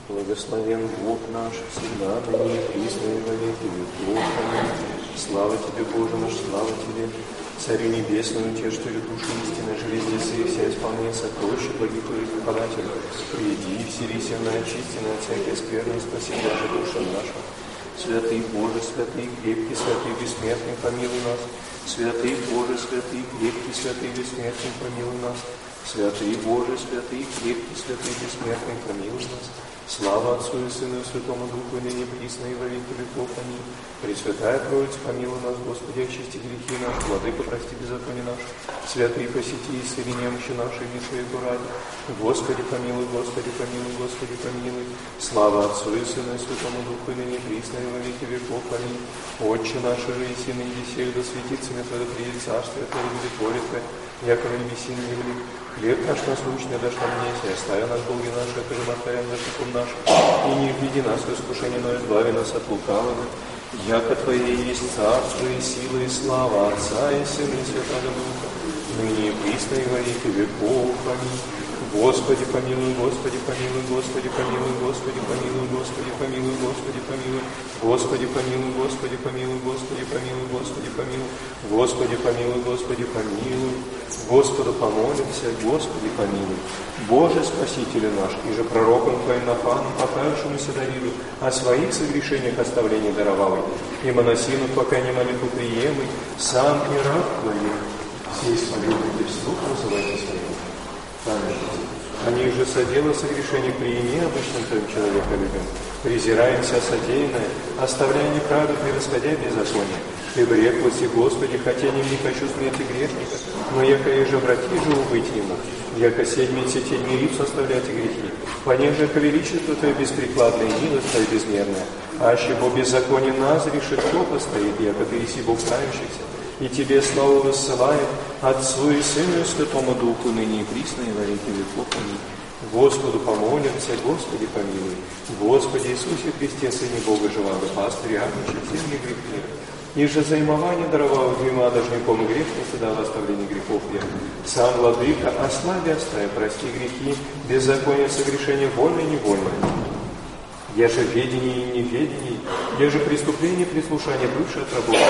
Благословен Бог наш, всегда, ныне и присно и во веки веков. Аминь. Слава Тебе, Боже наш, слава Тебе, Царю Небесный, утешителю души истины, железницы и вся исполнение сокровища благих Твоих подателей. Приди, вселися в очистенное от всякой скверны, спаси даже душу нашу. Святый Боже, святый, крепкий, святый, бессмертный, помилуй нас. Святый Боже, святый, крепкий, святый, бессмертный, помилуй нас. Святый Боже, святый, крепкий, святый, бессмертный, помилуй нас. Слава Отцу и Сыну и Святому Духу, и ныне присно и во веки веков. Аминь. Пресвятая Троица, помилуй нас, Господи, очисти грехи наши, Владыка, прости беззаконие наши. Святые, посети и исцели немощи наши, и своего ради. Господи, помилуй, Господи, помилуй, Господи, помилуй. Слава Отцу и Сыну и Святому Духу, и ныне присно и во веки веков. Аминь. Отче наш, же и сын, и весель, да светится имя Твое, да приедет царствие Твое, будет воля Твоя, якобы небеси на земле. Хлеб наш насущный дашь нам днесь, и остави нас долги наши, как и мы отдаем нашим нашим. И не введи нас в искушение, но избави нас от лукавого. Яко Твое есть царство и сила и слава Отца и Сына и Святого Духа, ныне и присно и во веки веков. Аминь. Господи, помилуй, Господи, помилуй, Господи, помилуй, Господи, помилуй, Господи, помилуй, Господи, помилуй, Господи, помилуй, Господи, помилуй, Господи, помилуй, Господи, помилуй, Господи, помилуй, Господи, помилуй, Господу помолимся, Господи, помилуй. Боже, Спасителю наш, и же пророком Твоим Нафаном, покаявшемуся Давиду, о своих согрешениях оставления даровал, и моносину пока не молитву приемый, сам и раб Твоих, сей сподобите вслух называйте своим. Аминь. Они же содела согрешение приими обычным Твоим человеколюбием, презираемся содеянное, оставляя неправду, превосходя беззаконие. Ты вреклоси, Господи, хотя не хочу смерти грешника, но яко еже обрати живу быть ему, яко седьмице тень мирицу оставляйте грехи, понеже ко величеству Твое беспрекладное и милость Твоя безмерная, аще бо беззаконие назрешит, кто постоит, яко Ты еси Бог правящийся, и Тебе славу высылает Отцу и Сыну и Святому Духу, ныне и присно и во веки веков. Аминь. Господу помолимся, Господи помилуй. Господи Иисусе Христе, Сыне Бога живого, пастырь, ангел, всеми грех мира. И же займование даровал двумя должником и грешница дал оставление грехов веры. Сам Владыка, ослаби, оставь, прости грехи, беззаконие, согрешение, вольное и невольное. Я же в ведении и неведении, я же преступление, прислушание бывшее от работы.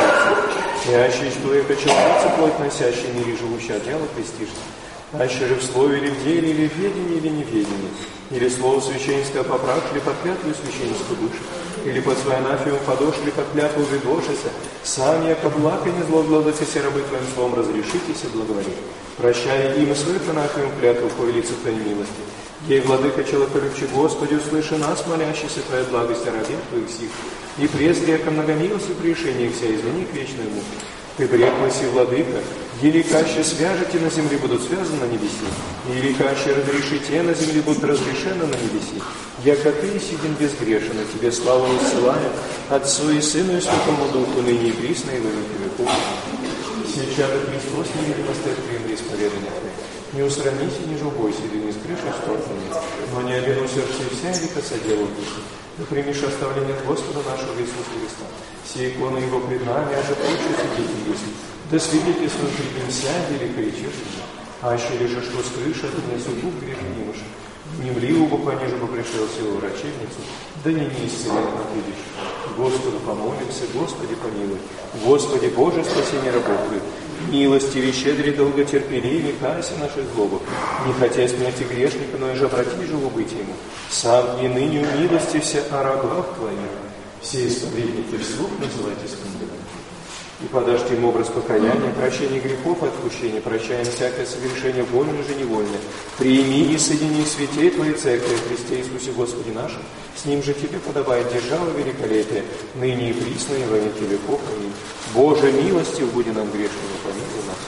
Я аще из человека человека плоть носящий, мире живущий, от дела престижно. Аще же в слове или в деле, или в ведении, или неведении, или слово священническое поправь, или под клятву священническую душу, или под свой анафему подошь, или под клятву ведошися, сам яко благ и не зло владыцеся рабы Твоим словом разрешитесь и благоволить. Прощай им и свою анафему клятву по велице Твоей милости. Ей, Владыка человеколюбчий, Господи, услыши нас, молящийся Твоя благость о рабе Твоих сих, и пресс греха многомилости при решении вся измени к вечной муке. Ты бреклоси, Владыка, или каще свяжете на земле будут связаны на небеси, или каще разрешите на земле будут разрешены на небеси. Яко Ты сиден безгрешен, и Тебе славу высылаем, Отцу и Сыну и Святому Духу, ныне и присно и во веки веков. Сейчас Христос невидимость прием исповедания Твоих. Не усрамись и не жубойся, или не скрышишь столками, но не обину сердце вся или косоделу душу. Да примешь оставление от Господа нашего Иисуса Христа. Все иконы Его пред нами, а же прочие сидите есть. Да свидетельствуем пред Ним сядь или кричишь. А еще ли же что скрыша, да не сугуб грех немыш. Не вли убо, пониже бы пришел силу врачебницу, да не исцелен отведешь. Господу помолимся, Господи помилуй. Господи Боже, спасение рабов Твоих. Милостивый, щедрый, долготерпеливый, кайся наших злобах, не хотя смерти грешника, но и же обрати живу быть ему. Сам и ныне умилостився о рабах Твоих. Все исповедники вслух называйтесь кандидатами. И подашьте им образ покаяния, прощения грехов, отпущения, прощаем всякое согрешение, вольное же невольное. Прими и соедини святей Твоей Церкви, Христе Иисусе Господе нашим, с Ним же Тебе подобает держава великолепия, ныне и присно и во веки веков. Аминь. Боже, милостив буди нам грешному, помилуй нас.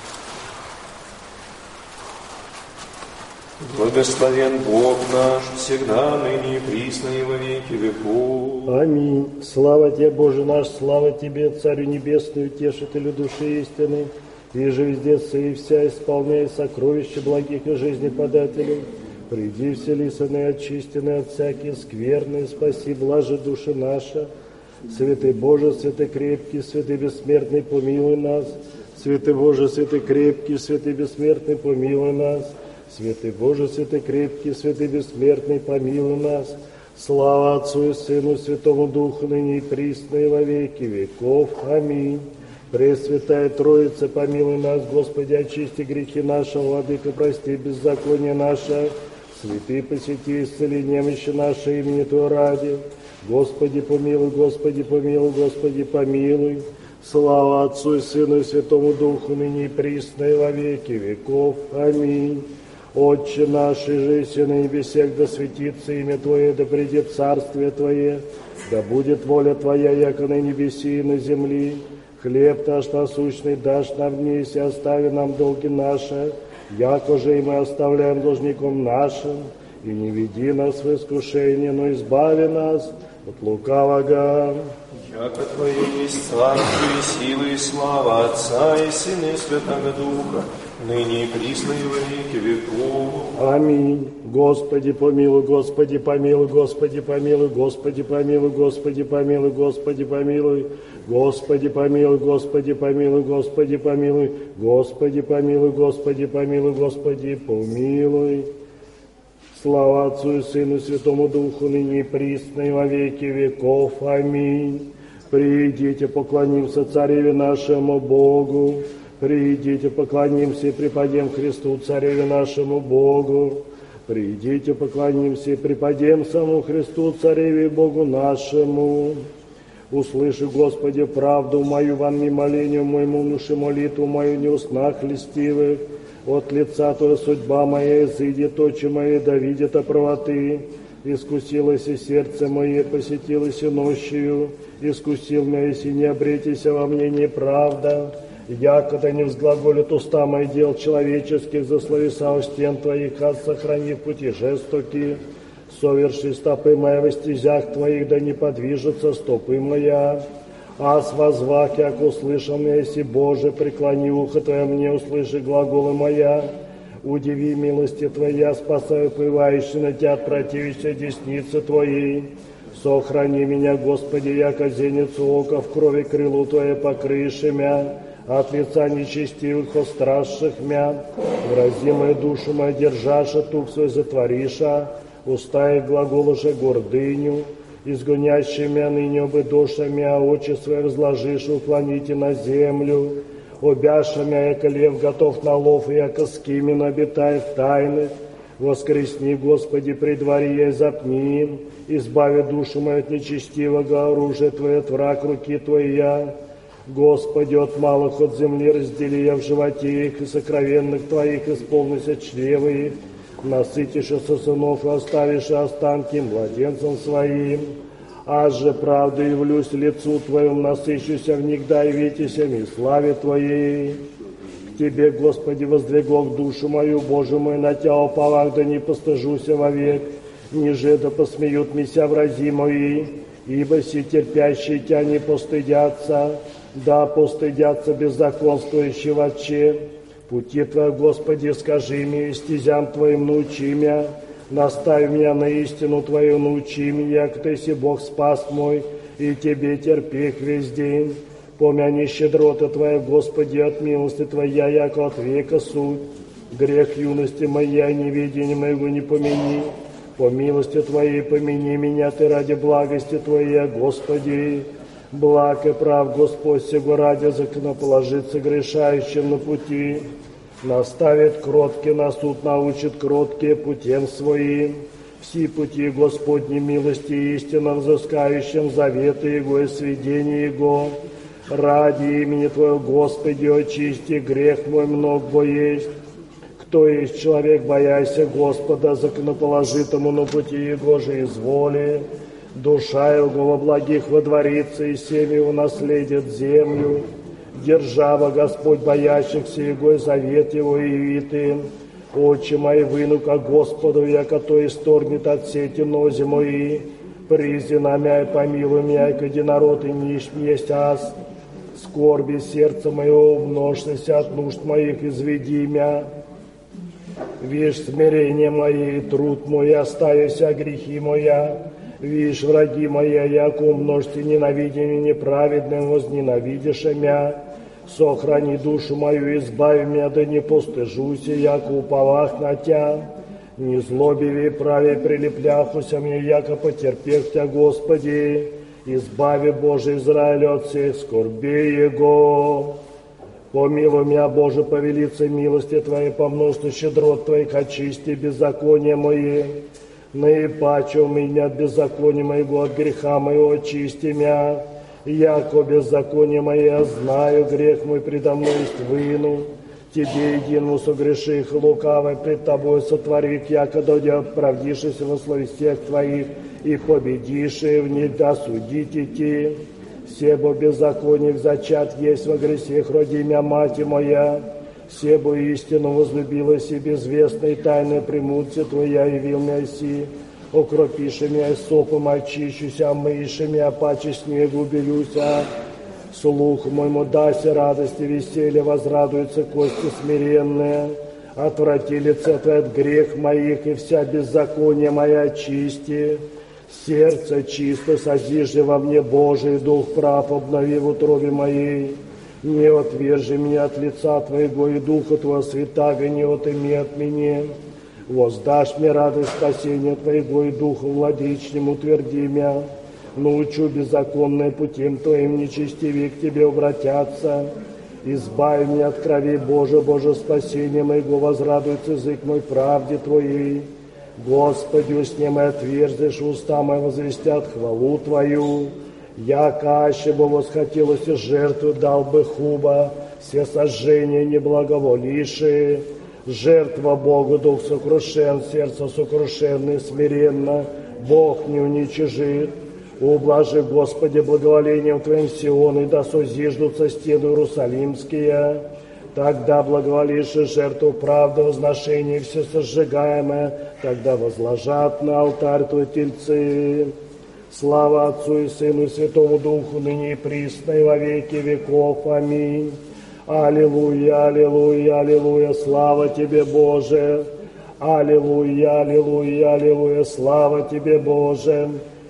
Благословен Бог наш, всегда, ныне и присно и во веки веков. Аминь. Слава Тебе, Боже наш, слава Тебе, Царю Небесный, утешителю души истины, и же везде и вся исполняй сокровища благих и жизнеподателей. Приди, вселися и очистенный от всякой скверны, спаси, блажи души наша. Святый Боже, святый крепкий, святый бессмертный, помилуй нас. Святый Боже, святый крепкий, святый бессмертный, помилуй нас. Святый Боже, святый крепкий, святый бессмертный, помилуй нас. Слава Отцу и Сыну и Святому Духу, ныне и присно и во веки веков. Аминь. Пресвятая Троица, помилуй нас, Господи, очисти грехи наши, Владыка, прости беззаконие наше, святые посети, исцели немощи наши, имени Твоего ради. Господи, помилуй, Господи, помилуй, Господи, помилуй. Слава Отцу и Сыну и Святому Духу, ныне и присно и во веки веков. Аминь. Отче наш, иже на небесех, да светится имя Твое, да придет царствие Твое, да будет воля Твоя, яко на небеси и на земли. Хлеб наш насущный дашь нам днесь, и остави нам долги наши, яко же и мы оставляем должником нашим, и не веди нас в искушение, но избави нас от лукавого. Яко Твое есть царство и сила и слава Отца и Сына и Святого Духа, ныне и присно и во веки веков. Аминь. Господи, помилуй, Господи, помилуй, Господи, помилуй, Господи, помилуй, Господи, помилуй, Господи, помилуй, Господи, помилуй, Господи, помилуй, Господи, помилуй, Господи, помилуй, Господи, помилуй, Господи, помилуй. Слава Отцу и Сыну и Святому Духу, ныне и присно и во веки веков. Аминь. Придите, поклонимся Цареве нашему Богу. Придите, поклонимся и преподем Христу, Цареве нашему Богу. Придите, поклонимся и преподем самому Христу, Цареве и Богу нашему. Услыши, Господи, правду мою, вами молению моему, внуши молитву мою не устнах льстивых. От лица Твоя судьба моя, изыдет очи мои, да видят о правоты. Искусилось и сердце мое, посетилось и нощью. Искусил меня, если не обретися во мне неправда. Якогда не взглаголят уста мои дел человеческих, за словеса у стен Твоих, ад сохрани в пути жестоки. Соверши стопы моя во стезях Твоих, да не подвижутся стопы моя. Аз возвах, як услышал меня, если Боже, преклони ухо Твое мне, услыши глаголы моя. Удиви милости Твоя, спасай уплывающий на Тебя от противища десницы Твоей. Сохрани меня, Господи, яко зеницу ока в крови крылу Твое покрыши мя, от лица нечестивых острашших мя. Врази мою душу мою, держаша, тук свой затвориша, уста их глаголыша гордыню. Изгонящий мя ныне обыдоша мя, очи свои возложишь, уклоните на землю. Обяша мя, яко лев готов на лов, и яко скимен обитает в тайных. Воскресни, Господи, при дворе я запни им, избави душу мою от нечестивого оружия Твое, от враг руки Твоя. Господи, от малых от земли раздели я в животе их, и сокровенных Твоих исполнися чрева их. Насытишься сынов и оставишь останки младенцам своим. Аз же правду явлюсь лицу Твоему, насыщуся внегда и ветися в славе Твоей. К Тебе, Господи, воздвигох душу мою, Боже мой, на Тя уповах, да не постыжуся вовек, ниже да посмеют меня врази мои, ибо все терпящие Тя не постыдятся, да постыдятся беззаконствующие отче. Пути Твои, Господи, скажи мне, и стезям Твоим научи меня, наставь меня на истину Твою, научи меня, яко Ты си Бог спас мой, и Тебе терпех весь день. Помяни щедроты Твоя, Господи, от милости Твоя, яко от века суть. Грех юности моя, неведение моего не помяни. По милости Твоей помяни меня Ты ради благости Твоей, Господи. Благ и прав Господь сего ради законоположится грешающим на пути. Наставит кроткий, на суд научит кроткие путем своим. Все пути Господни милости и истинно взыскающим заветы Его и сведения Его. Ради имени Твоего, Господи, очисти грех мой много бо есть. Кто есть человек, бояся Господа, законоположитому на пути Его же изволи. Душа Его во благих водворится, и семя Его наследит землю. Держава Господь боящихся Его, и завет Его явит им. Очи мои выну ко Господу, яко то исторгнет от сети нози мои. Призи на мя и помилуй меня, яко единород и нищ есть аз. Скорби сердца моего умножься от нужд моих, изведи мя. Вишь смирение мое и труд мой, оставися грехи моя. Вишь враги моя, яко умножьте ненавидение неправедным, возненавидишь мя. Сохрани душу мою, избави меня, да не постыжуся, яко уповах на Тя. не злобиве и праве прилепляхуся мне, яко потерпех Тя, Господи, избави, Боже, Израиля от всех скорбей Его. Помилуй меня, Боже, по велице милости Твоей, по множеству щедрот Твоих, очисти беззакония мои. Наипаче у меня от беззакония моего, от греха моего очисти меня. Яко беззаконие мое, знаю, грех мой предо мной есть вину. Тебе единому согреших, лукавый пред Тобой сотворив, яко дойдя правдишися во слове всех Твоих, и победишь, и в них досудить идти. Себо беззаконник зачат есть во грехах, роди меня, мать моя. Себо истину возлюбилась и безвестной тайны премудси Твоя явил меня си. Окропиши меня сопом, очищуся, омыши меня, паче снегу белюся. Слух моему даси радости, веселье, возрадуются кости смиренные. Отврати лице Твое от грех моих, и вся беззаконие моя очисти. Сердце чисто созижи во мне, Божий дух прав, обнови в утробе моей. Не отвержи меня от лица Твоего, и Духа Твоего святаго не отыми от меня. Воздашь мне радость спасения Твоего, и Духу владычнему утверди меня. Научу беззаконные путем Твоим, нечестивее к Тебе обратятся. Избави меня от крови, Боже, Боже, спасение моего, возрадуется язык мой правде Твоей. Господи, усне мои отверзишь, уста мои возвестят хвалу Твою. Яко аще бы восхотелось жертву, дал бы хуба, все сожжения не благоволиши. Жертва Богу, дух сокрушен, сердце сокрушенное, смиренно, Бог не уничижит. Ублажи, Господи, благоволением Твоим Сион, и да созиждутся стены Иерусалимские. Тогда благоволишь жертву правды, возношение все сожигаемое, тогда возложат на алтарь Твой тельцы. Слава Отцу и Сыну и Святому Духу, ныне и присно, и во веки веков. Аминь. Аллилуйя, аллилуйя, аллилуйя, слава Тебе, Боже. Аллилуйя, аллилуйя, аллилуйя, слава Тебе, Боже.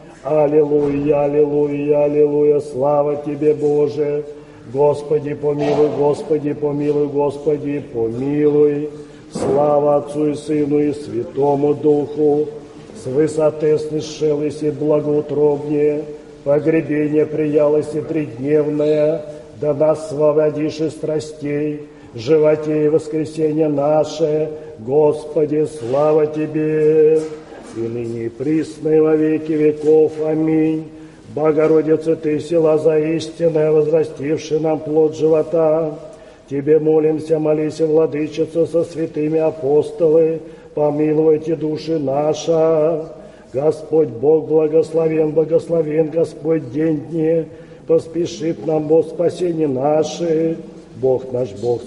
Аллилуйя, аллилуйя, аллилуйя, слава Тебе, Боже. Господи, помилуй, Господи, помилуй, Господи, помилуй. Слава Отцу и Сыну и Святому Духу. С высоты слышалось и благоутробнее, погребение приялось и тридневное, да нас свободишь из страстей, животе и воскресенье наше, Господи, слава Тебе, и ныне и присно и во веки веков. Аминь. Богородица, Ты села за истинное, возрастивший нам плод живота. Тебе молимся, молись, Владычица, со святыми апостолы, помилуйте души наша. Господь Бог благословен, благословен Господь день дни, поспешит нам Бог спасение наше. Бог наш, Бог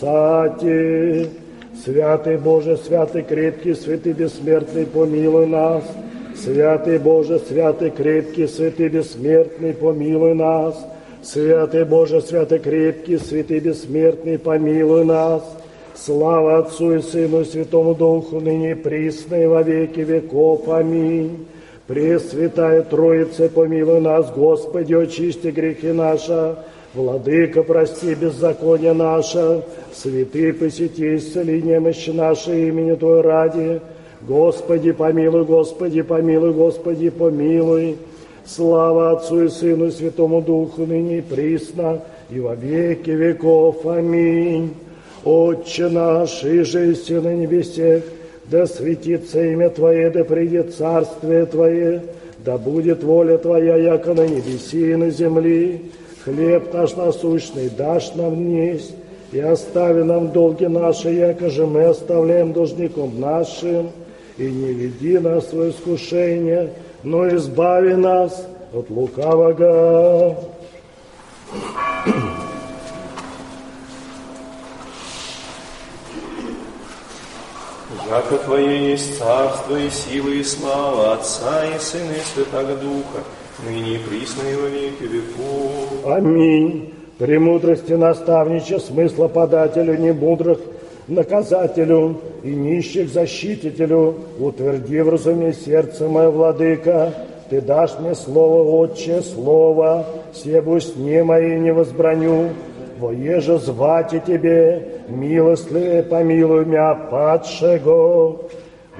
спасатель. Святый Боже, святый крепкий, святый бессмертный, помилуй нас. Святый Боже, святый крепкий, святый бессмертный, помилуй нас. Святый Боже, святый крепкий, святый бессмертный, помилуй нас. Слава Отцу и Сыну и Святому Духу, ныне и присно и во веки веков. Аминь. Пресвятая Троица, помилуй нас, Господи, очисти грехи наши. Владыка, прости беззаконие наше. Святый, посети, исцели немощи наши имени Твое ради. Господи, помилуй, Господи, помилуй, Господи, помилуй. Слава Отцу и Сыну и Святому Духу, ныне и присно и во веки веков. Аминь. Отче наш, иже есть на небесех, да светится имя Твое, да придет царствие Твое, да будет воля Твоя, яко на небеси и на земли. Хлеб наш насущный дашь нам днесь, и остави нам долги наши, яко же мы оставляем должником нашим, и не веди нас в искушение, но избави нас от лукавого. Яко Твое есть царство и сила и слава Отца и Сына и Святаго Духа, ныне и присно и во веки веков. Аминь. Премудрости наставнича, смысла подателю, немудрых наказателю и нищих защитителю, утверди в разуме сердце мое, Владыка. Ты дашь мне слово, Отче, слово, себу сне мои не возбраню. Воеже звати Тебе, милостливее помилуй меня, падшего.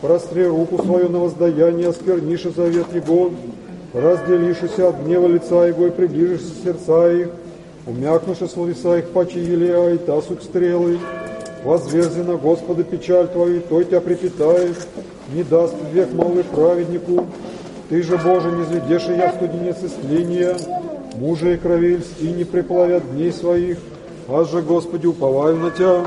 простри руку свою на воздаяние, оскверниши завет его, разделишися от гнева лица его и приближишься сердца их, умякнуши словеса их паче елея, и та суть стрелы. Возверзи на Господа печаль твою, той тебя припитает, не даст век малый праведнику. Ты же, Боже, не зведешь и я в студенец исцеления, мужа и крови льсти не приплавят дней своих, аз же, Господи, уповаю на Тебя.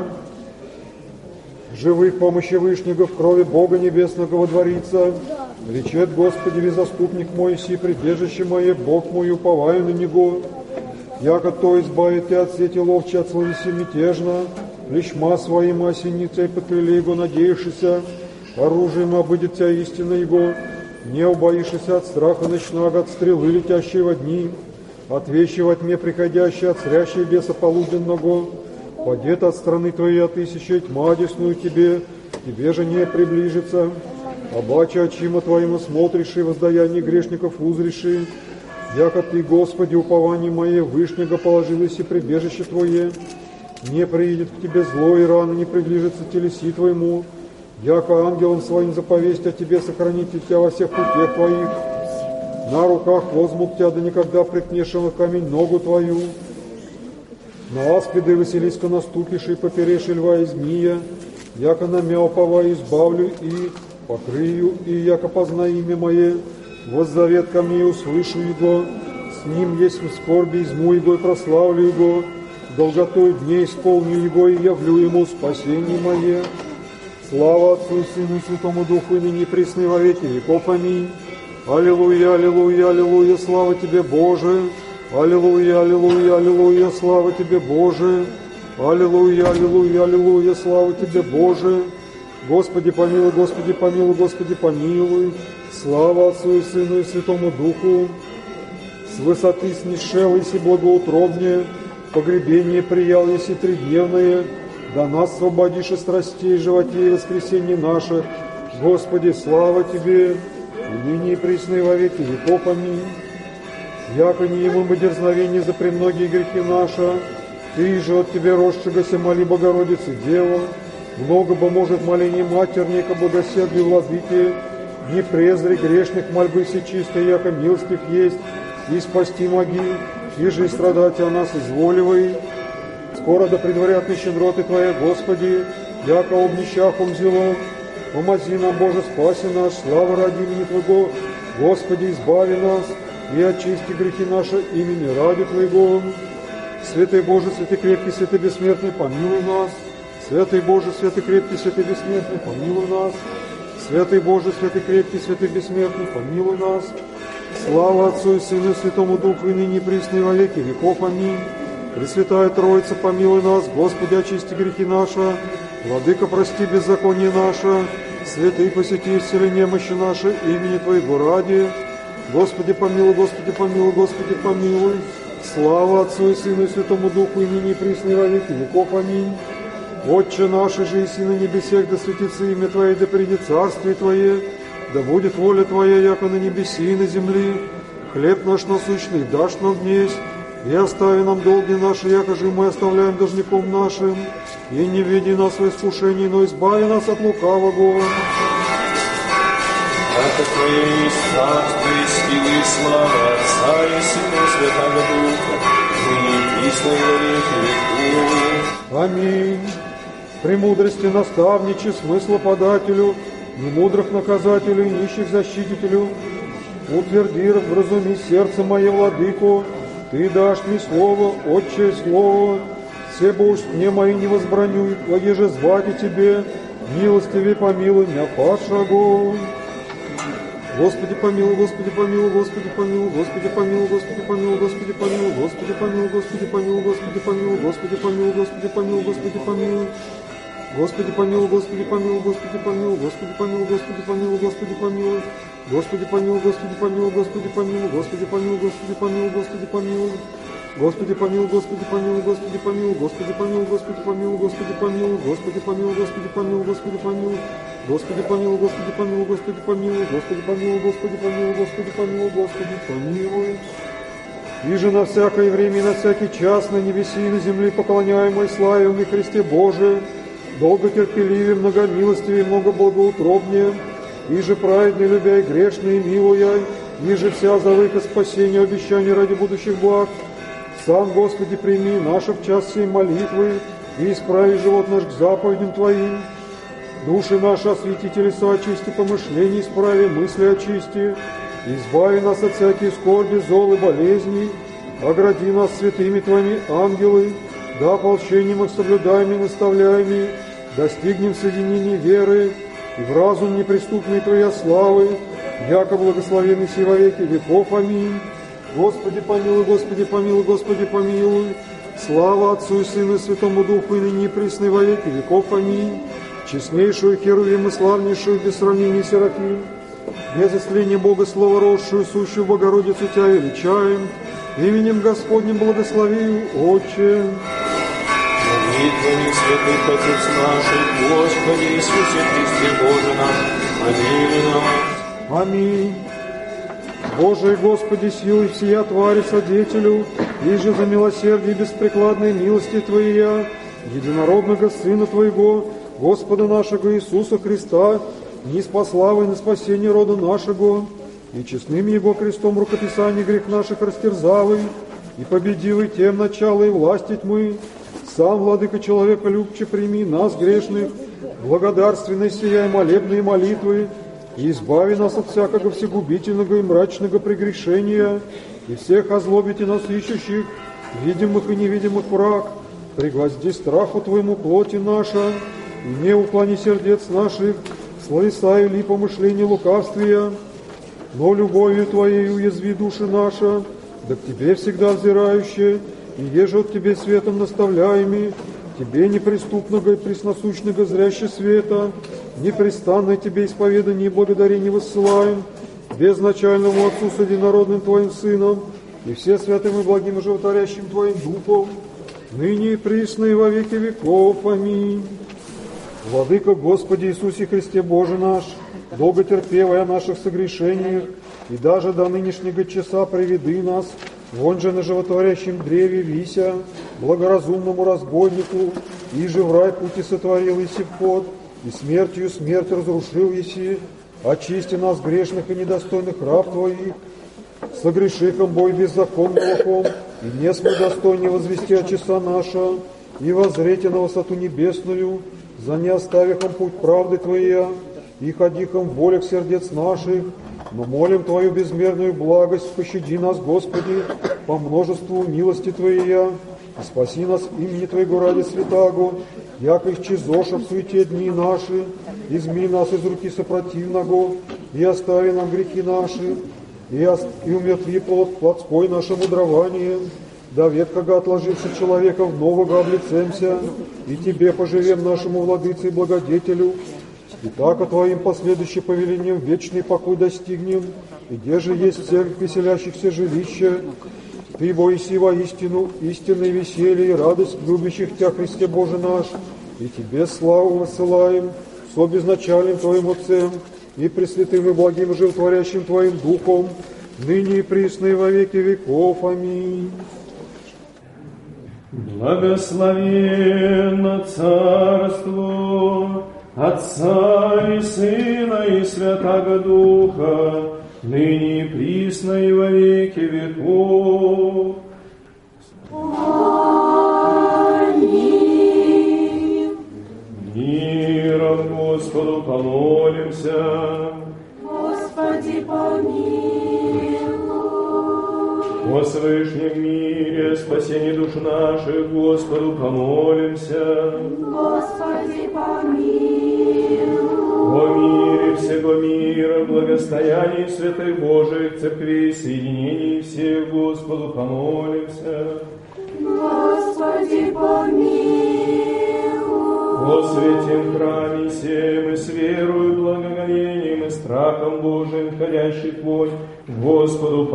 Живых помощи Вышнего в крови Бога Небесного водворится. Речет, Господи, ви заступник мой, си прибежище мое, Бог мой, уповаю на Него. Яко то избавит Тебя от сети ловчей, от словеси мятежно, лишма своим осеницей по крыле Его надеешься, оружием обыдет Тебя истина Его, не убоишься от страха ночного, от стрелы, летящей во дни, от вещи во тьме приходящей, от зрящей беса полуденного. Падет от страны Твоей от тысячи, тьма одесную Тебе, Тебе же не приближится. Обаче очима Твоему смотришь, и воздаяние грешников узришь. Яко Ты, Господи, упование мое, Вышнего положилось и прибежище Твое. Не приидет к Тебе зло, и рано не приближится телеси Твоему. Яко ангелом своим заповесть о Тебе сохранить Тебя во всех путях Твоих. На руках возьмут Тебя, да никогда приткнешего камень ногу Твою. На аспиды Василиска наступишь и поперешь льва и змея, яко на мяупова избавлю и покрыю, и яко позна имя мое, воззовет ко мне, услышу его, с ним есть в скорби, изму его и прославлю его, долготою дней исполню его и явлю ему спасение мое. Слава Отцу и Сыну и Святому Духу, и ныне присно и во веки веков. Аминь. Аллилуйя, аллилуйя, аллилуйя, слава Тебе, Боже! Аллилуйя, аллилуйя, аллилуйя, слава Тебе, Боже! Аллилуйя, аллилуйя, аллилуйя, слава Тебе, Боже! Господи помилуй, Господи помилуй, Господи помилуй! Слава Отцу и Сыну и Святому Духу! С высоты снишел, еси благоутробнее, погребение приял, еси тридневное, да нас освободишь от страстей, животе и воскресенье наше. Господи, слава Тебе, и ныне и присно и во веки веков. Аминь. Яко не ему бы дерзновение за премногие грехи наши, Ты же от Тебе росшегося моли Богородицы Дева, много бы может моление матерника благоседли владыки, не презри грешных мольбы все чистой, яко милостив есть, и спасти моги, и же и страдать о нас изволивай. Скоро да предварят щедроты Твоя, Господи, яко об нищах взяло, помози нам, Боже, спаси нас, слава ради имени Твоего, Господи, избави нас, и очисти грехи наши имени ради Твоего. Святый Боже, святый крепкий, святый бессмертный, помилуй нас. Святый Боже, святый крепкий, святый бессмертный, помилуй нас. Святый Боже, святый крепкий, святый бессмертный, помилуй нас. Слава Отцу и Сыну и Святому Духу, и ныне и присно и во веки веков. Аминь. Пресвятая Троица, помилуй нас. Господи, очисти грехи наши. Владыка, прости беззаконие наше. Святый, посети исцеление мощи наши, имени Твоего ради. Господи, помилуй, Господи, помилуй, Господи, помилуй. Слава Отцу и Сыну и Святому Духу, и ныне и присно и во веки веков. Аминь. Отче наш, же и на небесех, да светится имя Твое, да придет царствие Твое, да будет воля Твоя, яко на небеси и на земли. Хлеб наш насущный дашь нам днесь, и остави нам долги наши, яко же мы оставляем должником нашим. И не веди нас в искушение, но избави нас от лукавого. Яко Твое есть царство и сила и слава Отца и Сына и Святого Духа, ныне и присно и во веки веков. Аминь. Премудрости наставниче, смысла подателю, немудрых наказателю и нищих защитителю. Утверди, вразуми сердце мое, владыку, Ты дашь мне слово, Отче слово, все бы уж мне мои не возбраню, же звать и Тебе, милостиви помилуй меня, падшего. Господи помилуй, Господи помилуй, Господи помилуй, Господи помилуй, Господи помилуй, Господи помилуй, Господи помилуй, Господи помилуй, Господи помилуй, Господи помилуй, Господи помилуй, Господи помилуй. Господи помилуй, Господи помилуй, Господи помилуй, Господи помилуй, Господи помилуй, Господи помилуй. Господи помилуй, Господи помилуй, Господи помилуй, Господи помилуй, Господи помилуй, Господи помилуй. Господи помилуй, Господи помилуй, Господи помилуй, Господи помилуй, Господи помилуй, Господи помилуй, Господи помилуй, Господи помилуй, Господи помилуй. Господи помилуй, Господи помилуй, Господи помилуй, Господи помилуй, Господи помилуй, Господи помилуй, Господи помилуй. Иже на всякое время и на всякий час на небеси и на земле поклоняемой славе Христе Божие, долготерпеливее, многомилостивее, многоблагоутробнее, иже праведный, любя и грешный, милуя, иже вся завыка спасения, обещания ради будущих благ. Сам, Господи, прими наше в час сей молитвы и исправи живот наш к заповедям Твоим. Души наши освети, телеса очисти, помышления исправи, мысли очисти. Избави нас от всяких скорби, зол и болезней. Огради нас святыми Твоими ангелы, да ополчением их соблюдаемыми, наставляемыми, достигнем соединения веры и в разум неприступной Твоя славы, яко благословенный си во веки веков. Аминь. Господи помилуй, Господи помилуй, Господи помилуй. Слава Отцу и Сыну и Святому Духу, и ныне и присно и во веки веков. Аминь. Честнейшую Херувим и славнейшую без сравнения Серафим, без истления Бога Слова росшую, сущую Богородицу Тебя величаем, именем Господним благослови, Отче. Молитвами святых Отец наших, Господи Иисусе Христе Боже наш, помилуй нас. Аминь. Боже, Господи, силой всея твари содетелю, и же за милосердие беспрекладной милости Твоя, единородного Сына Твоего, Господа нашего Иисуса Христа, низ по славы на спасение рода нашего, и честным Его крестом рукописание грех наших растерзавый, и победивый тем начало и власти тьмы, сам, Владыка человека любче, прими нас, грешных, благодарственной сия и молебные молитвы, и избави нас от всякого всегубительного и мрачного прегрешения, и всех озлобите нас ищущих, видимых и невидимых враг, пригвозди страху Твоему плоти наша, и не уклони сердец наших, словесаю ли помышления лукавствия, но любовью Твоей уязви души наша, да к Тебе всегда взирающие, и еже от Тебе светом наставляемый, Тебе неприступного и пресносущного зряще света, непрестанное Тебе исповедание и благодарение воссылаем, безначальному Отцу с единородным Твоим Сыном, и все святым и благим и животворящим Твоим Духом, ныне и присно и во веки веков. Аминь. Владыка Господи Иисусе Христе Боже наш, долготерпевая о наших согрешениях, и даже до нынешнего часа приведи нас, вон же на животворящем древе вися, благоразумному разбойнику, иже в рай пути сотворил еси вход, и смертью смерть разрушил еси, очисти нас грешных и недостойных раб Твоих, согрешихом бой беззаконным лохом, и не смы достойнее возвести от часа наша, и воззрете на высоту небесную, за не оставихом путь правды Твоя, и ходихом в волях сердец наших, но молим Твою безмерную благость, пощади нас, Господи, по множеству милости Твоей, и спаси нас имени Твоего ради святаго, яко исчезоша в суете дни наши, изми нас из руки сопротивного, и остави нам грехи наши, и умертви плод плотской наше мудрование, да ветхого отложивши человека в нового облицемся, и Тебе поживем нашему владыце и благодетелю, и так о Твоим последующим повелением вечный покой достигнем, и где же есть всех веселящихся жилища, Ты, бойся воистину, истинное веселье и радость любящих Тебя, Христе Боже наш, и Тебе славу высылаем, со безначальным Твоим Отцем, и пресвятым и благим и животворящим Твоим Духом, ныне и присно и во веки веков. Аминь. Благословенно Царство Отца и Сына и Святаго Духа, ныне и присно и во веки веков. Аминь. Миром Господу помолимся. Господи, помилуй. О свышнем мире, спасении душ наших, Господу помолимся. Господи, помилуй. О мире всего мира, благостоянии святых Божиих церквей, соединении всех, Господу помолимся. Господи, помилуй. О святем храме сем и с верою, благоговением и страхом Божиим, входящий Твой, Господу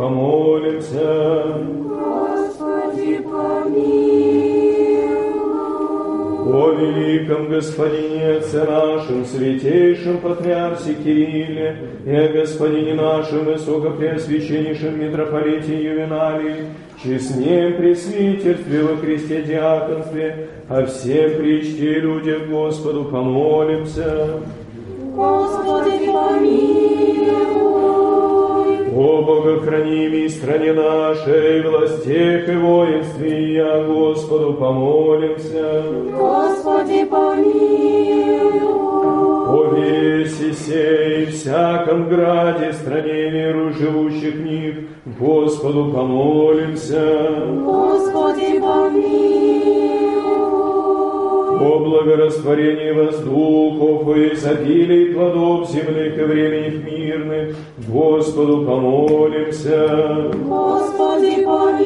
помолимся. Господи, помилуй. о великом Господине Отце нашем, святейшем Патриарсе Кирилле, и о Господине нашем высокопреосвященнейшем митрополите Ювеналии, честнем пресвитерстве во Христе диаконстве, о всем причте людях Господу помолимся. Господи, помилуй. О богохранимой стране нашей, властях и воинстве, я Господу помолимся. Господи, помилуй. О весе сей, всяком граде, стране миру живущих в них, Господу помолимся. Господи, помилуй. О благорастворении воздухов и изобилии плодов земных и времени мирных, Господу помолимся. Господи,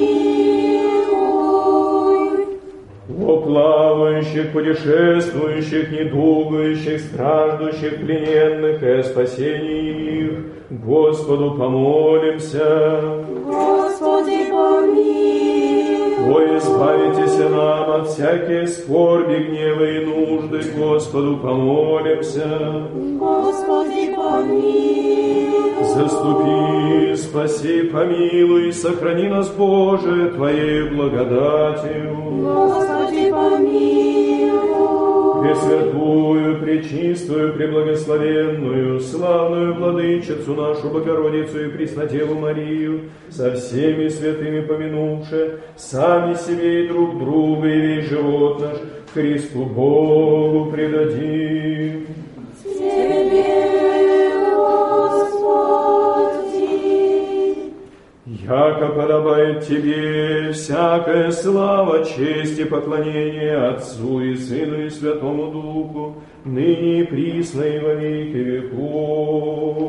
помилуй. О плавающих, путешествующих, недугающих, страждущих, плененных и о спасении их, Господу помолимся. Господи, помилуй. О, избавитесь нам от всякой скорби, гнева и нужды, Господу помолимся. Господи, помилуй. Заступи, спаси, помилуй, сохрани нас, Боже, Твоей благодатью. Господи, помилуй. Пресвятую, пречистую, преблагословенную, славную Владычицу нашу Богородицу и Преснодеву Марию, со всеми святыми помянувши, сами себе и друг друга, и весь живот наш Христу Богу предадим. Тебе, Господи. Яко подобает Тебе всякая слава, честь и поклонение Отцу и Сыну и Святому Духу, ныне и присно и во веки веков.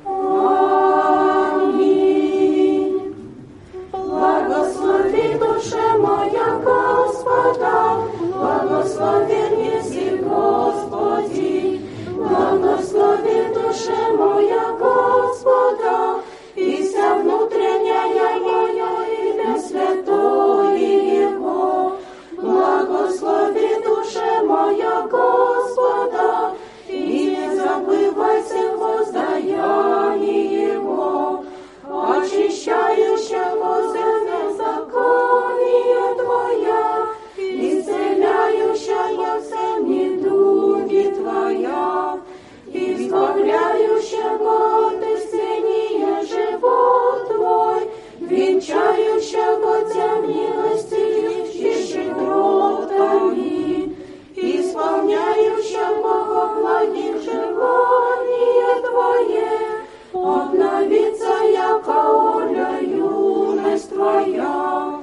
Аминь. Благослови душа моя Господа, благословен еси Господи, благослови душа моя Господа, и вся внутренняя моя имя святое Его. Благослови душа моя Господа, и не забывайся воздаяние Его, очищающего беззаконие Твоя, исцеляющая все недуги Твоя, избавляющего от исцеления живот Твой, венчающего Тебя милостью и щедротами, исполняющего во благих желание Твое, обновится яко оля юность Твоя.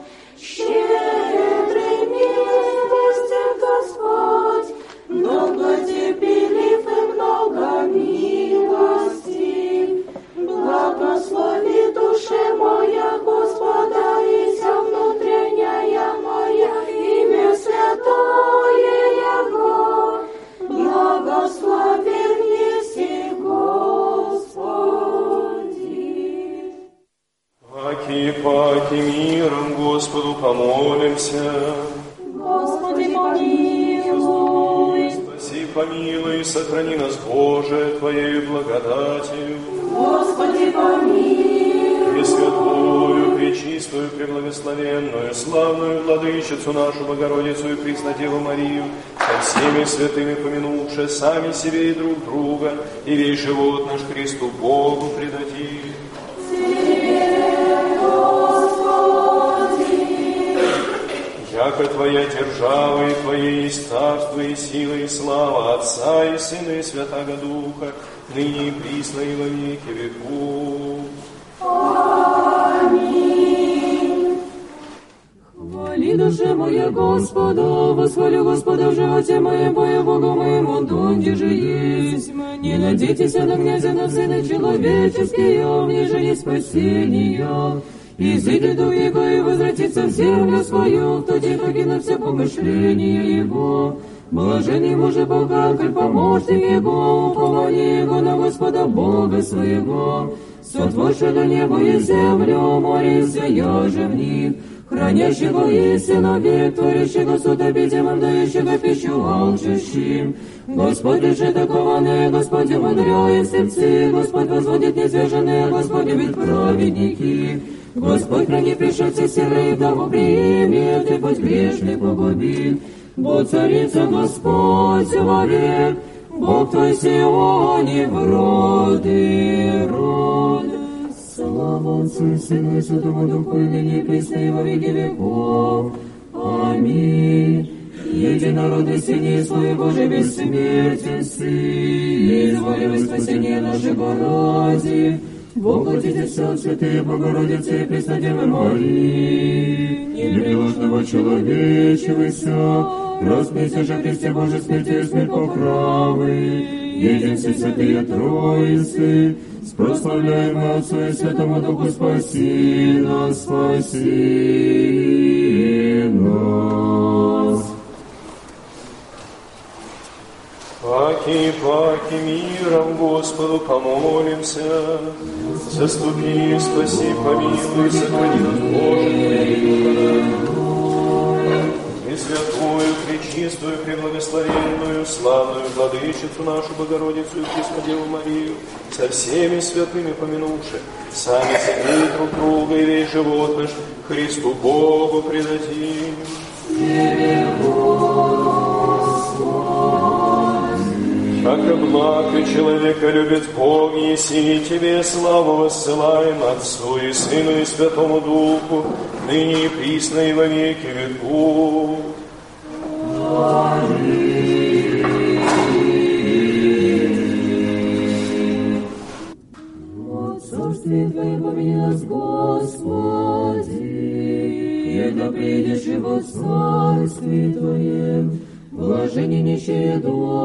Щедрый милостив Господь, многотерпелив и много милости. Благослови душе моя Господа, и вся внутренняя моя имя святое Его. Благословен еси Господи. Паки миром Господу помолимся. Господи, помилуй. Спаси, помилуй, сохрани нас, Боже, Твоей благодатью. Господи, помилуй. Пресвятую, пречистую, преблагословенную, славную Владычицу нашу Богородицу и Преснодеву Марию, со всеми святыми помянувши, сами себе и друг друга, и весь живот наш Христу Богу предадим. Яко Твоя держава и Твое есть царство и сила и слава Отца и Сына и Святаго Духа, ныне и присно и во веки веков. Аминь. Хвали душе моя Господа, восхвалю Господа в животе моем, бою Богу моему, донде же есть. Не надейтесь на князя, на сына человеческие, ниже есть спасение. Изыдет дух его и возвратится в землю свою, тоді погинут все помышления его. Блажен ему же Бога, коль помощник его, упование его на Господа Бога своего. сотворшего небо и землю, море все яже в них, хранящего истину век, творящего суд обидимым, дающего пищу алчущим. Господь решит окованные, Господь умудряет сердцы, Господь возводит низверженные, Господь любит праведники. Господь хранит пришельцы серые, вдову примет, и путь грешный погубит. Бо царица Господь вовек, Бог твой Сионе в роды, роды. Слава Отцу и Сыну и Святому Духу, и ныне и присно и во веки веков. Аминь. Единородный Сыне и Славе Божий бессмертен Сын, изволивай спасение нашего ради. Воплотитесь, святые Богородицы и Преснодевы Марии, непреложного человечивайся, распнися же Христе Божий смертью и смерть поправы, единцы святые Троицы, спрославляемый Отцу и Святому Духу, спаси нас, спаси нас. Паки миром Господу помолимся. Заступи, спаси, помилуй, сохрани нас, Боже, и святую, пречистую, преблагословенную, славную Владычицу нашу Богородицу и Преснодеву Марию, со всеми святыми помянувши, сами себе друг друга и весь живот наш Христу Богу предадим. Как благ и человека любит Бог, еси Тебе славу воссылаем Отцу и Сыну и Святому Духу, ныне и присно и во веки веков. От царствия Твоего помяни нас, Господи, когда придешь и во царстве Твоем, блаженни нищие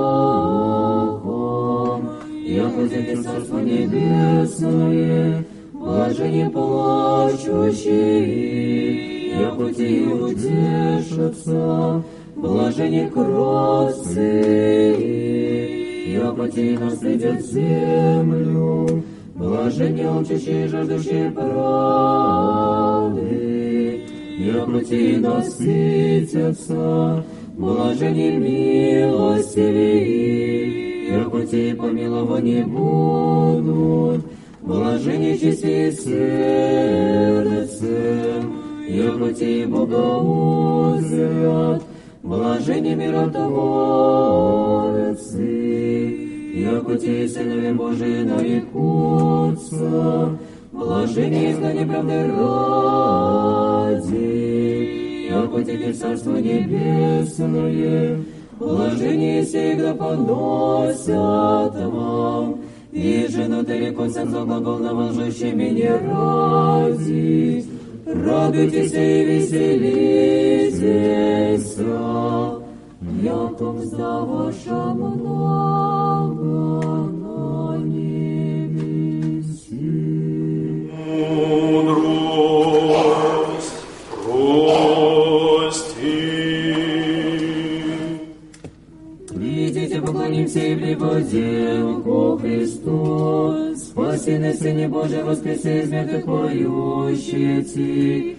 духом, яко Царство Небесное, блаженни плачущие, яко те утешатся, блаженни кротцы, яко те наследят землю, блаженни алчущие, жаждущие правды, яко те насытятся, блаженни милостивые, яко те помилованы будут, блаженни чисти сердцем, яко те Бога узрят, блаженни миротворцы, яко те сынове Божии нарекутся, блаженни изгнание правды ради, яко тебе Царство Небесное, блаженни всегда поносят вам, и жену далеко сензо глаголного лжущими не ради. Радуйтесь и веселитесь, яко мзда ваша много на небеси. Мудрость прости. Придите, поклонимся и припадем ко Христу, спасенный Сыне Божий, воскресе из мертвых поющие Ти.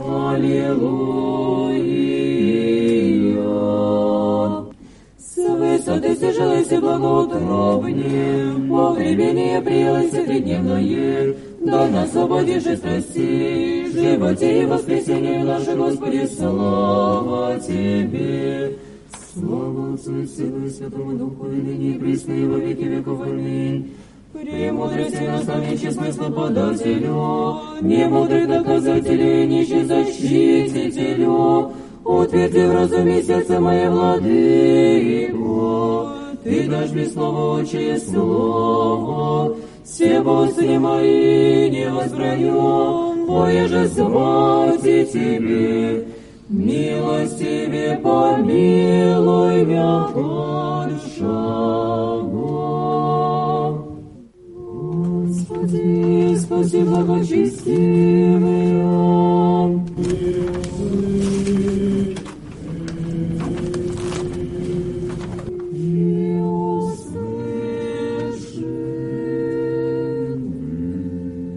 Аллилуйя. С высоты стяжалось благоутробнее, погребение прелось тридневное, да нас освободишь и страсти, животе и воскресенье наше, Господи, слава Тебе. Слава Отцу и Сыну и Святому Духу, и ныне и присно и во веки веков. Аминь. Премудрости наставниче смысла подателю, немудрых доказателей, нищий защитителю, утверди в разуме сердце мое, Владыко. Ты дашь мне слово, отчее слово, все босы мои не возбраню, поеже звати Тебе. Милостиве помилуй мя большого. Господи, спаси благочестивые. И услыши.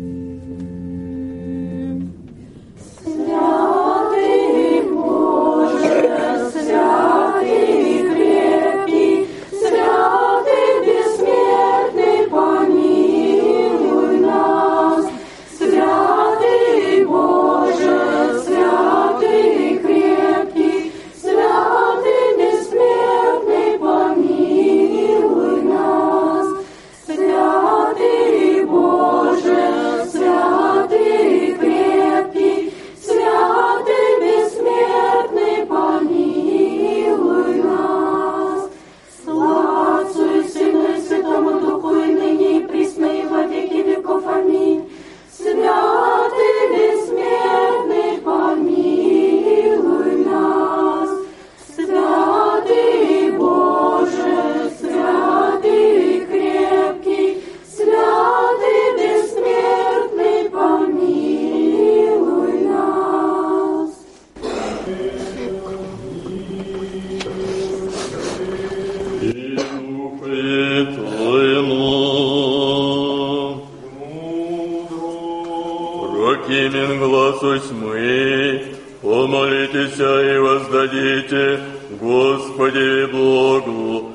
мы. Помолитесь и воздадите Господи Богу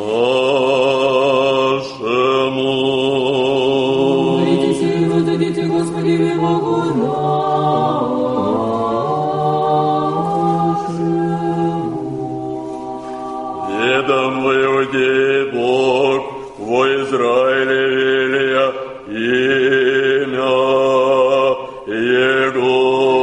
нашему. Помолитесь и воздадите Господи Богу нашему. Ведом в Иудее Бог во Израиле велия имя Его.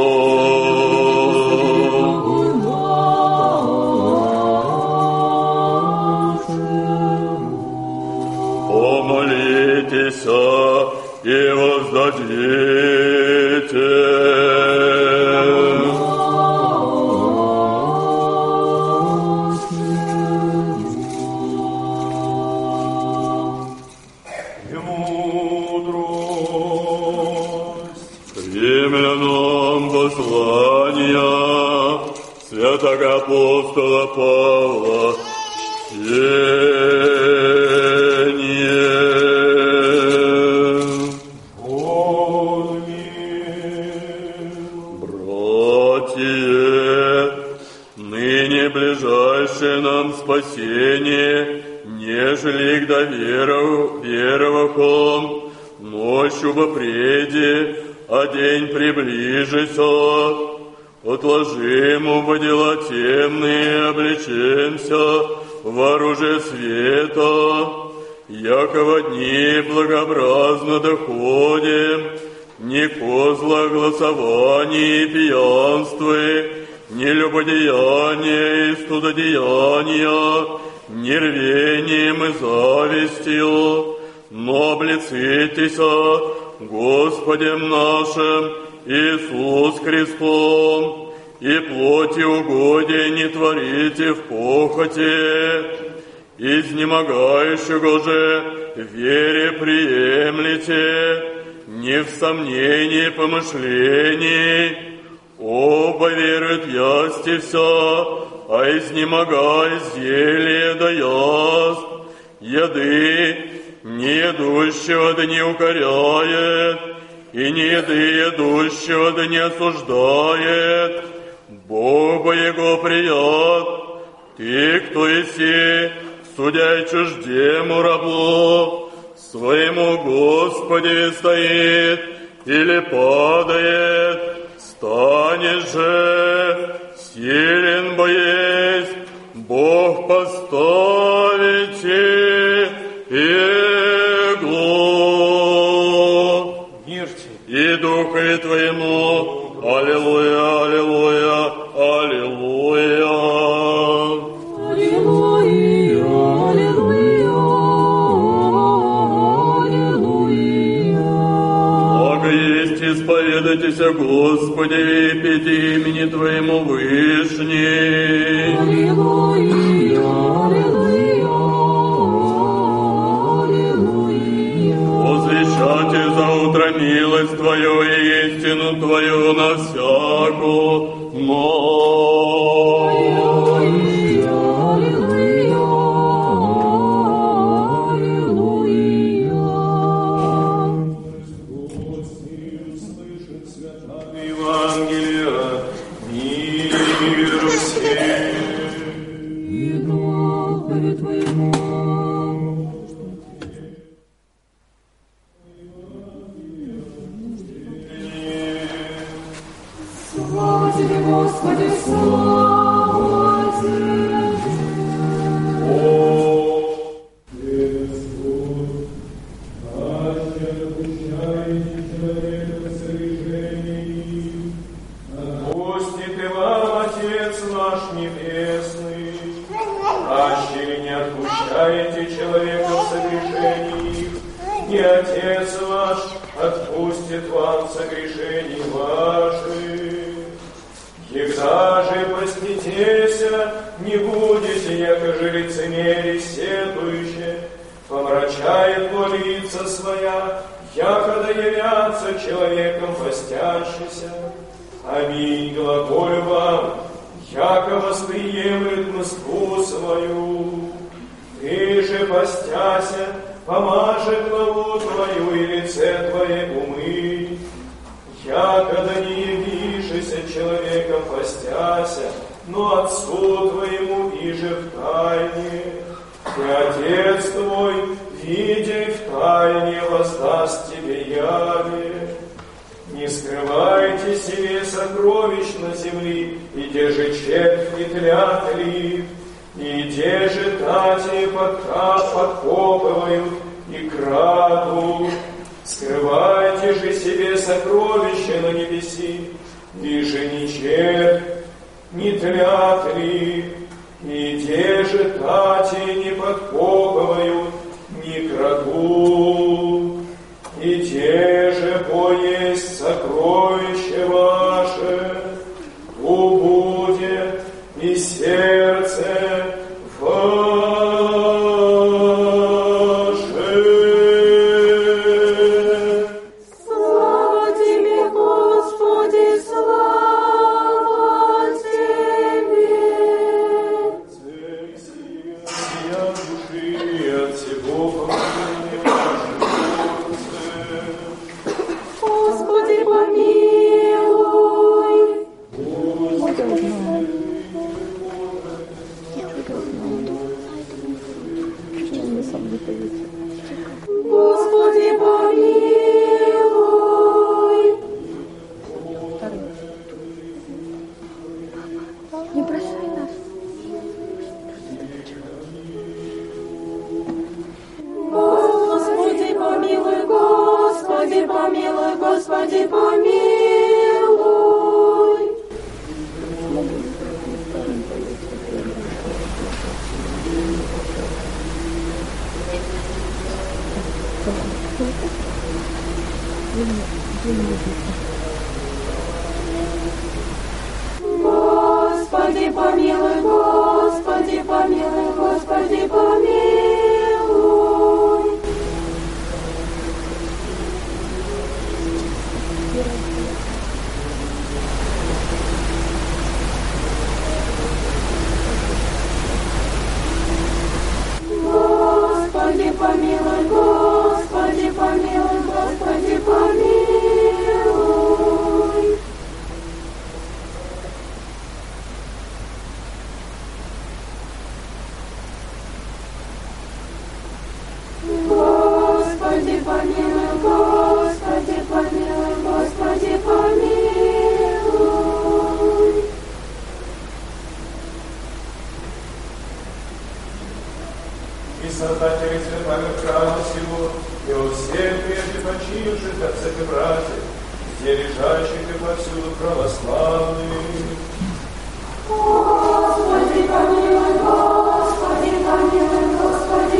Помолитесь и воздадите. Римлянам послания святого апостола Павла. Братья, ныне ближайшее нам спасение, нежели к веровахом, ночью попреди, а день приближится. Отложим оба дела темные, облечемся в оружие света, якого дни благообразно доходим, ни козла голосований и пьянствы, ни любодеяния и студодеяния, ни рвением и завистью, но облицитесь Господем нашим Иисус Христом, и плоти угодия не творите в похоти, изнемогающего же вере приемлете, не в сомнении помышлений. Оба веруют ясти все, а изнемогай зелье да яст. Еды не едущего да не укоряет, и не еды едущего да не осуждает. Бога Его прият. Ты, кто еси, судя чуждему рабу, своему Господи стоит или падает, станешь же, силен боясь, Бог поставите Его. И Духу Твоему. Аллилуйя, аллилуйя, аллилуйя. Аллилуйя, аллилуйя, аллилуйя. Благо есть исповедайтесь о Господе и пейте имени Твоему Вышний. Аллилуйя, аллилуйя, аллилуйя. Возвещайте за утро милость Твою и истину Твою на всяку ночь. Аллилуйя, аллилуйя, аллилуйя. Евангелия, мир всем. И Духове Твоему. Слава Тебе, Господи, слава Тебе. Отпустит и вам, Отец наш Небесный, аще не отпущаете человеков согрешений, и Отец ваш отпустит вам согрешений ваших. Егда же поститеся, не будете, якоже лицемерие сетующе, помрачает лица своя, якогда явятся человеком постящийся. Аминь, глаголю вам, яко восприемлет мству свою. Ты же, постяся, помажет главу твою и лице твое умыть, якогда не явишься человеком постяся, но Отцу Твоему иже в тайне. И Отец Твой, видя в тайне, воздаст Тебе яве. Не скрывайте себе сокровищ на земли, и те же червь не тлят ли, и те же тати подкопывают и крадут. Скрывайте же себе сокровища на небеси, и же ни червь не тлят ли, и те же тати не подкопывают, не крадут, и те же поесть сокровище ваше, убудет и сердце ваше. Слава Тебе, Господи, слава Тебе. Цель сия души от всего помышления Господи, помилуй. Господи, помилуй. Не бросай нас. Господи, помилуй, Господи, помилуй, Господи, помилуй. Господи, помилуй, Господи, помилуй, Господи, помилуй. Господи, помилуй, Господи, помилуй, Господи, помилуй. Господи, помилуй, Господи, помилуй, Господи, помилуй. и создатели святого храма сего, и у всех прежде почивших отцах и братьев, где лежащих и повсюду православных. Господи, помилуй, Господи, помилуй, Господи,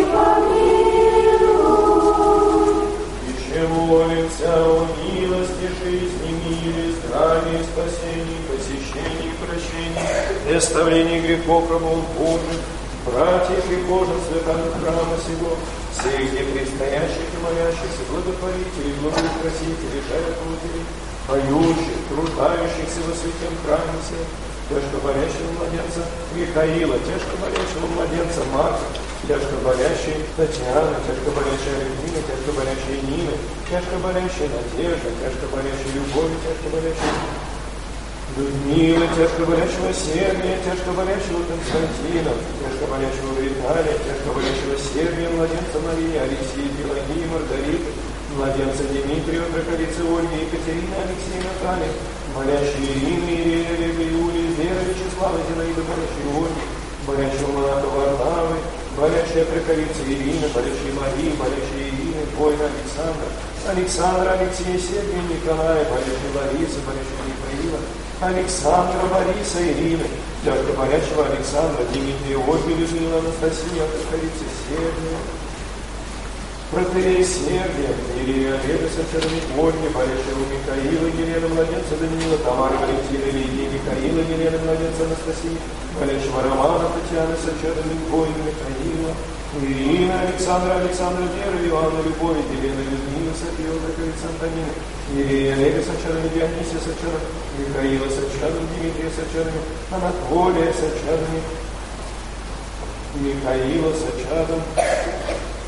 помилуй. И чему молимся о милости, жизни, мире, здравии, спасении, посещении, прощении и оставлении грехов рабов Божьих, братьев и Божьих святого храма сего, всех где предстоящих и молящихся, благотворителей, благоукрасителей, жертвователей, поющих, труждающихся во святом храме сего, тяжко болящего младенца Михаила, тяжко болящего младенца Марка, тяжко болящей Татьяны, тяжко болящей Алевтины, тяжко болящей Нины, тяжко болящей Надежды, тяжко болящей Любови, тяжко болящей Людмилы, тяжко болящего Сергия, тяжко болящего Константина, тяжко болящего Виталия, тяжко болящего Сергия, младенца Марии, Алексея, Пелагии, Маргариты, младенца Дмитрия, Драколицы Ольги, Екатерины, Алексея, Натальи, болящей Ирины, Ирины, Олега, Юлии, Веры, Вячеслава, Зинаиды, болящей Ольги, болящего монаха Варнавы, болящая Драколица Ирина, болящей Марии, болящей Ирины, воина Александра, Александра, Алексея, Сергия, Николая, болящей Ларисы, болящей Михаила, Александра, Бориса, Ирины, тяжко болящего Александра, Дмитрия, Ольги, Людмила, Анастасия, Драколицы Сергия, протерей Сергия, Ирия, Олега, Сочерни, Ольги, болящего Михаила, Елена, младенца Даниила, Тамара, Валентина, Лидия, Михаила, Елена, младенца Анастасии, болящего Романа, Татьяны, Сочерни, воина Михаила, Ирина, Александра, Александра, Вера, Иоанна, Любовь, Елена, Людмила, София, Драколица Антонина, Ирия, Олега, Сочерни, Дионисия, Сочерни, Михаила, Сочерни, Дмитрия, Сочерни, Анатолия, Сочерни, Михаила, Сочерни,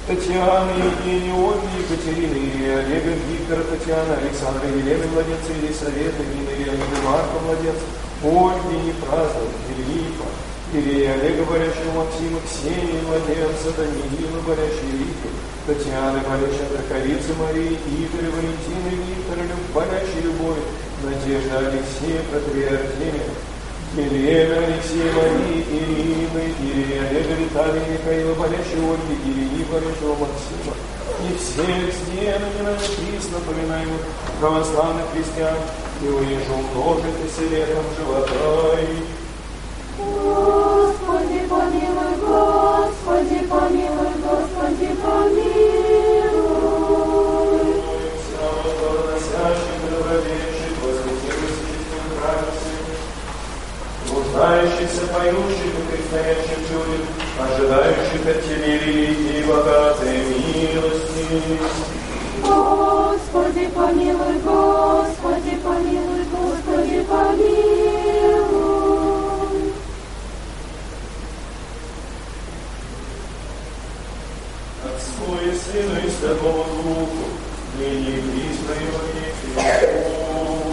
Татьяны, Евгения, Ольги, Екатерины, Олега, Виктора, Татьяны, Александра, Елены, младенца, Елисавета, Нины, Леонида, Марка, младенца, Ольги, Непраза, Филиппа, Ирея, Олега, болящего Максима, Ксении, младенца, Даниила, болящей Риты, Татьяны, болящей Андрокорицы, Марии, Игоря, Валентины, Виктора, болящей Любовь, Надежда, Алексея, Протрея, Артемия, Елена, Алексея, Марии, Ирины, Ирея, Олега, Виталия, Михаила, болящего Ольги, Ирини, болящего Максима, и всех сделанных на Христ, напоминаемых православных христиан, и уезжу множиться летом живота их. Господи, помилуй, Господи, помилуй, Господи, помилуй. Слава благоносящих и добродетельных, возвестивших истинным праведцем, нуждающихся, поющих и предстоящих людям, ожидающих от Тебе великие и богатые милости. Господи, помилуй, Господи, помилуй, Господи, помилуй. Отцу и Сыну и Святому Духу, ныне и присно и во веки веков.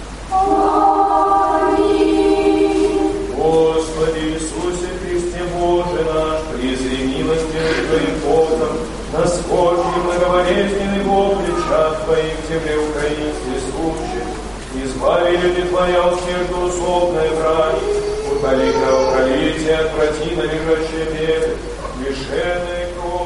Аминь. Господи Иисусе Христе Боже наш, презри милости Твоим Богом, на скорби многоболезненный вопли чад Твоих в земле украинских случаев, избави люди Твоя от междуусобной брани, утоли кровопролитие, отврати на лежащие беды, лишенные крови.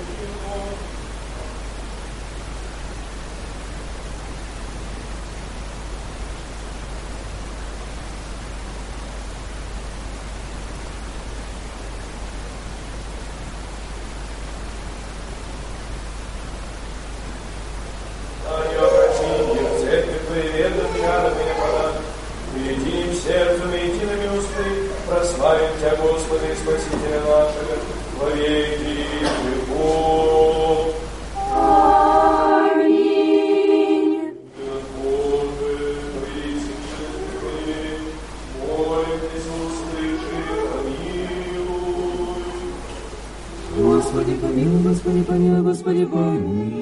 Прославим Тебя, Господи, Спасителя нашего, во веки веков. Аминь. Господи, присягни, молитесь, услыши, помилуй. Господи, помилуй, Господи, помилуй, Господи, помилуй.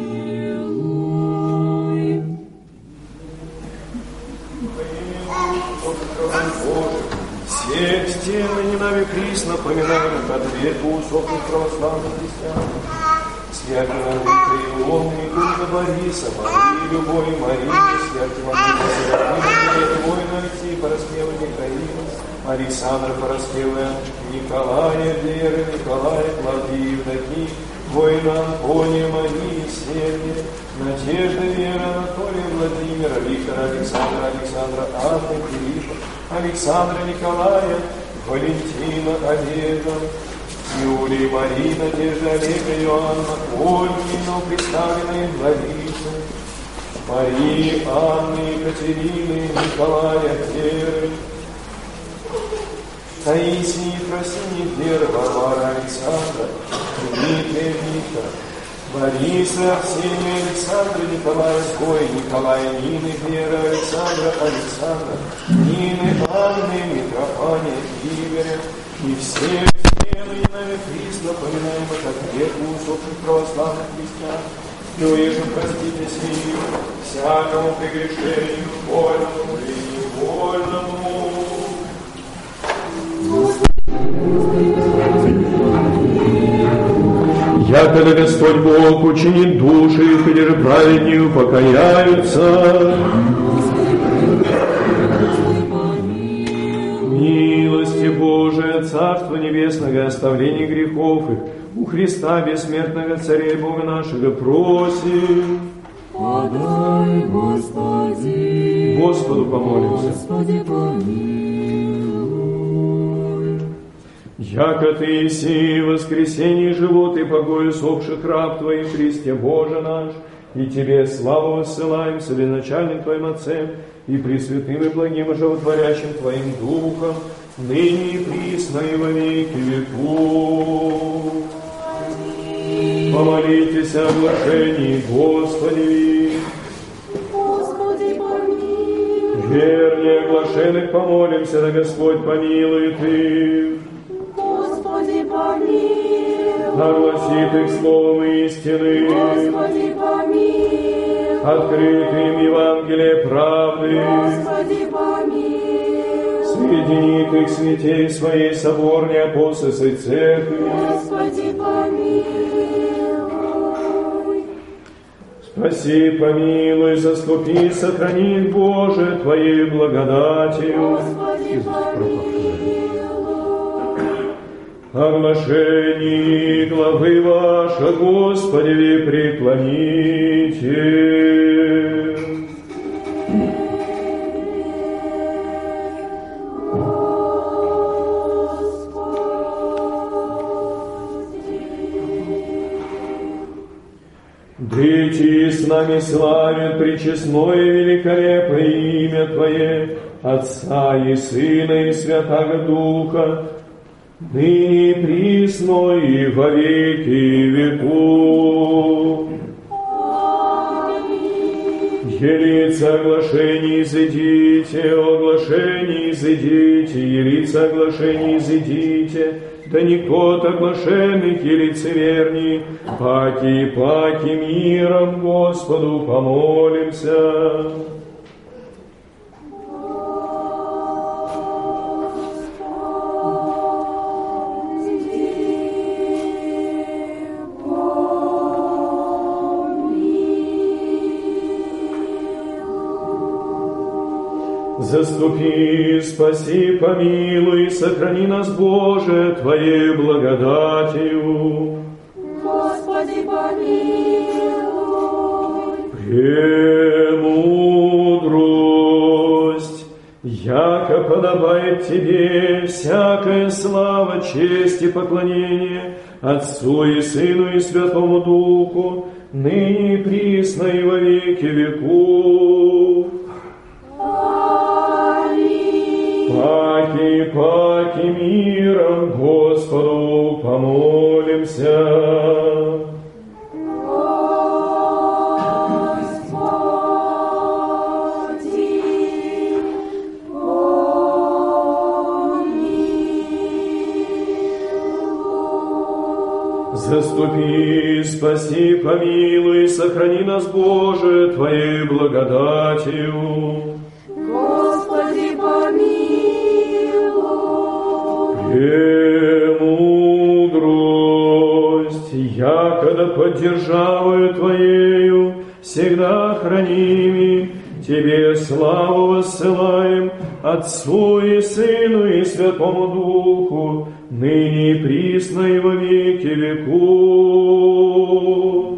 Всех стен и нами Христ напоминают ответу усопных православных христиан. Святого Митрополита Икона Бориса, Марии, Любови, Марии, святого Серафима, воина Алексея Пороскева, Михаила, Александра Пороскева, Николая, Веры, Николая, Клавдии, Евдокии, воина Антония, Марии, Сергия, Надежда, Вера, Анатолия, Владимира, Виктора, Александра, Анны, Филиппа, Александра, Николая, Валентина, Олега, Юлии, Марии, Надежда, Олега, Иоанна, Ольги, но представленные Ларисы, Марии, Анны, Екатерины, Николая, Веры, Таисии, Ефросинии, Веры, Варвара, Александра, Дмитрия, Виктора, Бориса, Арсения, Александра, Николая, Сгоя, Николая, Нины, Вера, Александра, Нины, Анны, Митрофания, Игоря и всех стены нами Христ, напоминаем от ответа усопших православных христиан, и уежем проститесь им всякому прегрешению, вольному и невольному. Якогда Господь Бог учинит души их, или же праведнее покаяются. Милости Божия, Царство Небесного, оставление грехов их, у Христа Бессмертного Царя и Бога нашего просим. Подай, Господи, Господу помолимся. Господи, помилуй. Яко Ты еси воскресение живот и покой усопших раб Твоих, Христе Боже наш, и Тебе славу воссылаем с веначальным Твоим Отцем и пресвятым и благим и животворящим Твоим Духом, ныне и присно и во веки веков. Помолитесь о блажении Господи. Господи, помилуй. Вернее оглашенных помолимся, да Господь помилует их. Господи, помилуй. огласит их словом истины, Господи, помилуй. открыт им Евангелие правды, Господи, помилуй. соединит их святей своей соборней апостольской церкви. Господи, помилуй. Спаси, помилуй, заступи, сохрани их, Боже, Твоей благодатью. Господи, помилуй. Оглашение главы ваша, Господи, преклоните. Дыти с нами славит пречестное и великолепное имя Твое, Отца и Сына и Святаго Духа, ныне и присно и во веки веков. Елица оглашений изыдите, оглашений изыдите, елица оглашений изыдите, да никто от оглашенных и лицеверни, паки миром Господу помолимся. Заступи, спаси, помилуй, сохрани нас, Боже, Твоей благодатью. Господи, помилуй. Премудрость, яко подобает Тебе всякая слава, честь и поклонение Отцу и Сыну и Святому Духу, ныне и присно и во веки веков. Паки миром Господу помолимся. Господи, помилуй. Заступи, спаси, помилуй, сохрани нас, Боже, Твоей благодатью. Господи, помилуй. Премудрость, якогда под державою Твоею всегда храними, Тебе славу воссылаем, Отцу и Сыну и Святому Духу, ныне и присно и во веки веков.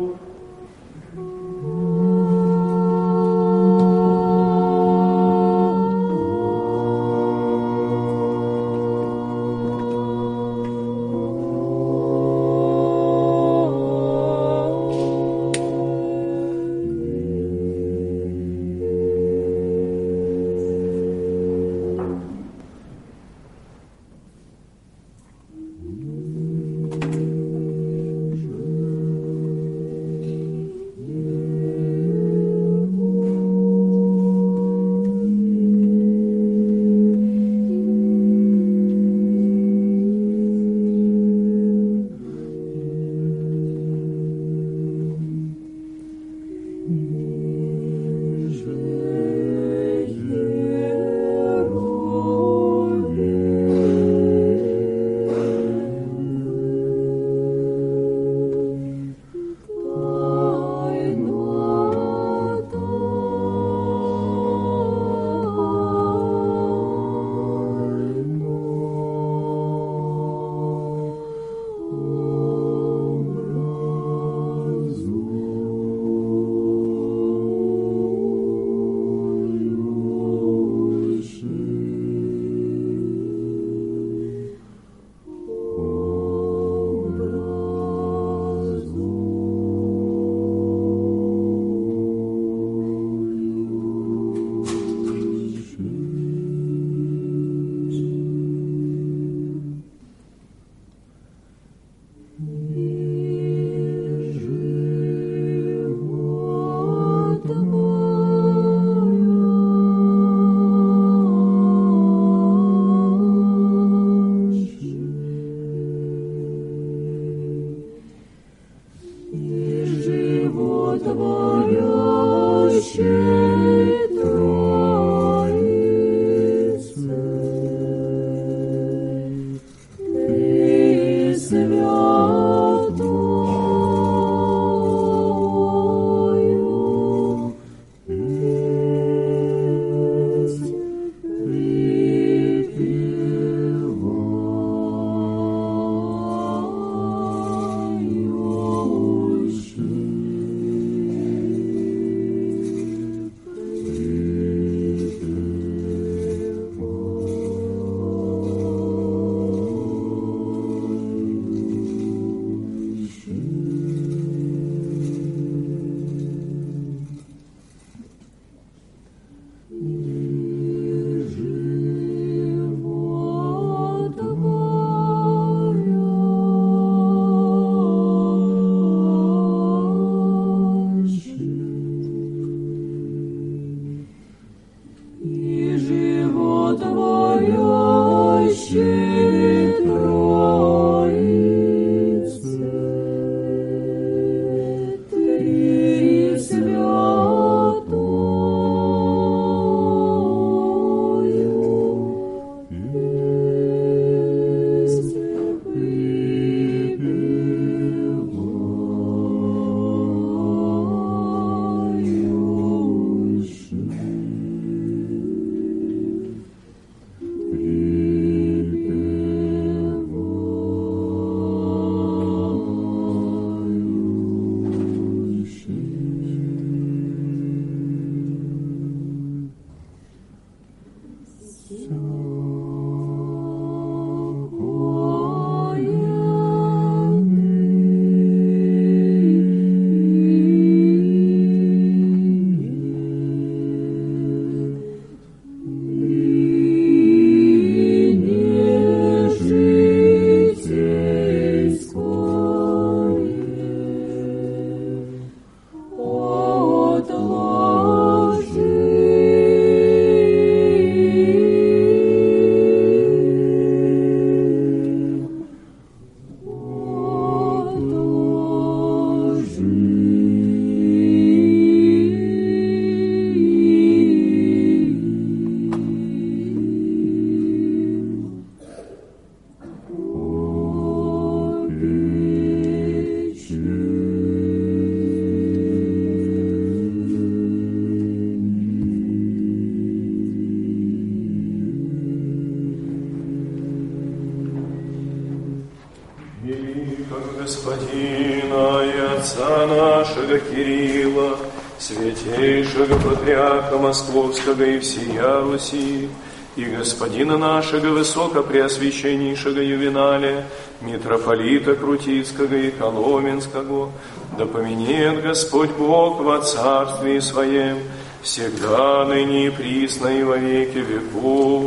Господина и отца нашего Кирилла, святейшего патриарха Московского и всея Руси, и господина нашего высокопреосвященнейшего Ювеналия, митрополита Крутицкого и Коломенского, да поменет Господь Бог во Царстве Своем, всегда, ныне и присно и во веки веков.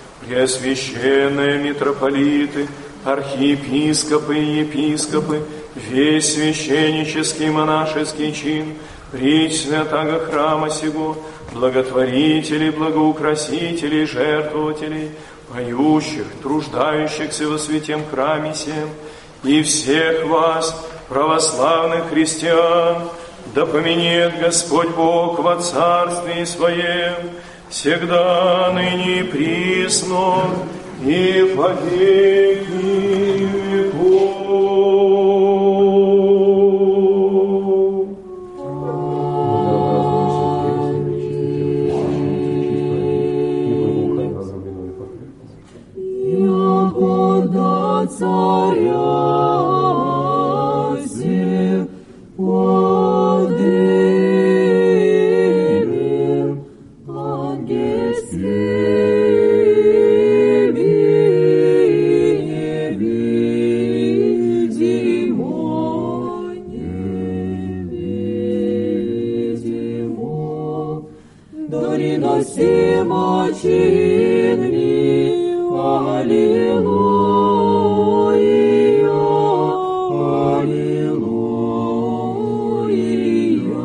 Преосвященные митрополиты, архиепископы и епископы, весь священнический монашеский чин, притч святаго храма сего, благотворителей, благоукрасителей, жертвователей, поющих, труждающихся во святем храме сем, и всех вас, православных христиан, да поменет Господь Бог во Царстве Своем, всегда, ныне и присно, и во веки веков. Якогда царя всех подымем, ангельскими невидимо, дориносимо чинми. Аллилуйя, аллилуйя,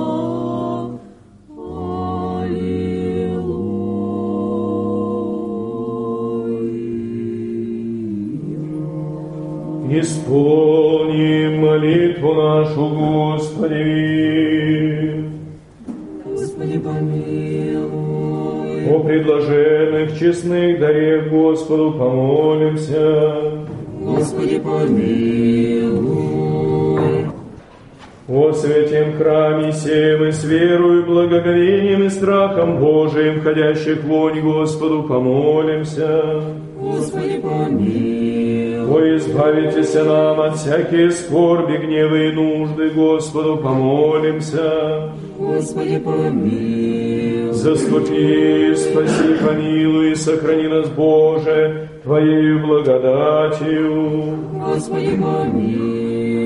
аллилуйя. Исполним молитву нашу, Господи. Господи, помилуй. О предложенных честных дарех Господу помолимся. Господи, помилуй. О святем храме сем и с верою, благоговением и страхом Божиим, ходящих вонь Господу помолимся. Господи, помилуй. О избавитесь нам от всякие скорби, гневы и нужды, Господу помолимся. Господи, помилуй. Заступи, спаси, помилуй и сохрани нас, Боже, Твоею благодатью. Господи, помилуй.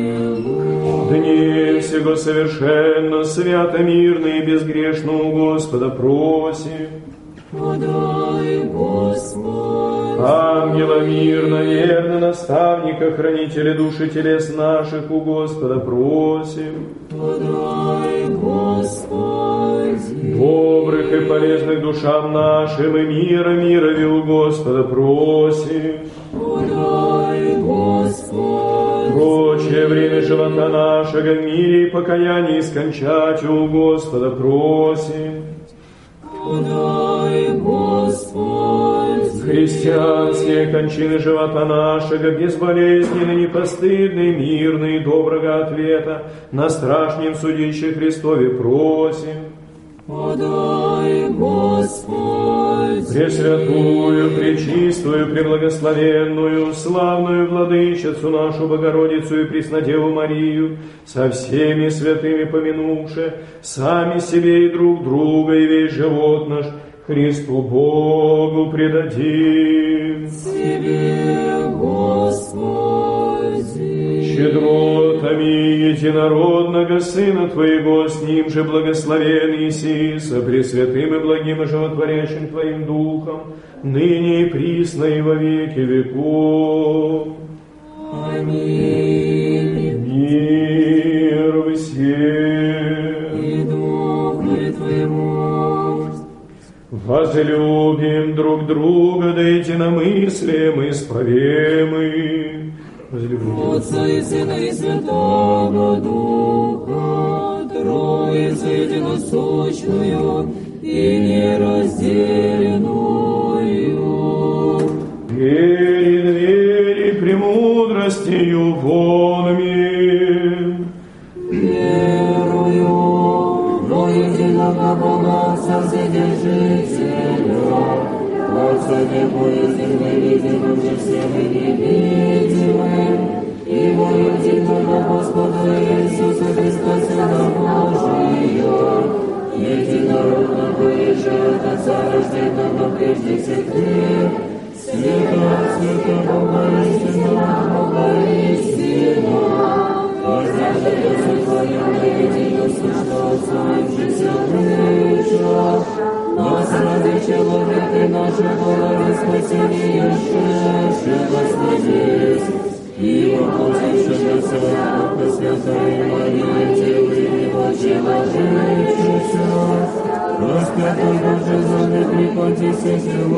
Дни всего совершенно, свято, мирно и безгрешно у Господа просим. Подай, Господь. Ангела мирно, верно, наставника, хранителя души телес наших у Господа просим. Подай, Господи. Добрых и полезных душам нашим и мира у Господа просим. Подай, Господи. Прочее время живота нашего в мире и покаянии скончать у Господа просим. Подай, Господи. Христианские кончины живота нашего, безболезненный, непостыдный, мирный и доброго ответа на страшнем судище Христове просим. Подай, Господи. Пресвятую, пречистую, преблагословенную, славную владычицу нашу Богородицу и Преснодеву Марию, со всеми святыми помянувши, сами себе и друг друга, и весь живот наш Христу Богу предадим. Тебе, Господи. Щедротами единородного Сына Твоего, с Ним же благословен Иси, со пресвятым и благим и животворящим Твоим Духом, ныне и присно и во веки веков. Аминь. Мир всем. И Духу Твоему. Возлюбим друг друга, да единомыслием исповем мы. Возлюбим. Отца и Сына и Святого Духа, Троицу единосущную и неразделенную. Двери премудростью вонами. Верую во единого Бога, Вседержителя, Отца непоясным и видимым же всем и невидимым, и во единого Господа Иисуса Христа, Сына Божия, единородного и же от Отца рожденного прежде всех лет, святого Бога истина, изражая сотворенное единосущного Отцом же все выше, нас ради человека нашего ради спасения шедшего здесь, и воплотившегося Духа Святой Марии, тело Его человечества, распятый Боже за неприпадися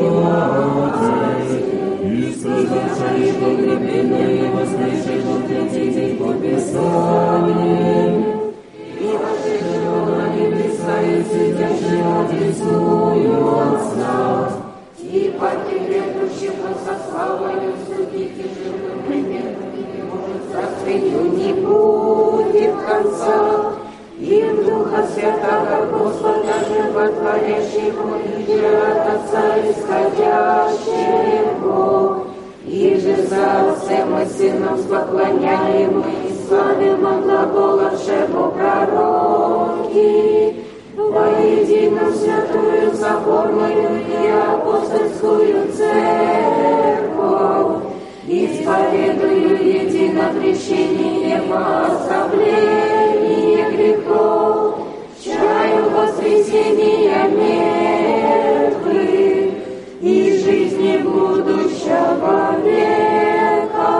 Отец, и сказавший Его крепленное и воскресшего в третий день по Писанию, и вошедшего на небеса и сидящий одесную Отца, и погибнущего со славою судите живым и мертвым, не может царствию не будет конца, и в Духа Святого Господа животворящего и же от Отца исходящего, и же за Отцем и Сыном поклоняемым и славим глаголавшему пророки, воедино святую соборную и апостольскую церковь, исповедую едино крещение во оставление грехов, чаю воскресения мертвых и жизни будущего века.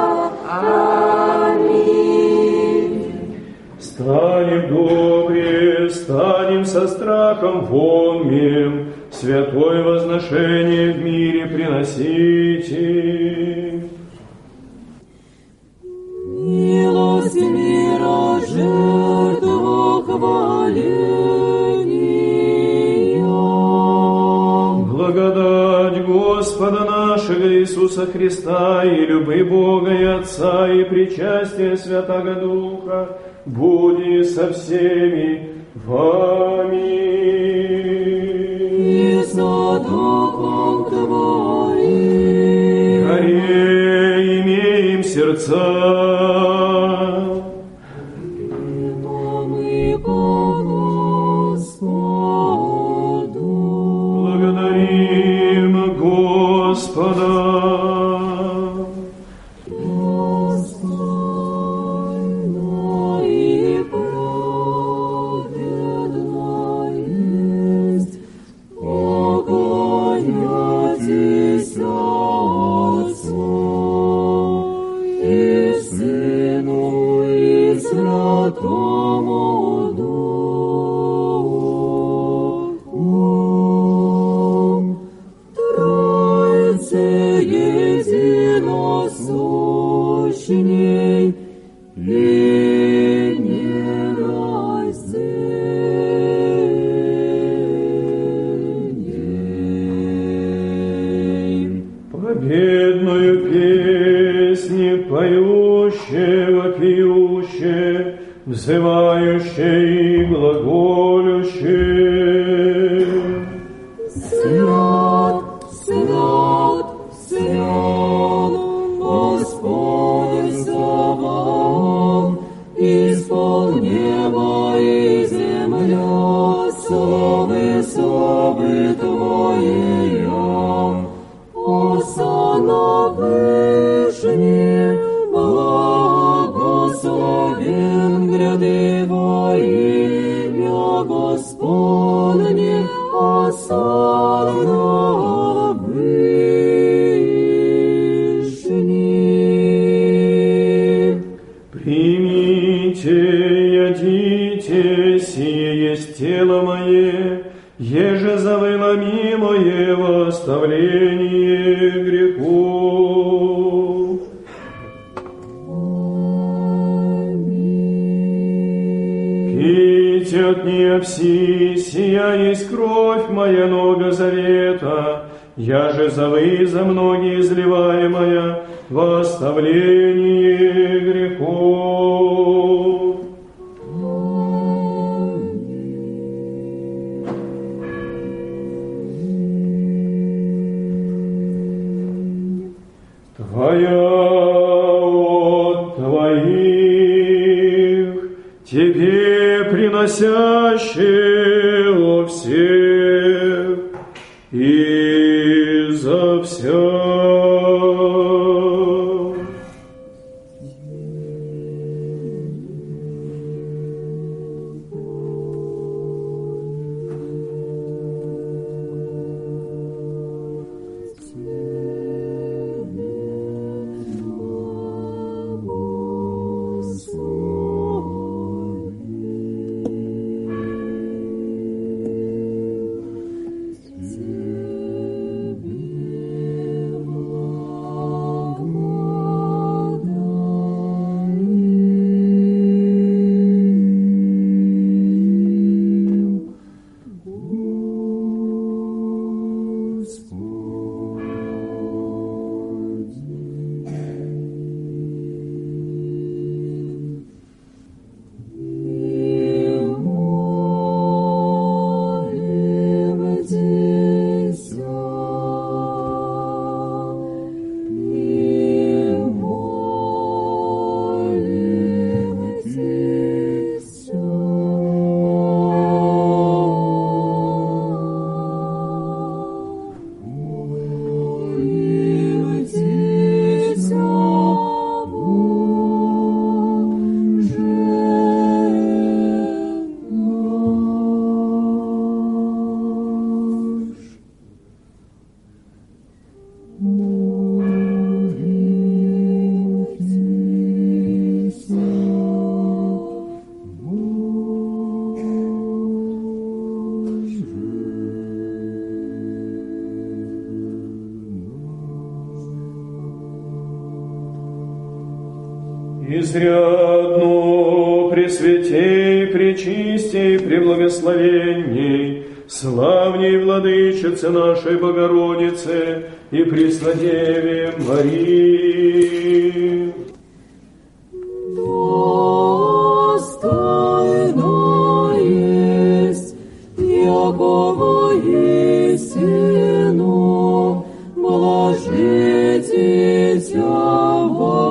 Аминь. Станем добре, станем со страхом вонмем, святое возношение в мире приносите. Милость мира, жертву хваления. Благодать Господа нашего Иисуса Христа и любви Бога и Отца и причастие Святого Духа буди со всеми вами. И со Духом Твоим. Горе имеем сердца. Мы ко Господу. Благодарим Господа. Достойно и праведно есть поклоняйтесь Отцу и Сыну и Святому Духу. Победную песнь поющее, вопиющее, взывающее и глаголющее. Свят, свят, свят, Господь Саваоф, исполни неба и земля, совы Твоя. Осанна вышних, благословен гряды во имя Господне, осанна вышних. Примите, ядите, сие есть тело мое, еже завыло мое восставление грехов. Пейте от нее все, сия есть кровь моя Нового Завета, яже завы за многие изливаемая восставление грехов. Твоя от Твоих, Тебе приносящего всех и за вся. Изрядно пресвятей, пречистей, преблагословенней, славней владычице нашей Богородице и Преснодеве Марии. Достойно есть, якого истину, блажите Тя,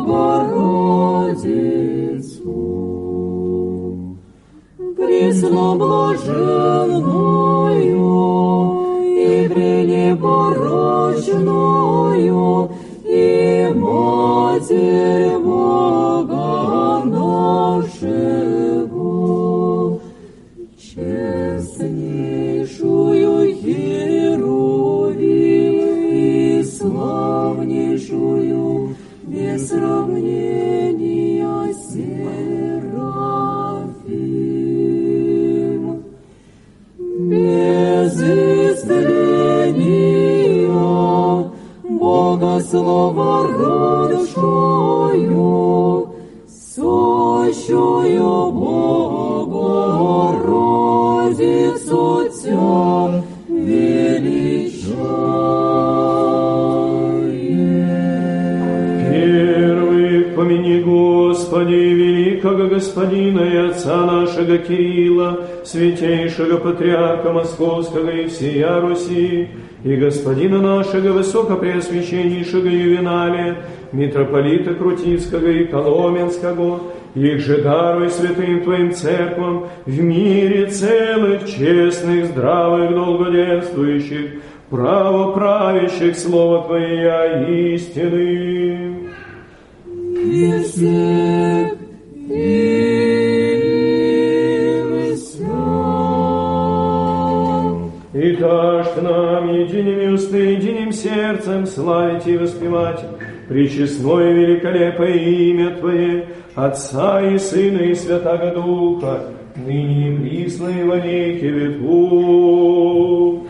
Богородицу, пресноблаженную и пренепорочную, и Матерь Бога нашего, честнейшую Херувим и славнейшую без сравнения Серафим, без исцеления Богослова родшую, сущую Богородицу Тя величаем. Господи, великого Господина и Отца нашего Кирилла, святейшего Патриарха Московского и всея Руси, и Господина нашего Высокопреосвященнейшего Ювеналия, митрополита Крутицкого и Коломенского, их же даруй святым Твоим церквам в мире целых, честных, здравых, долгоденствующих, правоправящих Слово Твое истины. Если и дашь нам едиными устами, единым сердцем славить и воспевать пречестное и великолепное имя Твое, Отца и Сына и Святаго Духа, ныне и присно и во веки веков.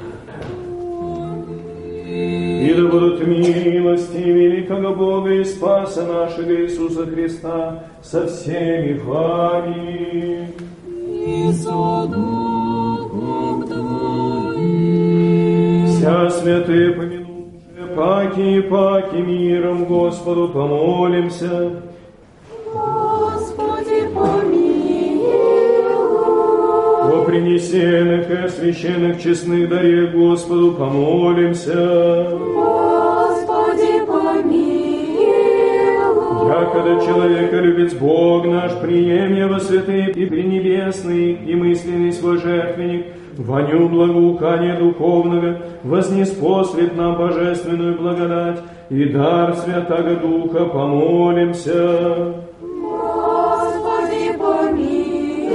И да будут милости великого Бога и Спаса нашего Иисуса Христа со всеми вами. и со Духом Твоим. Вся святые помянувшие, паки и паки миром Господу помолимся. Господи, помилуй. О принесенных и освященных честных даре Господу помолимся. Господи, помилуй. Якогда человека любит Бог наш, прием его святый и пренебесный, и мысленный свой жертвенник, воню благоухания духовного, вознеспослит нам божественную благодать и дар Святаго Духа, помолимся. Господи, помилуй.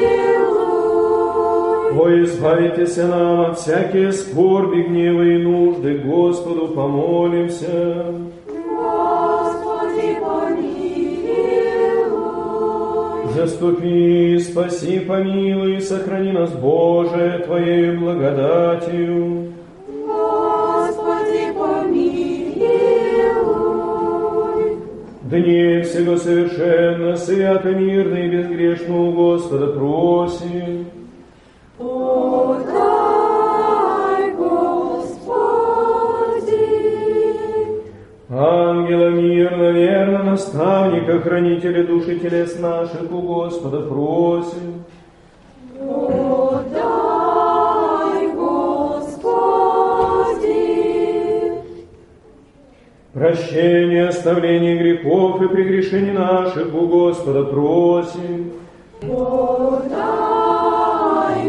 О, избавитесь нам от всякие скорби, гнева и нужды, Господу помолимся. Господи, помилуй. Заступи, спаси, помилуй, сохрани нас, Боже, Твоею благодатью. Господи, помилуй. Дни всего совершенно, свято, мирно и безгрешно у Господа просим. Подай, Господи. Ангела мирно, верно, наставника, хранителя душ и телес наших у Господа просим. Подай, Господи. Прощение, оставление грехов и прегрешений наших у Господа просим. Подай,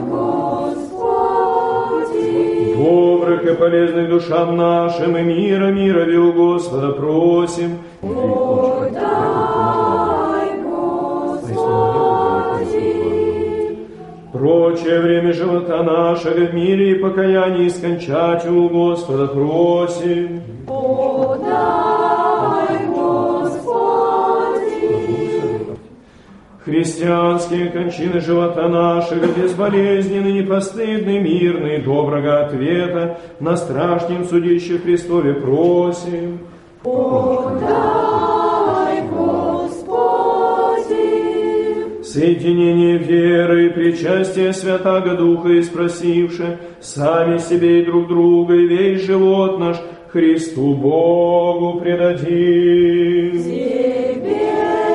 Господи. Добрых и полезных душам нашим и мира у Господа просим. Подай, Господи. Прочее время живота нашего в мире и покаянии скончать у Господа просим. Подай, Господи. Христианские кончины живота нашего безболезненны, непостыдны, мирны, доброго ответа на страшном судище Христове просим. Подай, Господи. Соединение веры и причастие Святаго Духа и спросивши сами себе и друг друга, и весь живот наш Христу Богу предадим. Тебе,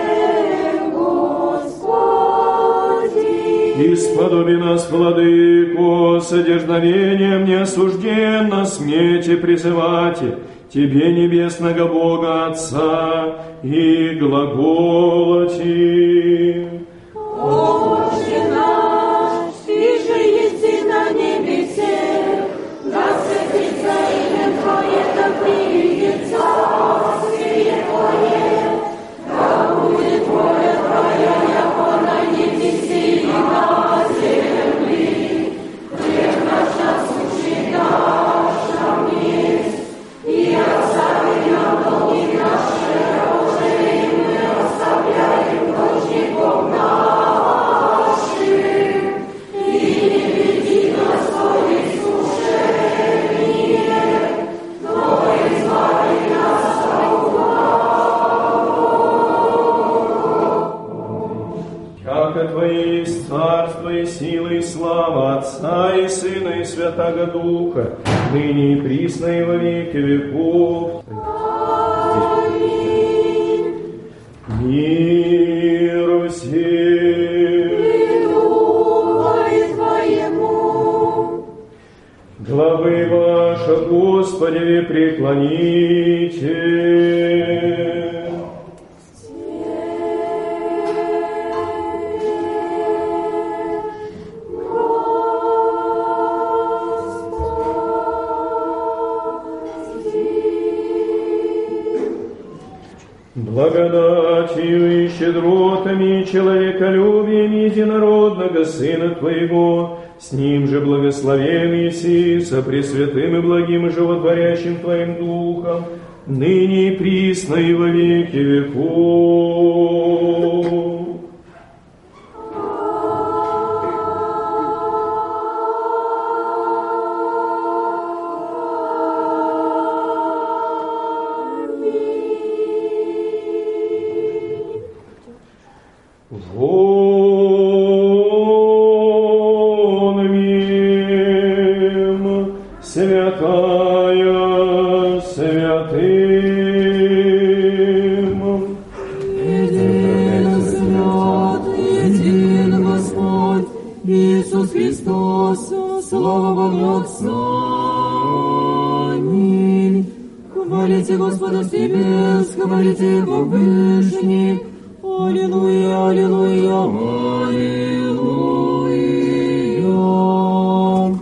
Господи. Исподоби нас, Владыко, с одежновением неосужденно смейте призывати Тебе, небесного Бога Отца, и глаголати. Отче наш, Ты же еси на небесе, да святится имя Твое, да придет царствие Твое, да будет воля Твоя, яко на небеси и на земли. Хлеб наш насущный дашь нам есть, и остави нам долги наши, Боже, и мы оставляем должников нашим, и не веди нас в искушение, но избави нас от злого. Яко Твое есть царство и сила и слава Отца и Сына и Святаго Духа, ныне и присно и во веки веков. Аминь. Мир Господи, преклоните. Благодатью и щедротами, человеколюбием единородного Сына Твоего, с Ним же благословен еси, со пресвятым и благим и животворящим Твоим Духом, ныне и присно и во веки веков. Святая святым. Един свят, един Господь, Иисус Христос, Слава Богу Отца. Аминь. Хвалите Господа с небес, хвалите Его вышних. Аллилуйя, аллилуйя, аллилуйя.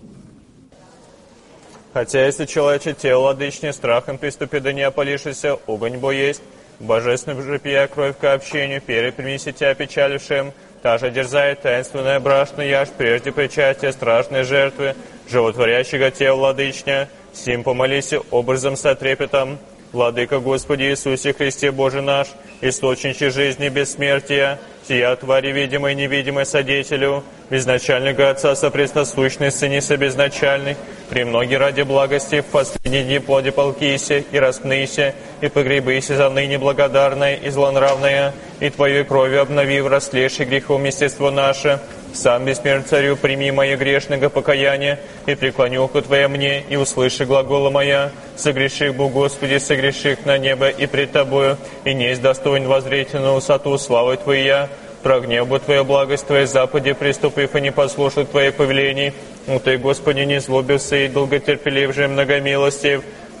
Хотя если человече тело владычне, страхом приступи, да не опалишься, огонь бо есть. Божественный же пия кровь к общению, перед принеси тебя опечалившим. Та же дерзает таинственная брашная яж, прежде причастия страшной жертвы, животворящего тела владычня. Сим помолись образом со трепетом. Владыка Господи Иисусе Христе Боже наш, источнище жизни бессмертия, сия твари видимой и невидимой содетелю, безначальника Отца сопресносущный Сыне собезначальных, премноги ради благости в последние дни плоди полкися и распныся, и погребыся за ныне благодарное и злонравное, и Твоей кровью обновив растлевший грехом естество наше. Сам бессмертный Царю, прими мое грешное покаяние, и преклони ухо Твое мне, и услыши глагола моя. Согреших, Бог Господи, согреших на небо и пред Тобою, и несть достоин воззреть на высоту славы Твоя. Прогнев бы Твоя благость, Твоей западе, приступив и не послушал Твоих повелений. Но Ты, Господи, не злобился и долготерпелив же многомилостив.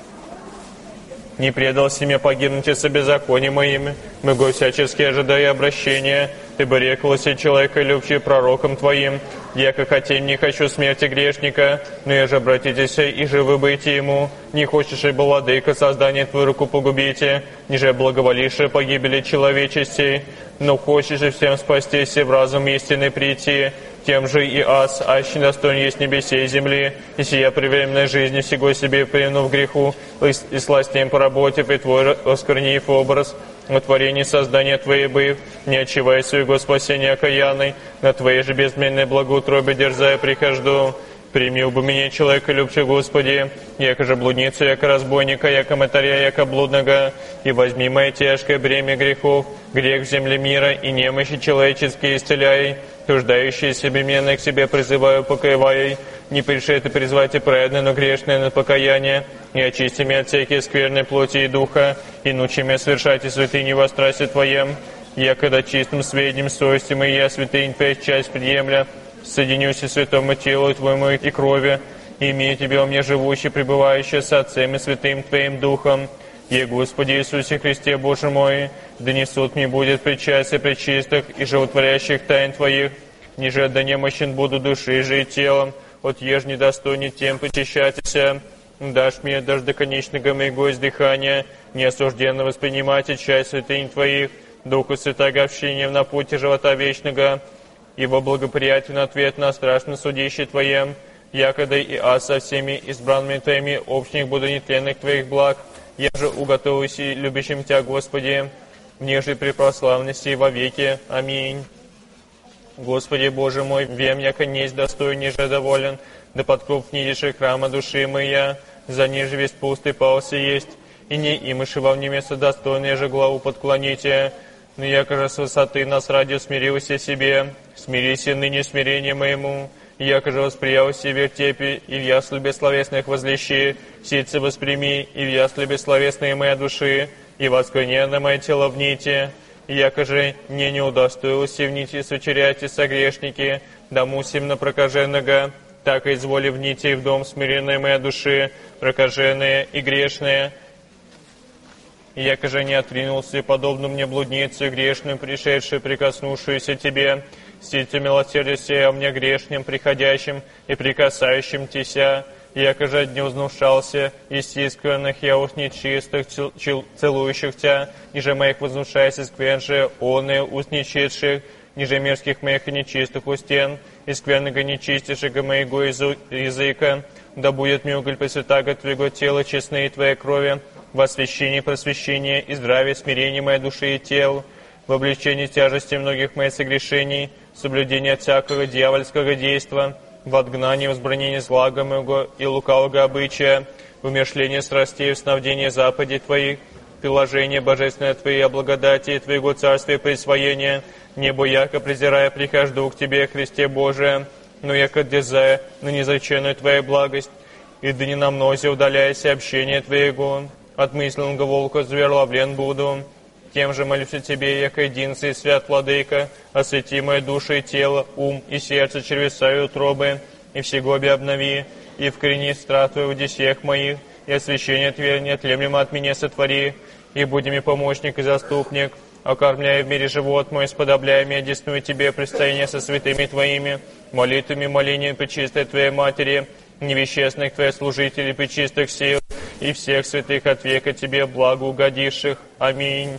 Не предал семя погибнуть из беззакония моими, мы всячески ожидая обращения. Ты бы реклся человека, любчий пророком Твоим. Я, как хотим, не хочу смерти грешника, но я же обратитесь и живы быйте ему. Не хочешь и владыка создание Твою руку погубите, ниже благоволившие погибели человечести, но хочешь и всем спастись и в разум истины прийти. Тем же и ас, аще достоин есть небесе и земли, и сия при временной жизни сего себе приняв греху, и сластием поработив, и Твой осквернив образ, о творении создания Твоей быв, не отчевай своего спасения окаянной, на Твоей же безменной благоутробе дерзая прихожду. Прими бы меня, человека любче, Господи, яко же блудницу, яко разбойника, яко мытаря, яко блудного, и возьми мое тяжкое бремя грехов, грех в земле мира и немощи человеческие исцеляй, труждающиеся беменных к себе призываю, покаивай, не пришли ты призвать и праведное, но грешное на покаяние, и очисти меня от всякие скверной плоти и духа, и научи меня совершать и святыни во страсти Твоем, я, когда чистым сведением совести моей, я святынь Твоих часть приемля, соединюсь и святому телу Твоему и крови, и имея Тебя у меня живущий, пребывающий с Отцем и святым Твоим Духом. И, Господи Иисусе Христе, Боже мой, донесут мне будет причастие пречистых и животворящих тайн Твоих, ниже да немощен буду души и жить телом, от еж недостойный тем почищатися, дашь мне даже до конечного моего издыхания, неосужденно воспринимать и часть святынь Твоих, Духа Святаго общением на пути живота вечного, и во благоприятен ответ на страшном судище Твоем, якогда и аз со всеми избранными Твоими общих буду нетленных Твоих благ, я же уготовуюсь и любящим Тебя, Господи, мне же при прославности во веки. Аминь. Господи Боже мой, вем, яко несть достоин, ниже доволен, да подкуп нидиши храма души моя, за ниже весь пустый пался есть, и не имыши во мне место достойное же главу подклоните, но яко же с высоты нас ради смирился себе, смирись и ныне смирение моему, яко же восприял себе вертепи, и в ясли бессловесных возлещи, сильце восприми, и в ясли бессловесные моей души, и воскверненно мое тело в нити, яко же не удостоился в нити сочерять и согрешники, да мусим на прокаженного, так и изволи вните в дом смиренной моей души, прокаженные и грешные. Яко же не отринулся, подобно мне блуднице грешным, пришедшей, прикоснувшуюся тебе, сильте милосердия сия мне грешным, приходящим и прикасающим тися, яко же не узнушался, истисканных я уст нечистых, целующих тебя, ниже моих вознушайся скверн же, оные уст нечистых, ниже мерзких моих и нечистых устен, и скверного нечистейшего моего языка, да будет мне уголь пресвятаго твоего тела, честные твоей крови, в освящении, просвещении и здравии, смирении моей души и тел, в облегчении тяжести многих моих согрешений, соблюдение всякого дьявольского действа, в отгнании, возбранении зла моего и лукавого обычая, в умершлении страстей, в сновдении западей твоих, приложение божественное твоей благодати и твоего царствия присвоения, небо яко презирая прихожду к тебе, Христе Божие, но яко дерзая на неизреченную твою благость, и да не на мнозе удаляйся общение твоего, от мысленного волка зверловлен буду. Тем же молюсь о тебе, яко единцы и свят владыка, освети мою душу и тело, ум и сердце, червеса и утробы, и всегобе обнови, и вкорени страх твоего в десех моих, и освящение твое неотлемлемо от меня сотвори, и будь мне помощник и заступник, окормляя в мире живот мой, сподобляя меня десную тебе предстояние со святыми твоими, молитвами, молениями пречистой твоей матери, невещестных твоих служителей, пречистых сил, и всех святых от века тебе благо угодивших. Аминь.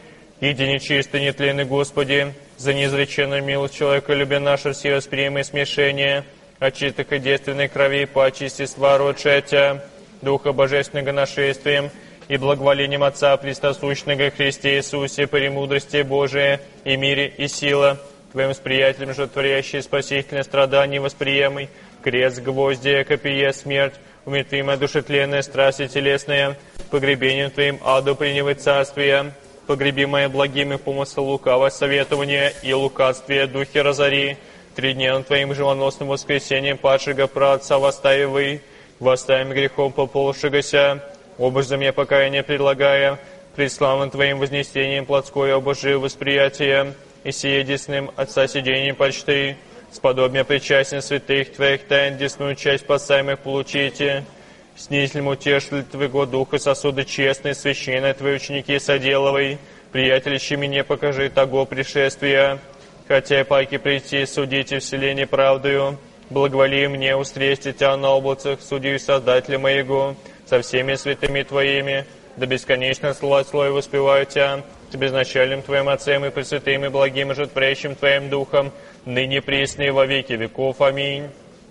Иди нечистый, нетленный Господи, за неизреченную милость человека, любя наше все восприемые смешения, от чистых и действенной крови, по очистиства родшая Тя, Духа Божественного нашествием и благоволением Отца Христосущного Христе Иисусе, премудрости Божие и мире и сила, Твоим восприятелем же творящий спасительное страдание восприемый, крест, гвозди, копье, смерть, умертвимая душетленная страсть и телесная, погребением Твоим аду принявы царствия, погребимое благими помыслом лукавое советование и лукавствие духе разори, 3 дня Твоим живоносным воскресением падшего праотца восставивый, восставим грехом пополшегося, образом я покаяние предлагая, пред славным Твоим вознесением плотское обожи восприятие, и сие десным Отца сидением почты, сподобие причастия святых Твоих тайн десную часть спасаемых получите, снизлем утешитель Твоего Духа сосуды честные, священные Твои ученики соделывай, приятелищи мне покажи того пришествия, хотя и паки прийти, судите вселение правдою, благоволи мне устрести Тя на облацах, судью Создателя моего, со всеми святыми Твоими, да бесконечно слава Слой воспеваю Тя, с безначальным Твоим Отцем и пресвятым и благим и животворящим Твоим Духом, ныне пресные во веки веков. Аминь.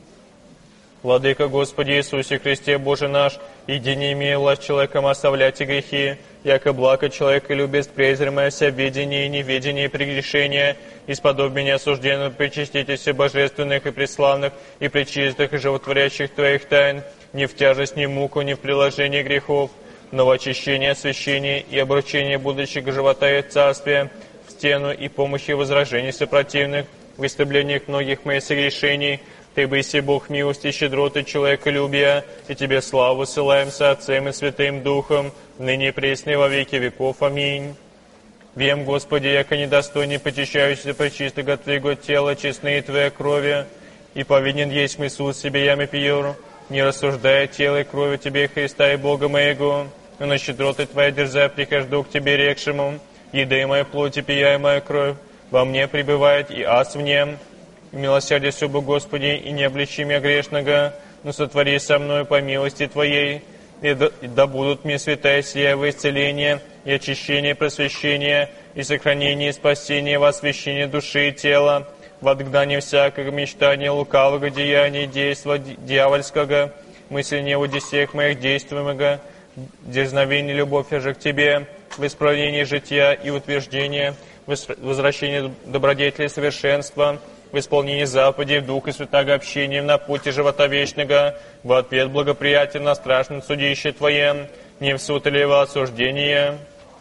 Владыка Господи Иисусе Христе Боже наш, иди не имея власть человеком оставлять и грехи, яко благо человека любит презремое вся видение и неведение и прегрешения, и сподобь меня осужденного причаститесь божественных и преславных, и пречистых и животворящих Твоих тайн, не в тяжесть, ни в муку, ни в приложении грехов, но в очищение, освящение и обручение будущего живота и царствия, в стену и помощи возражений сопротивных, в истреблениях многих моих согрешений. Ты быси Бог милости, щедроты, человеколюбия, и Тебе славу ссылаем со Отцем и Святым Духом, ныне и пресно во веки веков. Аминь. Вем, Господи, яко недостойный, почищающийся пречистого Твоего тела, честные Твоей крови, и повинен есть Иисус себе яме пьер, не рассуждая тело и крови Тебе, Христа и Бога моего, но на щедроты Твоя дерзая прихожду к Тебе рекшему, еды моя плоть и пия моя кровь, во мне пребывает и аз в нем. Милосердие субу, Господи, и не обличи меня грешного, но сотвори со мною по милости Твоей, и да будут мне святая сия во исцеление, и очищение, и просвещение, и сохранение, и спасение, во освящение души и тела, в отгнание всякого мечтания, лукавого деяния, действа дьявольского, мысли не у всех моих действуемого, дерзновение, любовь же к Тебе, в исправлении жития и утверждения, возвращение добродетели совершенства, в исполнении заповедей, в Духа Святаго общением на пути живота вечного, в ответ благоприятия на страшном судище Твоем, не в суд или в осуждение.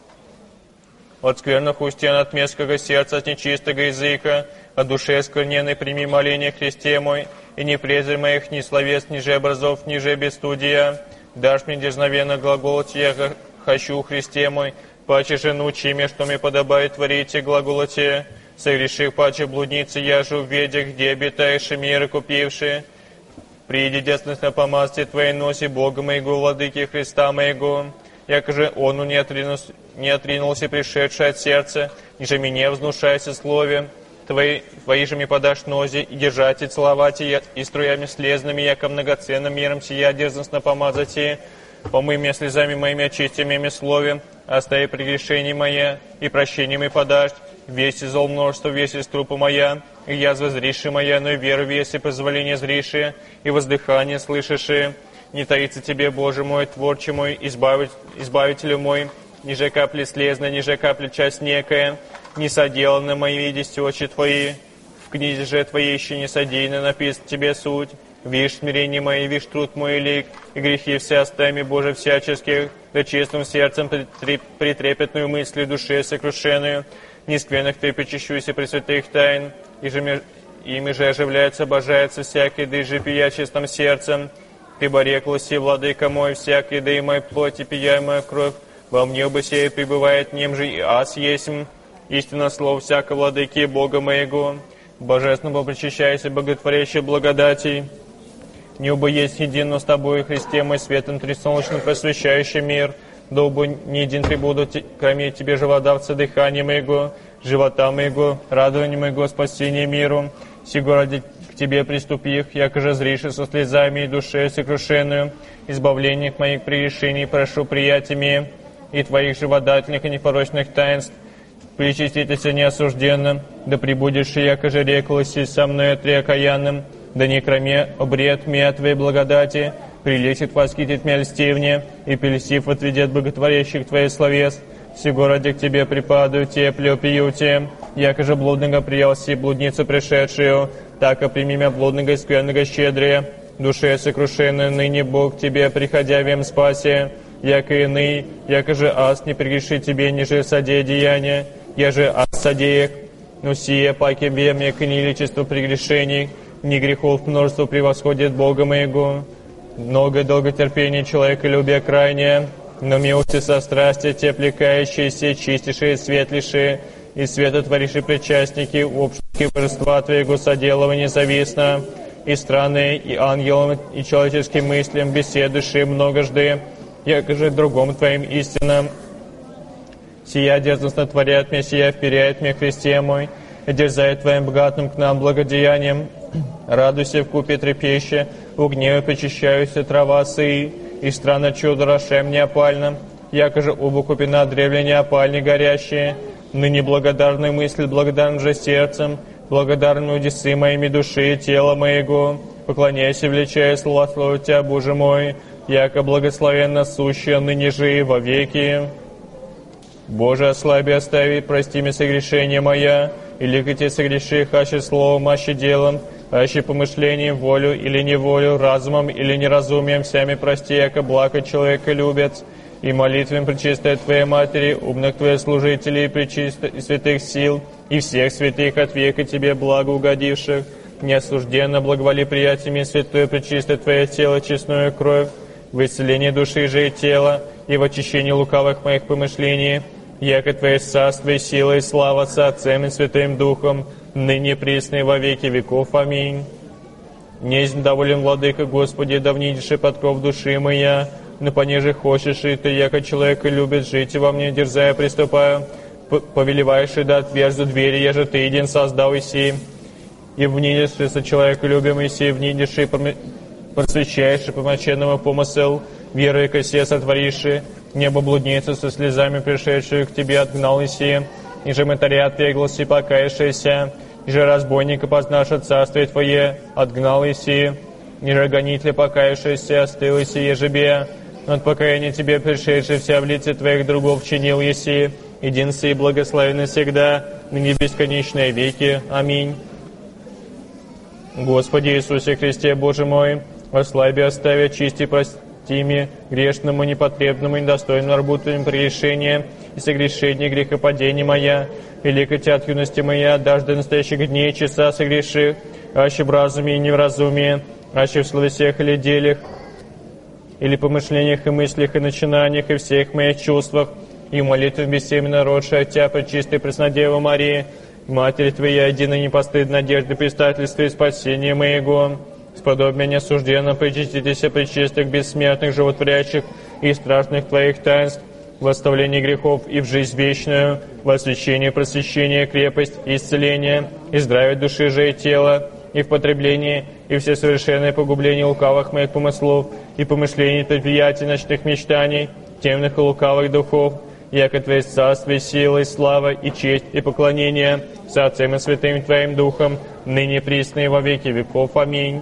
От скверных устен, от мерзкого сердца, от нечистого языка, от души оскверненной прими моление Христе мой, и не презри моих ни словес, ни же образов, ни же бесстудия. Дашь мне дерзновенно глаголать, я хочу, Христе мой, паче же научи меня, что мне подобает творить и глаголоте. Согрешив паче блудницы, я же увидя, где обитаешь, мира купивши. приди десность на помазте Твоей носи Бога моего, владыки Христа моего. Якоже он не отринулся, пришедший от сердца, ниже меня вознушайся слове. Твои же мне подашь нози, и держать, и целовать, и струями слезными, яко многоценным миром сия дерзостно помазать, и помы меня слезами моими, очисти моими словем, остави прегрешения моя, и прощение мои подашь, весть зол множество, весть из трупа моя, и язва зриши моя, но и веру весть, и позволение зриши, и воздыхание слышиши. Не таится тебе, Боже мой, Творче мой, Избавителю мой, ниже капли слезно, ниже капли часть некая, не соделаны мои видести очи Твои, в книге же Твоей еще не содеяно, написан Тебе суть. Видишь смирение мои, видишь труд мой лик, и грехи все остави, Боже, всяческих, да честным сердцем притрепетную мыслью душе сокрушенную, нескверных Ты причащуйся пресвятых тайн, ими же оживляется, обожается всякий, да и же пия чистым сердцем. Ты борекласи, владыка мой, всякий, да и моя плоть, и пия моя кровь, во мне оба сей пребывает, нем же и аз есмь. Истинно слово всякого владыки Бога моего, божественного причащайся, боготворящей благодати. Небо есть едино с Тобой, Христе мой, светом трисолнечным просвещающий мир, да оба не един прибуду, кроме Тебе, живодавца, дыхания моего, живота моего, радования моего, спасения миру. Сего ради к Тебе приступих, якоже зриши со слезами и душе сокрушенную, избавлениях моих прегрешений прошу приятиями и Твоих живодательных и непорочных таинств. Причаститеся неосужденным, да прибудешь и якоже рекласи со мной окаянным, да не кроме обред мя Твоей благодати, прилечит, восхитит мя льстивне, и прельстив отведет боготворящих Твоих словес. Сего ради к Тебе припадаю, теплю, пью Те, якоже блудного приялся блудницу пришедшую, так и прими мя блудного и скверного щедрее, душе сокрушенной ныне Бог Тебе, приходя вем спасе, яко иный, якоже аз не прегреши Тебе, ниже содея деяния, я же аз содеях, но сие паки вем, яко неличество прегрешений, ни грехов множество превосходит Бога моего. Много долготерпения человеколюбия крайнее, но милости со страсти те плекающиеся, чистейшие, светлейшие, и светотворившие причастники, общие божества Твоего соделова независно, и странные, и ангелам, и человеческим мыслям, беседующие многожды, якоже другом Твоим истинам. Сия дерзостно творят меня, сия вперяет меня, Христе мой, и дерзает Твоим богатым к нам благодеянием. Радуйся вкупе трепеща, у гнева причащаюся трава сыи, и странно чудо рошем неопальным, якоже оба купина древля неопальни горящие, ныне благодарны мысль, благодарным же сердцем, благодарны удесы моими души и тела моего, поклоняйся, величая слава Тебя, Боже мой, яко благословенно сущее ныне же и во веки. Боже, ослаби, остави, прости мне согрешение моя, или к Тебе согреши, аще словом, аще делом, аще помышлением, волю или неволю, разумом или неразумием, всеми прости, яко благо человека любец, и молитвами пречистой Твоей Матери, умных Твоих служителей и святых сил, и всех святых от века Тебе благо угодивших, неосужденно благоволи приятиями святое пречистой Твое тело, честную кровь, в исцелении души же и тела, и в очищении лукавых моих помышлений, яко Твое царство и сила и слава со Отцем и Святым Духом, ныне присно и во веки веков. Аминь. Нездь доволен, Владыка, Господи, давнейший подков души моя, но понеже хочешь, и Ты, яко человека любит, жить и во мне, дерзая, приступаю, повелеваешь, и да отверзу двери, еже Ты един создал иси, и внидишь со человека любимый иси, внидишь и просвещаешь, и помоченного помысел, верой косе сотворишь, небо блудницу со слезами пришедшую к Тебе отгнал иси, и же мытаря отвеглась и покаявшаяся, и же разбойника познавши царствие Твое отгнал иси, и же гонителя покаявшаяся остыл иси ежебе, но от покаяния Тебе пришедший вся в лице Твоих другов чинил еси, един си благословен всегда, ныне бесконечные веки. Аминь. Господи Иисусе Христе, Боже мой, ослаби, остави, очисти, прости мне, грешному, непотребному, недостойному работанию прегрешения и согрешения грехопадения моя, великой Тебя от юности моя, дашь до настоящих дней часа согреших, аще в разуме и не в разуме, аще в словесях или делях, или помышлениях и мыслях, и начинаниях, и всех моих чувствах, и молитвах бессеменно родшая от Тебя, пречистой Преснодева Марии, Матери Твоей, единой непостыдной надежды, предстательства и спасения моего, Сподобие неосужденно причаститесь пречистых, бессмертных, животворящих и страшных Твоих таинств, в оставлении грехов и в жизнь вечную, в освящении, просвещение, крепость, исцеление, и здравие души же и тела, и в потреблении, и все совершенное погубление лукавых моих помыслов, и помышлений, предприятий, ночных мечтаний, темных и лукавых духов, яко Твое царство, и сила, и слава, и честь, и поклонение с Отцем и Святым Твоим Духом, ныне присно и во веки веков. Аминь.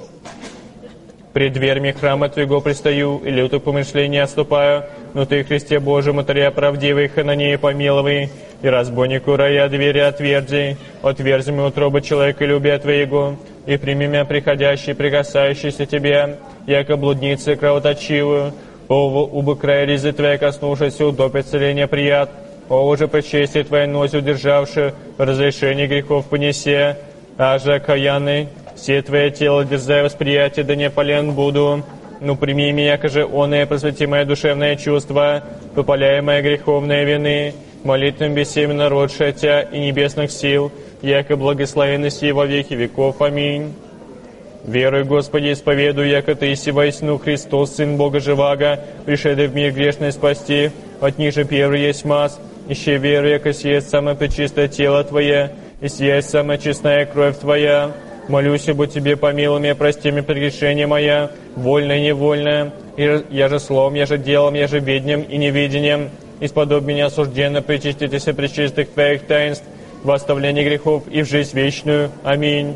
Пред дверьми храма Твоего предстаю, и лютых помышлений отступаю, но Ты, Христе Божий, Матеря правдивый, Хананея помилуй, и разбойнику рая двери отверзи мне утробы человеколюбия Твоего, и прими меня приходящий, прикасающийся Тебе, яко блудницы кровоточивую, убы края резы Твоя коснувшись, удопит целения прият, уже по чести Твоей носи удержавши, разрешение грехов понесе, аже окаянный, все Твое тело, дерзая восприятие, да не полен буду. Ну, прими меня, каже оное, просвети мое душевное чувство, попаляя мои греховные вины, молитвым бессеменно родшая Тя и небесных сил, яко благословенности во веки веков. Аминь. Веруй, Господи, исповедуй, яко Ты иси воистину Христос, Сын Бога Живаго, пришедший в мир грешный спасти, от ниже первый есть мас, ищи веру, яко сие самое пречистое тело Твое, и сие самая честная кровь Твоя. Молюсь об Тебе, помилуй меня, прости мне прегрешение моя, вольное и невольное, я же словом, я же делом, я же ведением и неведением, исподобь меня осужденно, причаститесь пречистых Твоих таинств, в оставлении грехов и в жизнь вечную. Аминь.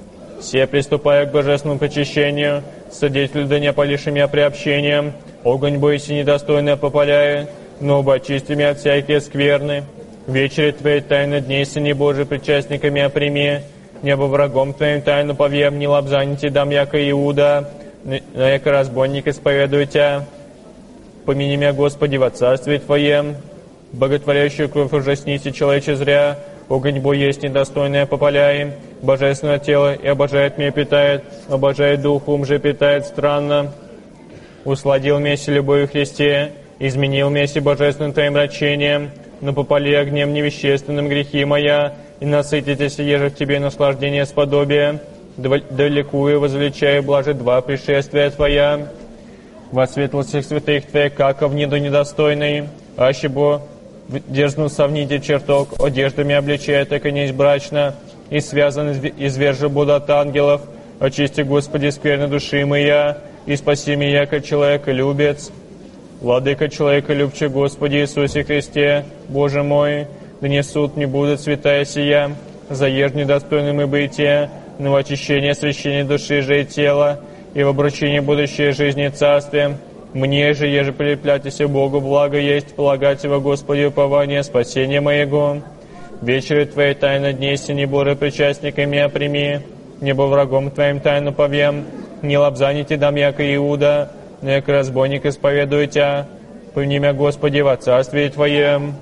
Все приступая к божественному причащению, свидетелю да не опалишь меня приобщением, огонь бойся недостойно попаляя, но очисти меня от всякие скверны. Вечере Твоей тайны дней, Сыне Божий, причастниками оприми, небо врагом Твоим тайну повем, не лобзаните дам, яко Иуда, но яко разбойник исповедую Тя. Помяни меня, Господи, во Царстве Твоем, боготворящую кровь ужасните человече зря, огонь бой есть недостойное попаляем, божественное тело и обожает меня питает, обожает дух, ум же питает странно. Усладил месси любовью Христе, изменил месси божественным Твоим рачением, но попали огнем невещественным грехи моя, и насытитесь, еже в Тебе наслаждение сподобие, далекую возвеличаю блажи два пришествия Твоя. Во светлостях святых Твоих, как в ниду недостойный, ащебо дерзну совните чертог, одеждами обличает, так и несть брачно, и связан извержу буду от ангелов, очисти, Господи, скверны души моя, и спаси меня, яко человеколюбец. Владыка человеколюбче, Господи Иисусе Христе, Боже мой, да не суд не будут святая сия, заеж недостойным и бытия, но в очищение освящение души же и тела, и в обручение будущей жизни царствия. Мне же, еже прилепляйтесь Богу, благо есть, полагать его, Господи, упование, спасение моего. Вечеры Твоей тайны дней, Сыне Божий, причастниками оприми, небо врагом Твоим тайну повем, не лобзаните дам, яко Иуда, но яко разбойник исповедую Тя. Помяни меня, Господи, во Царстве Твоем.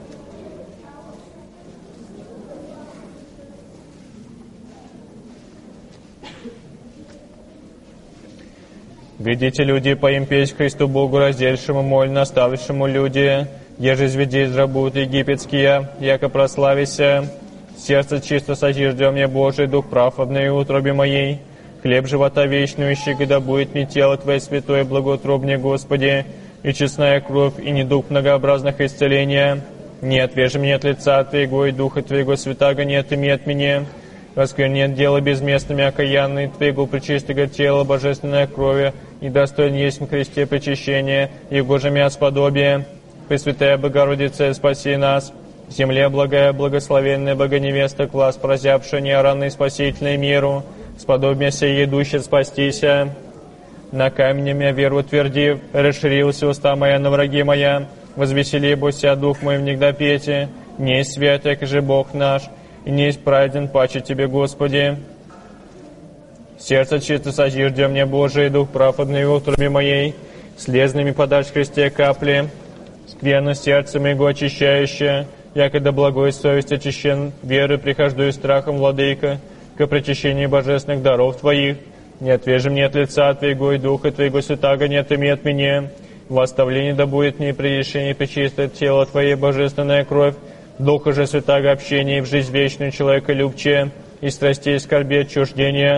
Глядите, люди, поим песнь Христу Богу, раздельшему, мольно оставившему люди, еже изведи из рабут египетские, яко прославися. Сердце чисто созиждем мне, Божий, дух прав в утробе моей. Хлеб живота вечную ищи, когда будет мне тело Твое святое, благоутробнее, Господи, и честная кровь, и не дух многообразных исцеления. Не отвежи меня от лица Твоего, и Духа Твоего святаго не отыми от меня. Осквернет дело безместными окаянный Твоего причистого тела, божественной крови, и достоин есть в Христе причащения, Его же мя сподобие. Пресвятая Богородица, спаси нас. Земле благая, благословенная Богоневеста, класс прозябшая неоранный спасительный миру, сподобься едуще спастися. На камне меня веру утвердив, расширился уста моя на враги моя, возвесели буся дух мой в негдопете, не есть свят, як же Бог наш, и не есть праведен паче Тебе, Господи. Сердце чисто созиждя мне, Божий, дух прав в утробе моей, слезными подашь Христе капли, скверно сердце моего очищающее, якогда благой совесть очищен, верой прихожду и страхом, Владыка, к причащению божественных даров Твоих. Не отвежи мне от лица Твоего, и Духа Твоего святаго не отыми от меня. В оставлении да будет мне при решении причистое тело Твое, божественная кровь, Духа же святаго общения и в жизнь вечную человека любче, и страстей скорби отчуждения,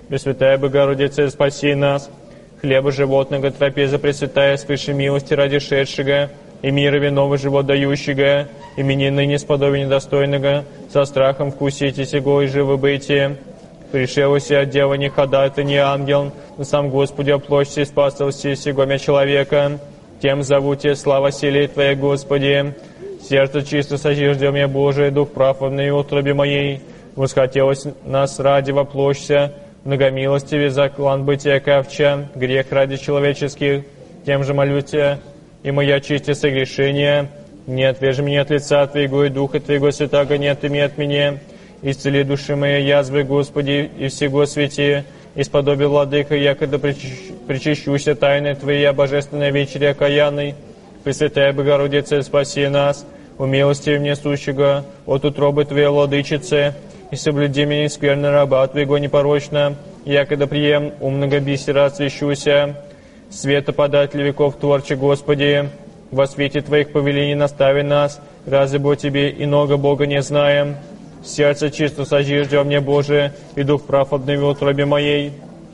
Пресвятая Богородица, спаси нас. Хлеба животного, трапеза пресвятая, свыше милости ради шедшего, и мира виновый живот дающего, имени ныне сподобие недостойного, со страхом вкусите сего и живобытие. Пришелся от дева не ходатай, не ангел, но сам Господи оплощи, спасался сего мя человека. Тем зову Тебя, слава силе Твоей, Господи. Сердце чисто созиждем я, Божие, дух праведный в утробе моей. Восхотелось нас ради воплощся, многомилостиве заклан бытия ковча, грех ради человеческих. Тем же молю Тебя, и моя честь согрешения. Не отвяжи меня от лица Твоего, и Духа Твоего святаго не отыми от меня. Исцели души моей язвы, Господи, и всего свети. Исподоби, Владыка, якогда причащуся тайны Твоей, божественной вечери окаянной. Пресвятая Богородица, спаси нас, умилостиви мне сущего, от утробы Твоей, Владычицы, и соблюди меня скверно раба Твоего непорочно, якогда прием умного бисера освящуся. Света податель веков творче, Господи, во свете Твоих повелений настави нас, разве бо Тебе иного Бога не знаем. Сердце чисто созиждем мне, Боже, и дух праведный в утробе моей.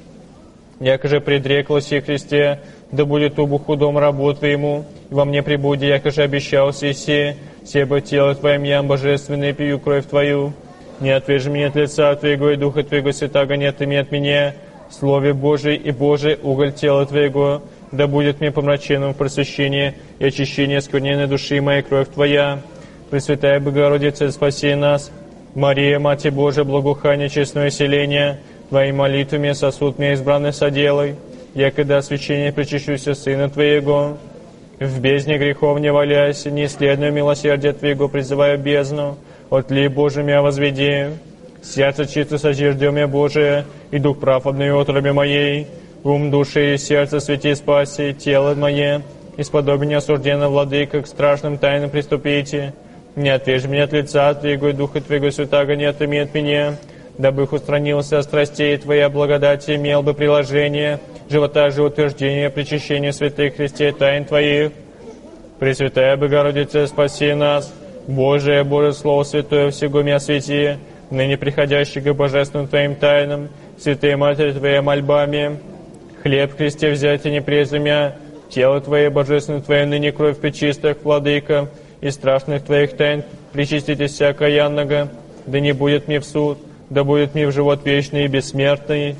Яко же предреклась и Христе, да будет убу худом рабу Твоему, и во мне пребуди, яко же обещался иси, себо тело Твоим ям божественное, пью кровь Твою. Не отвяжи меня от лица Твоего, и Духа Твоего святаго не отыми от меня. Слове Божий и Божий уголь тела Твоего, да будет мне помраченным в просвещении и очищении оскверненной души моей кровь Твоя. Пресвятая Богородица, спаси нас. Мария, Мать Божия, благоухание честное селение, Твои молитвами сосуд мне избранный соделай, якогда освящение причащуся Сына Твоего. В бездне грехов не валяйся, неисследную милосердие Твоего призываю бездну, отли Боже мя возведи. Сердце чисто созиждем я, Божие, и дух праведный в утробе моей. Ум, души и сердце свети спаси, тело мое, исподоби неосужденно, Владыка, к страшным тайнам приступите. Не отвяжи меня от лица Твоего, и Духа Твоего святаго не отыми от меня, дабы их устранился от страстей Твоя благодати, имел бы приложение, живота же утверждение, причащение святых Христе тайн Твоих. Пресвятая Богородица, спаси нас. Божие, Божие Слово Святое, всего мя освети, ныне приходящего к божественным Твоим тайнам, святые Матери Твоей мольбами. Хлеб в кресте взять и не презумя, тело Твое, божественное Твое, ныне кровь пречистых, Владыка, и страшных Твоих тайн причаститесь всякоянного, да не будет мне в суд, да будет мне в живот вечный и бессмертный.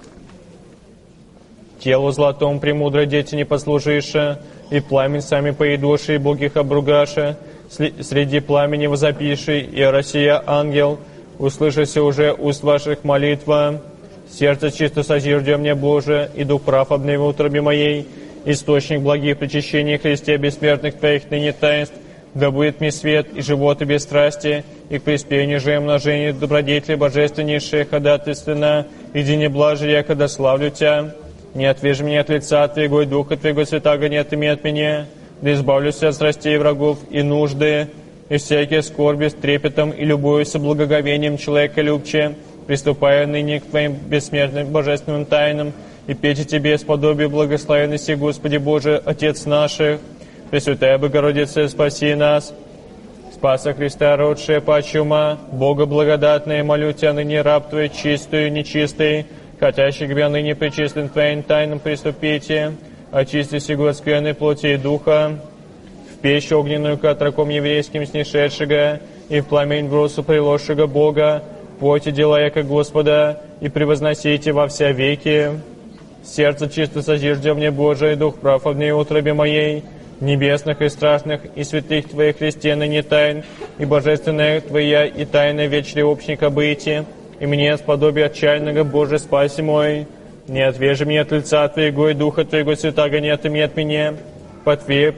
Телу золотому премудрой дети не послужиша, и пламень сами поедуши, и богих обругаша, среди пламени возопиши, и Россия ангел, услышася уже уст ваших молитва. Сердце чисто созиждем мне, Боже, и дух праведный в утробе моей, источник благих причащений Христе бессмертных Твоих ныне таинств, да будет мне свет и живот и без страсти, и к приспению же и умножению добродетели божественнейшие ходатайственно, и дине блажи, якогда славлю Тебя. Не отвяжи меня от лица Твоего, и Духа Твоего святаго не отыми от меня, да избавлюсь от страстей врагов и нужды, и всякие скорби с трепетом и любовью со благоговением человека любче, приступая ныне к Твоим бессмертным божественным тайнам, и пейте Тебе сподобие благословенности, Господи Боже, Отец наших. Пресвятая Богородица, спаси нас. Спаса Христа, родшая почума, Бога благодатная, молю Тебя ныне раб Твой, чистую, нечистый, хотящий к ныне причислен Твоим тайнам приступите, очисти сего скверной плоти и духа, в печь огненную к отроком еврейским снишедшего, и в пламень бросу приложшего Бога, пойте дела яко Господа, и превозносите во вся веки. Сердце чисто созиждем мне, Божий, дух праведный в утробе моей, небесных и страшных, и святых Твоих Христе ныне тайн, и божественная Твоя, и тайна вечной общника бытия, и мне сподобие отчаянного, Боже, спаси мой. Не отвяжи меня от лица Твоего, и Духа Твоего святаго не отыми от меня. По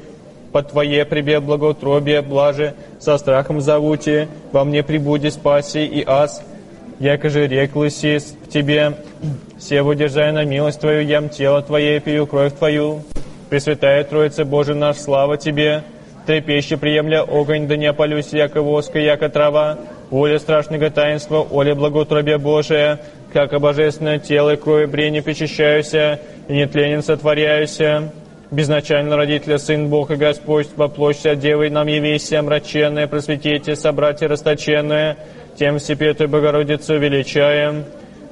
Твое прибе благоутробие, блаже, со страхом зовуте, во мне прибуди спаси и ас. Яко же реклась в Тебе, сего держая на милость Твою, ям тело Твое, пью кровь Твою. Пресвятая Троица Божия наш, слава Тебе, трепещи приемля огонь, да не опалюсь, яко воска, яко трава, воля страшного таинства, оля благоутробия Божия, как божественное тело и кровь брени причащаюся, и нетленен сотворяюся. Безначально родителя Сын Бог и Господь, воплощся Девой нам явися, омраченная, просветите, собратья расточенные, тем Всепетую Богородицу величаем.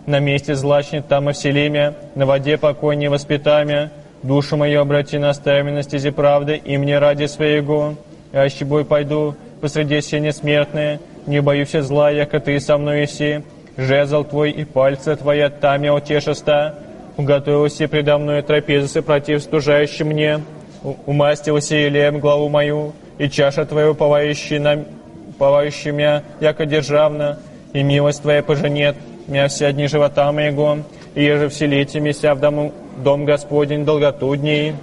на месте злачнет там и вселимя, на воде покой не воспитамя. Душу мою обрати на стаями на стези правды, и мне ради своего. Я с бой пойду посреди сени смертные, не боюсь зла, яко ты со мной иси. Жезл твой и пальцы твоя, там я утешеста. Уготовился предо мной трапезы против стужающим мне. Умастился елеем главу мою, и чаша твоя уповающая меня, яко державна. И милость твоя поженет меня все дни живота моего, и еже вселите меня в дом Господень долготу дней.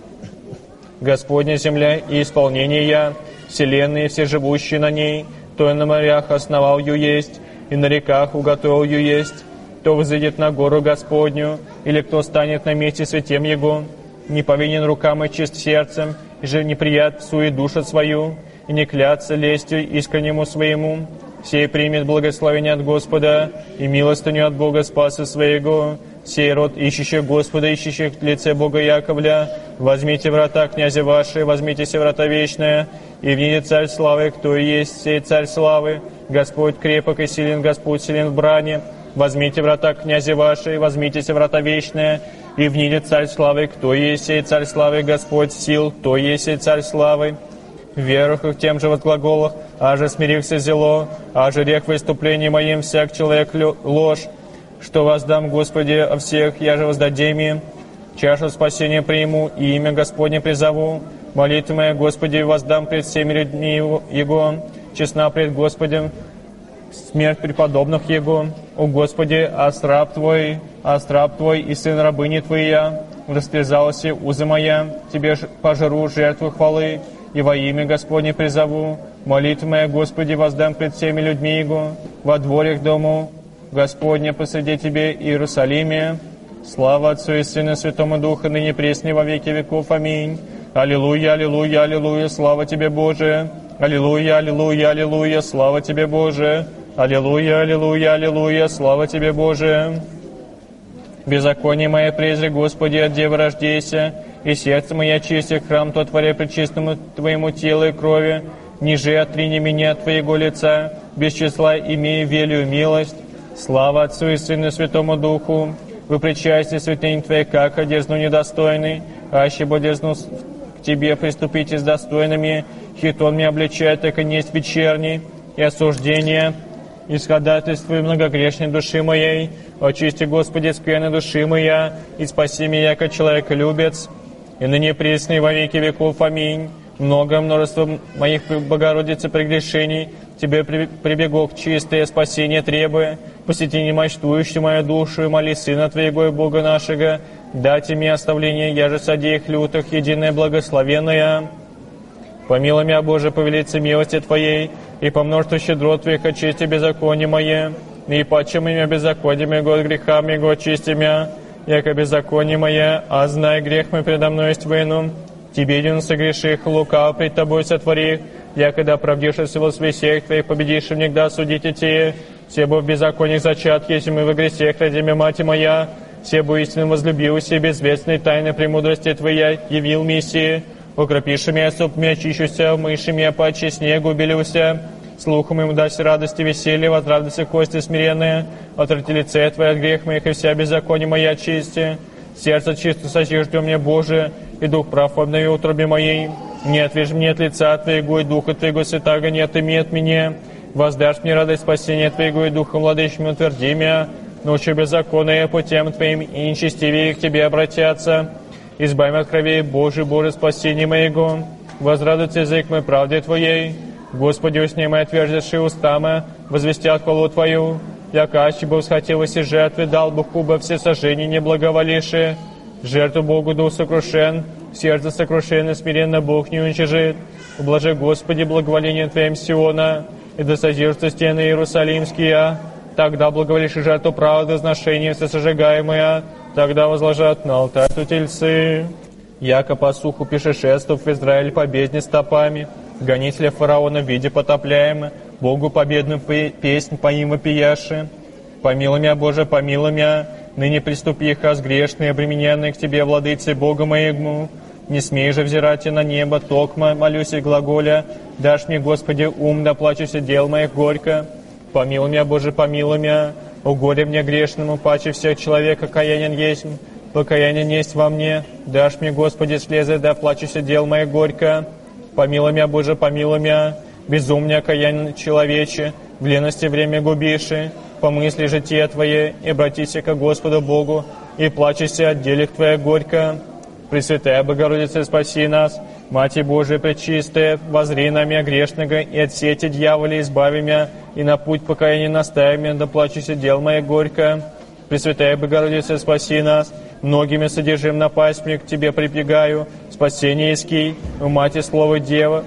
Господня земля и исполнение я, вселенные все живущие на ней, то и на морях основал ю есть, и на реках уготовил ю есть. Кто взойдет на гору Господню, или кто станет на месте святем Его, не повинен рукам и чист сердцем, и же неприят псует душу свою, и не клятся лестью искреннему своему. Сей примет благословение от Господа и милостыню от Бога спаса своего. Сей род ищущих Господа, ищущих лице Бога Яковля, возьмите врата князя ваши, возьмите все врата вечные, и внидет царь славы, кто и есть сей царь славы. Господь крепок и силен, Господь силен в брани. Возьмите врата князя ваши, возьмите все врата вечные, и внидет царь славы, кто и есть сей царь славы, Господь сил, кто и есть сей царь славы. Верух и в тем же возглаголах, аже смирился зело, аже рех выступлений моим всяк человек ложь. Что воздам, Господи, о всех, я же воздадим им. Чашу спасения приму, и имя Господне призову. Молитвы моя, Господи, воздам пред всеми людьми Его. Честна пред Господем смерть преподобных Его. О Господи, остраб Твой и сын рабыни Твоя, растерзался узы моя, Тебе пожру жертву хвалы, и во имя Господне призову. Молитвы моя, Господи, воздам пред всеми людьми Его, во дворях дому Господня посреди Тебе, Иерусалиме. Слава Отцу и Сыну и Святому Духу, ныне пресно и во веки веков. Аминь. Аллилуйя, аллилуйя, аллилуйя, слава Тебе, Боже. Аллилуйя, аллилуйя, аллилуйя, слава Тебе, Боже. Аллилуйя, аллилуйя, аллилуйя, слава Тебе, Боже. Беззаконие мое презри, Господи, от девы рождейся, и сердце мое очисти, храм Тот творя пречистому Твоему телу и крови. Ниже отрини меня от Твоего лица, без числа имея велию милость. Слава Отцу и Сыну и Святому Духу. Вы причастие святынь Твоей, как одерзну недостойный, аще бы дерзну к Тебе приступите с достойными, хитон меня обличает, так и несть вечерний, и осуждение, исходательствуй многогрешной души моей. Очисти, Господи, скверны души моя, и спаси меня, яко человек-любец, и ныне пресный во веки веков. Аминь. Множество моих Богородицы прегрешений, Тебе прибегу к чистое спасение требуя. Посети немощтующую мою душу, и моли Сына Твоего и Бога нашего, дайте мне оставление, я же содеях лютых, единое благословенное. Помилуй меня, Боже, по велице милости Твоей, и по множеству щедрот Твоих очисти беззаконие мое, и почем имя беззаконие моего от греха моего очисти меня, яко беззаконие мое, а знай грех мой предо мной есть вину. Тебе един согреших, лукав пред Тобой сотворих, якогда оправдившись во свесех Твоих, победишь всегда судите Те. Все бы в беззакониях зачат, если мы во грехах родиме мать моя, все бы истинно возлюбился, и безвестной тайны премудрости Твоя явил Мессии. Укропиши меня, ступми, очищуся, умыши меня, паче снегу убелюся. Слухом им дасть радости, веселье, возрадуйся кости смиренные, отврати лице Твое от грех моих, и вся беззаконие моя очисти. Сердце чисто созиждем мне, Боже, и дух прав обнови утробе моей. Не отвяжь мне от лица Твоего, и духа Твоего святаго не отыми от меня. Воздашь мне радость спасения Твоего, и духом владычим утверди меня. Научи беззаконные путем Твоим, и нечестивее к Тебе обратятся. Избавь от крови, Боже, Боже, спасение моего. Возрадуется язык мой правде Твоей. Господи, усни мои отверзшие устама, возвестят хвалу Твою. Яко аще бы восхотелось и жертвы, дал бы куба все сожжения не благоволившие. Жертву Богу дух сокрушен, сердце сокрушенно, смиренно Бог не уничижит. Ублажи, Господи, благоволение Твоим Сиона, и да созиждутся стены Иерусалимские. Тогда благоволишь и жертву правды, возношение всесожигаемое, тогда возложат на алтарь тельцы. Яко по суху пешешествов в Израиль по бездне стопами, гонителя фараона в виде потопляемы, Богу победную песнь по им вопияши. Помилуй меня, Боже, помилуй меня, ныне приступи хас грешные, обремененные к Тебе, владыце Бога моему. Не смей же взирать и на небо, токма, молюсь и глаголя, дашь мне, Господи, ум, да плачуся дел моих горько. Помилуй меня, Боже, помилуй меня, О горе мне грешному, паче всех человек окаянен есть, покаяние есть во мне. Дашь мне, Господи, слезы, да плачуся дел моих горько. Помилуй меня, Боже, помилуй меня, безумне окаянен человече, в лености время губиши. Помысли житие Твое, и обратися ко Господу Богу, и плачься от делих Твоих горько. Пресвятая Богородица, спаси нас, Матерь Божия пречистая, воззри на меня грешного, и от сети дьяволя избави меня, и на путь покаяния настави меня, да плачуся дел моих горько. Пресвятая Богородица, спаси нас, многими содержим напасть мне, к Тебе прибегаю, спасение иски, у Мати Слово Дева,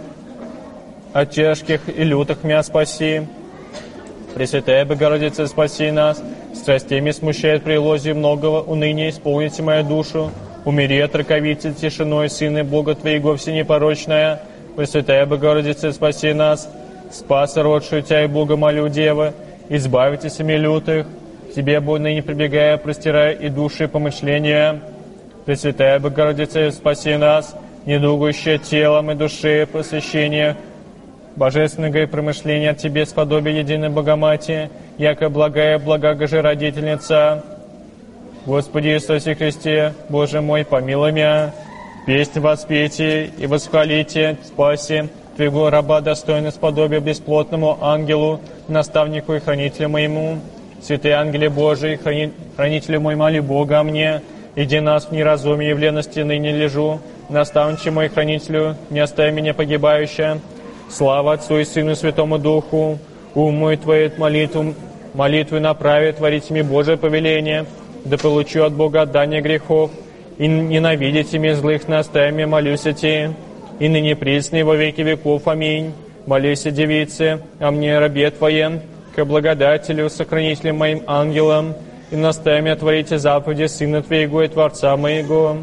от тяжких и лютых меня спаси. Пресвятая Богородица, спаси нас, страстями смущает прилозию многого уныния, исполните мою душу, умери от раковицы тишиной, Сына Бога Твоего всенепорочная. Пресвятая Богородица, спаси нас, спаса родшую Тебя и Бога молю, Дева, избавитесь от лютых, Тебе, Бог, ныне прибегая, простирая и души, и помышления. Пресвятая Богородица, спаси нас, недугующее телом и души, просвещение, божественного и промышления от Тебе сподобие единой Богоматери, яко благая, благого же родительница. Господи Иисусе Христе, Боже мой, помилуй меня. Песнь воспейте и восхвалите, спаси Твоего раба, достойно сподобия бесплотному ангелу, наставнику и хранителю моему. Святые ангелы Божии, хранителю мой, моли Бога о мне, иди нас в неразумии и в лености ныне лежу, наставниче мой хранителю, не оставь меня погибающая. Слава Отцу и Сыну и Святому Духу, уму Твою молитву направи, творите мне Божие повеление, да получу от Бога отдание грехов, и ненавидите мне злых, наставь мне, молюсь о Тебе, и ныне пресный во веки веков. Аминь. Молись о девице, о мне, рабе Твоем, к благодателю, сохранителю моим ангелам, и наставь меня творите заповеди Сына Твоего и Творца моего.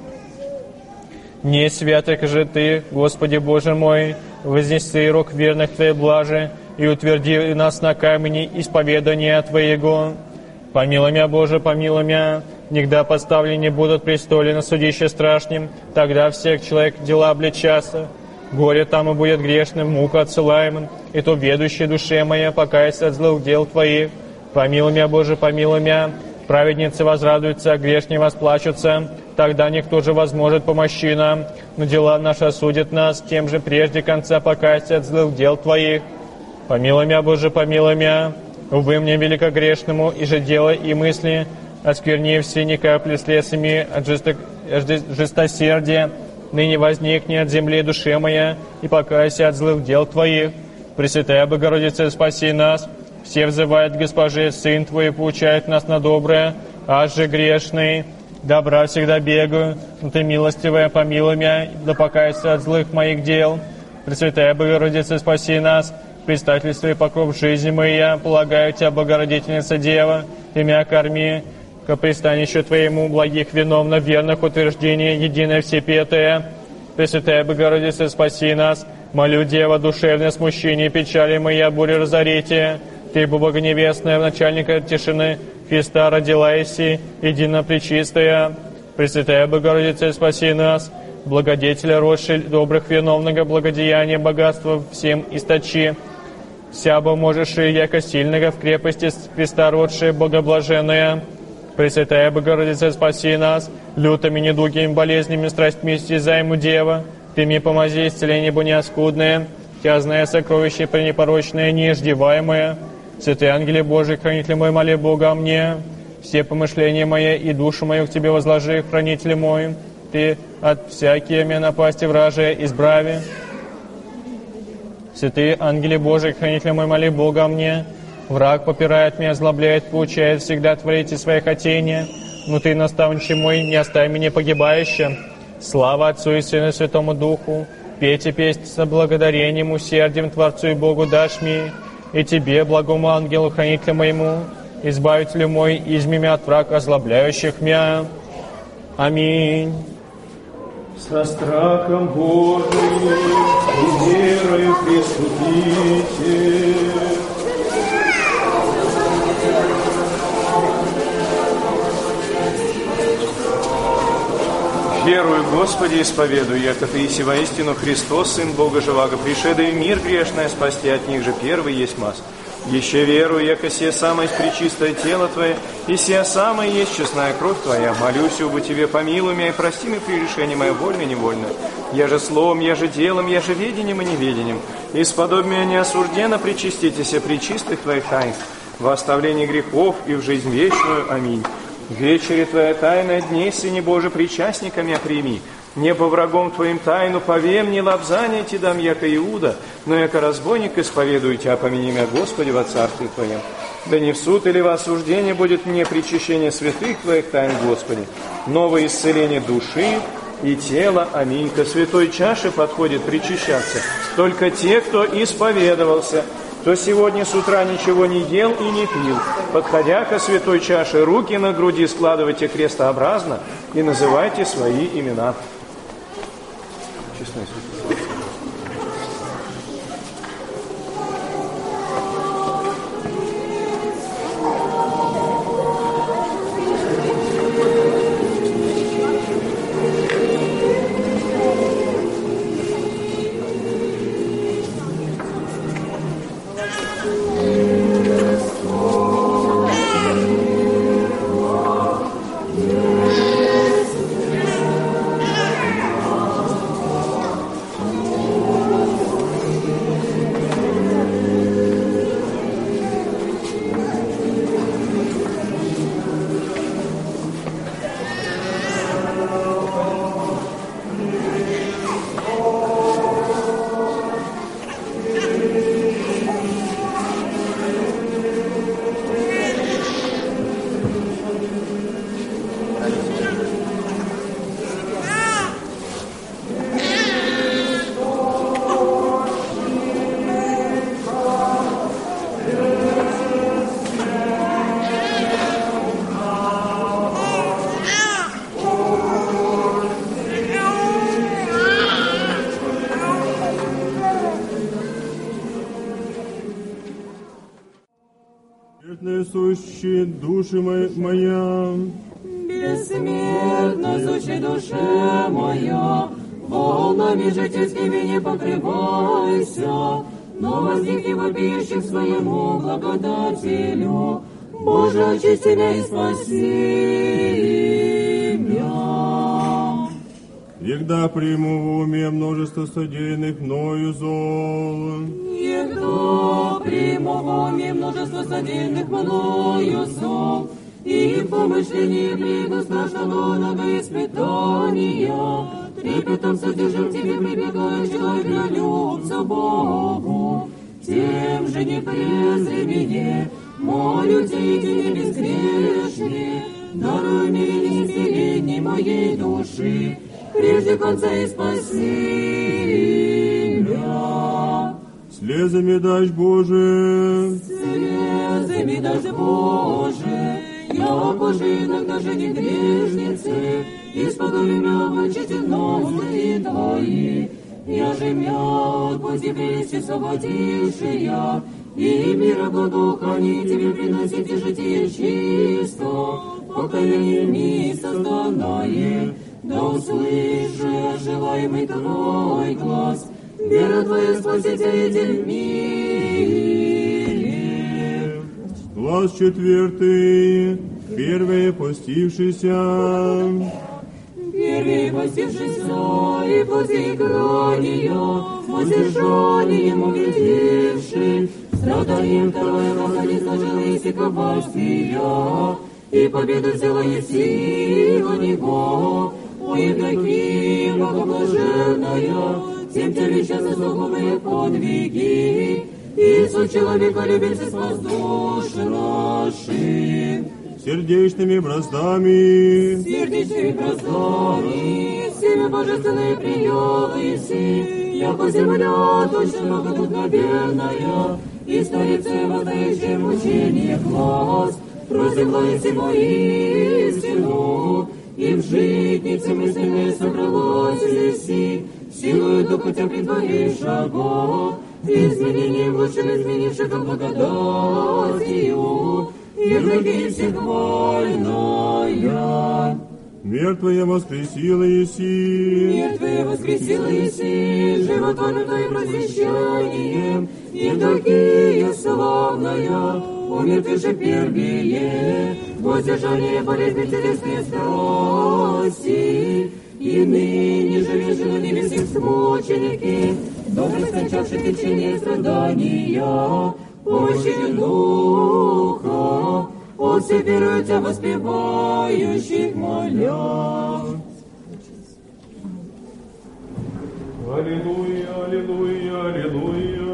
Не святок же Ты, Господи Боже мой, вознеси рог верных Твоей блажи, и утверди нас на камени исповедания Твоего. Помилуй меня, Боже, помилуй меня, нигда поставлены будут престолы на судище страшнем, тогда всех человек дела обличатся. Горе там и будет грешным, мука отсылаемым, и то ведущей душе моя покаяться от злых дел Твоих. Помилуй меня, Боже, помилуй меня, праведницы возрадуются, а грешные восплачутся, тогда никто же возможет помощи нам, но дела наши осудят нас, тем же прежде конца покаяться от злых дел Твоих. Помилуй меня, Боже, помилуй меня, увы мне великогрешному, и же дела и мысли, оскверни все ни капли с лесами от жестосердия, ныне возникни от земли душе моя, и покайся от злых дел Твоих. Пресвятая Богородица, спаси нас, все взывают к Госпоже, Сын Твой поучает нас на доброе, аж же грешный, добра всегда бегаю, но Ты милостивая, помилуй меня, да покайся от злых моих дел. Пресвятая Богородица, спаси нас, предстательство и покров жизни моя, полагаю Тебя, Богородительница Дева, Ты меня корми, ко пристанищу Твоему благих виновно верных утверждений, единое всепетое. Пресвятая Богородица, спаси нас, молю, Дева, душевное смущение, печали моя, буря разорите. Ты, Бога невестная, начальника тишины, Христа родила иси, едино пречистая. Пресвятая Богородица, спаси нас, благодетеля росши добрых виновного благодеяния, богатства всем источи. Сябо можешь и яко сильного в крепости Христа родшая, богоблаженная. Пресвятая Богородица, спаси нас, лютыми недугими болезнями, страстьми истязаему Дева. Ты мне помози, исцеление бо неоскудное, Тя зная сокровище пренепорочное, неиждеваемое. Святые ангели Божии, хранитель мой, моли Бога о мне. Все помышления мои и душу мою к Тебе возложи, хранитель мой. Ты от всякие меня напасти вражия избрави. Святые ангели Божии, хранитель мой, моли Бога о мне. Враг попирает меня, озлобляет, поучает всегда творите свои хотения. Но Ты, наставничий мой, не оставь меня погибающим. Слава Отцу и Сыну и Святому Духу. Пейте песнь с благодарением, усердием Творцу и Богу дашь мне. И Тебе, благому ангелу, хранителю моему, избавителю мой, изми меня от враг озлобляющих меня. Аминь. Со страхом Божиим и верою приступите. Верую, Господи, исповедую, яко Ты иси воистину Христос, Сын Бога живаго, пришедший в мир грешное спасти, от них же первый есть мас. Еще верую, яко сие самое пречистое тело Твое, и сия самая есть честная кровь Твоя. Молюсь об Тебе, помилуй меня и прости мне прегрешение мое вольно и невольно. Я же словом, я же делом, я же ведением и неведением. Исподобь меня неосужденно причаститеся пречистых Твоих тайн, во оставлении грехов и в жизнь вечную. Аминь. В вечере Твоя тайная дней, Сыне Божий, причастниками прими. Не по врагом Твоим тайну повем, не лапзание Ти дам, яко Иуда, но яко разбойник исповедую Тебя, помяни меня, Господи, во Царстве Твоем. Да не в суд или во осуждение будет мне причащение святых Твоих тайн, Господи, новое исцеление души и тела. Аминь. Ко святой чаше подходит причащаться только те, кто исповедовался, кто сегодня с утра ничего не ел и не пил. Подходя ко святой чаше, руки на груди складывайте крестообразно и называйте свои имена. Честное святое. Сущи души моя, бессмертно сущи душе моя, волнами житейскими не покрывайся, но возникни вопиющих своему благодателю. Боже, очисти меня и спаси меня. Егда приму в уме множество содеянных мною зол, егда приму в уме множество содеянных мною зол, и в помышлении приду страшного испытания, трепетом содержим Тебе, прибегая человеколюбцу Богу, тем же не презри меня, молю Тебя, не безгрешные, даруй мне исцеление моей души, прежде конца и спаси меня. Слезами дашь, Боже, слезами дашь, Боже, я Боже иногда же не грешницы, исподоби мя почтенности Твои, я же мя от пути прелести освободившая, и мира благоухание Тебе приносите житие чисто, покаяние ми созданное, да услыши желаемый Твой глаз, вера Твоя Спаситель мире. Глаз 4. Первые постившийся. Первые постившийся и плоти грания, воздержанием увидевший, страданием второе находится жились и коварствия, и победу взяла и сила Него. О Евдокия, благоблаженная, тем тебе сейчас заслуговые подвиги, Иисус, человека любится спас душ наших. Сердечными браздами, семя божественное принял Иси, яко земля точно многодухновенная, и старице воздающее мучение глаз, проземла Иси истину, и в житнице мысленные собралась Иси, силою духа тебя предваришь шагов, изменением лучшим изменившего благодатью, Евдокия всехвальная. Мертвые воскресила Еси. Мертвые воскресила Еси, животворным Твоим просвещением, Евдокия славная, умертвивши первее, воздержание болезни телесные страсти, и ныне живешь на небесных смученики, добрый скончавший течение страдания, помощи духа, от всех веруют Тебя воспевающих моля. Аллилуйя, аллилуйя, аллилуйя.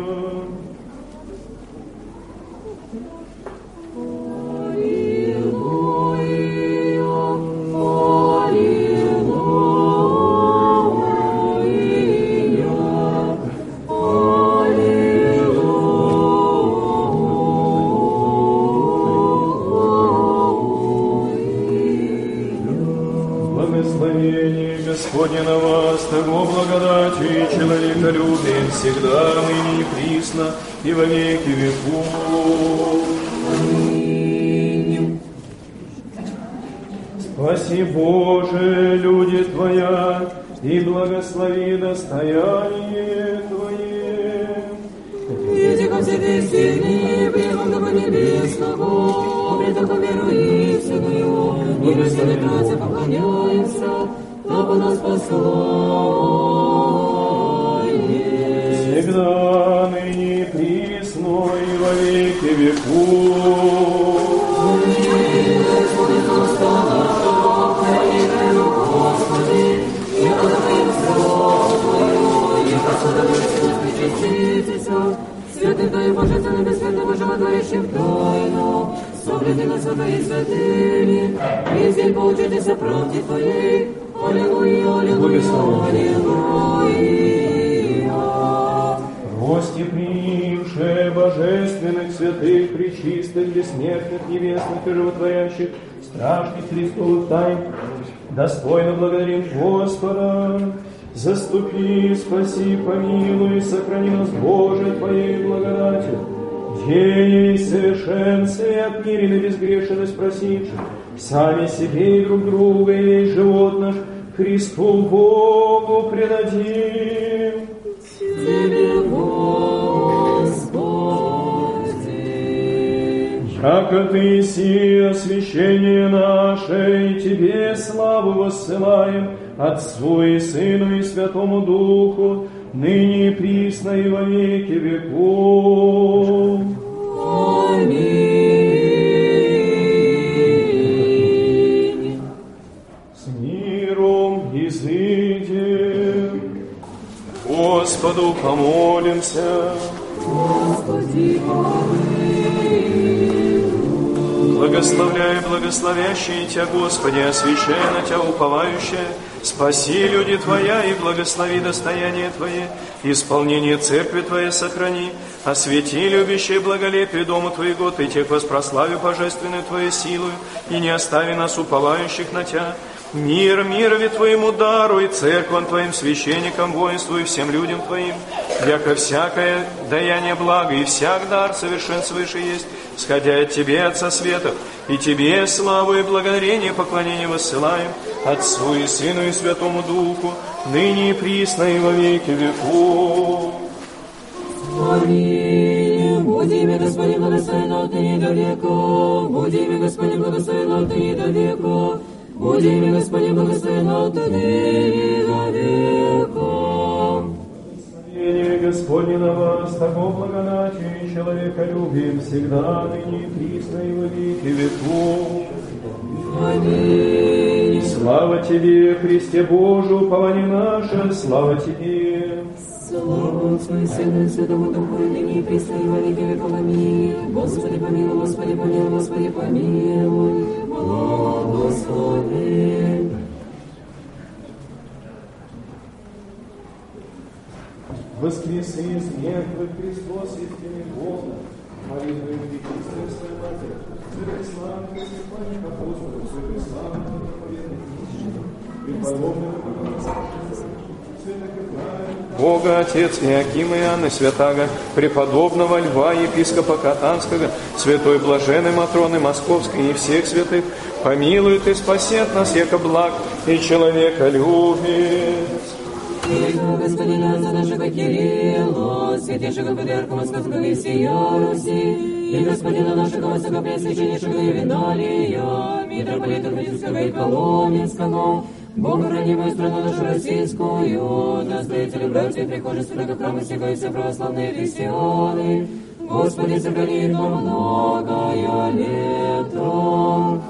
Господне на вас, того благодати и человеколюбие всегда, ныне и присно, и во веки веков. Аминь. Спаси, Боже, люди Твоя, и благослови достояние Твое. Языком святых сильнее, прямом дома небесного, предохом веру истинную, и Христовой Троице поклоняемся, Богу нас послает. Всегда, ныне и присно, и во веки веков. Господи, я разумею славу Твою, и посудомысленно причаститеся, святых Твоих божественных бессмертного животворящих тайну, соблюдено со Твоей святыми, и здесь получитесь о правде Твоей. Аллилуйя, аллилуйя, аллилуйя. Гости, приимшие божественных, святых, пречистых, бессмертных, небесных и животворящих, страшных Христовых тайн, достойно благодарим Господа. Заступи, спаси, помилуй, сохрани нас, Боже, Твоей благодатью. Ей совершенстве от мирен и безгрешенность просивших, сами себе и друг друга, и весь живот наш Христу Богу предадим. Тебе, Господи. Яко Ты си освящение наше, и Тебе славу воссылаем, Отцу и Сыну и Святому Духу, ныне и присно и во веки веков. Аминь. С миром изыдем, Господу помолимся. Господи, Благословляй благословящие Тебя, Господи, освящая на Тебя уповающее, спаси люди Твоя и благослови достояние Твое, исполнение церкви Твоей сохрани, освети любящее благолепие Дому Твоего, Ты тех воспрослави божественной Твоей силою, и не остави нас уповающих на Тебя. Мир мирови Твоему дару и церквам Твоим, священникам, воинству и всем людям Твоим, яко всякое даяние блага и всяк дар совершенствующий есть, сходя от Тебе, Отца Светов, и Тебе славу и благодарение, поклонение воссылаем, Отцу и Сыну и Святому Духу, ныне и присно и во веки веков. Аминь. Буди имя Господне благословенно от ныне до века. Буди имя Господне благословенно от ныне до века. Буди имя Господне благословенно от ныне до века. Благословение Господне на вас, того благодатью и человеколюбием всегда, ныне и присно и во веки веков. Аминь. Слава Тебе, Христе Божий, упование наше, слава Тебе. Слава Отцу и Сыну и Святому Духу, и ныне и присно и во веки веков. Аминь. Господи помилуй, Господи помилуй, Господи помилуй, благослови. Воскреси из мертвых Христос, истинный Бога, молитвой Пречистой Своей Матери, святой славы Христе, апостолов, святой славы преподобных Бога, Отец Иоакима и Анны Святаго, преподобного Льва, епископа Катанского, святой блаженной Матроны Московской и всех святых, помилует и спасет нас, яко благ и человека любит. Господина за нашего Кирилла, святейшего патриарха Московского и всея Руси, и Господина нашего высокопреосвященнейшего Виналия, митрополита Рудинского и Коломенского, Бога ранимую страну нашу российскую, настоятели, братья, прихожие святого храма сего и все православные христианы, Господи, сохрани их на многое лето.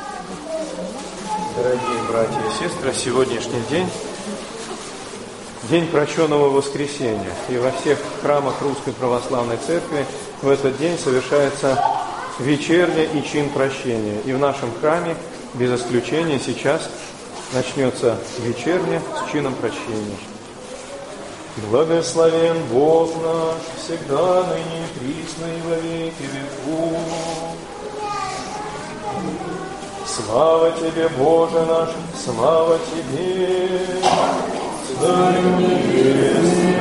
Дорогие братья и сестры, сегодняшний день прощенного воскресения. И во всех храмах Русской Православной Церкви в этот день совершается вечерня и чин прощения. И в нашем храме, без исключения, сейчас начнется вечерня с чином прощения. Благословен Бог наш, всегда, ныне и присно и во веки веков. Слава Тебе, Боже наш, слава Тебе, Царь небесный.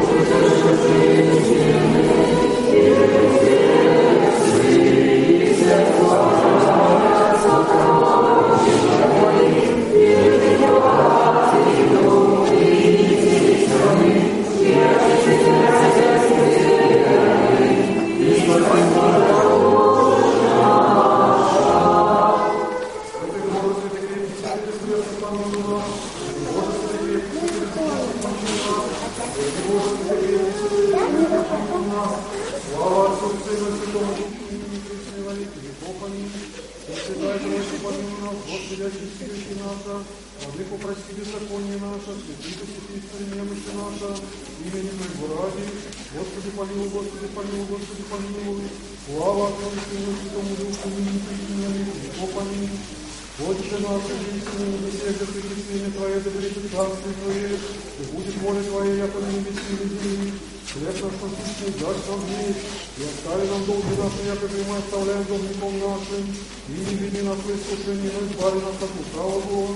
Владыку, прости беззаконие наше, святые посетители немощи наша, имени Твоего ради. Господи, помилуй, Господи, помилуй, Господи, помилуй. Слава Отцу и Сыну и Святому Духу, ныне и присно, веков аминь. Отче наш, единственный на небесах, и пресвятые Твое, да будет царствие Твое, и будет воля Твоя, яко на небесе и на земле. Хлеб наш насущный дашь нам днесь, и остави нам долги наши, яко и мы оставляем должником нашим, и не веди нас в искушение, но избави нас от лукавого.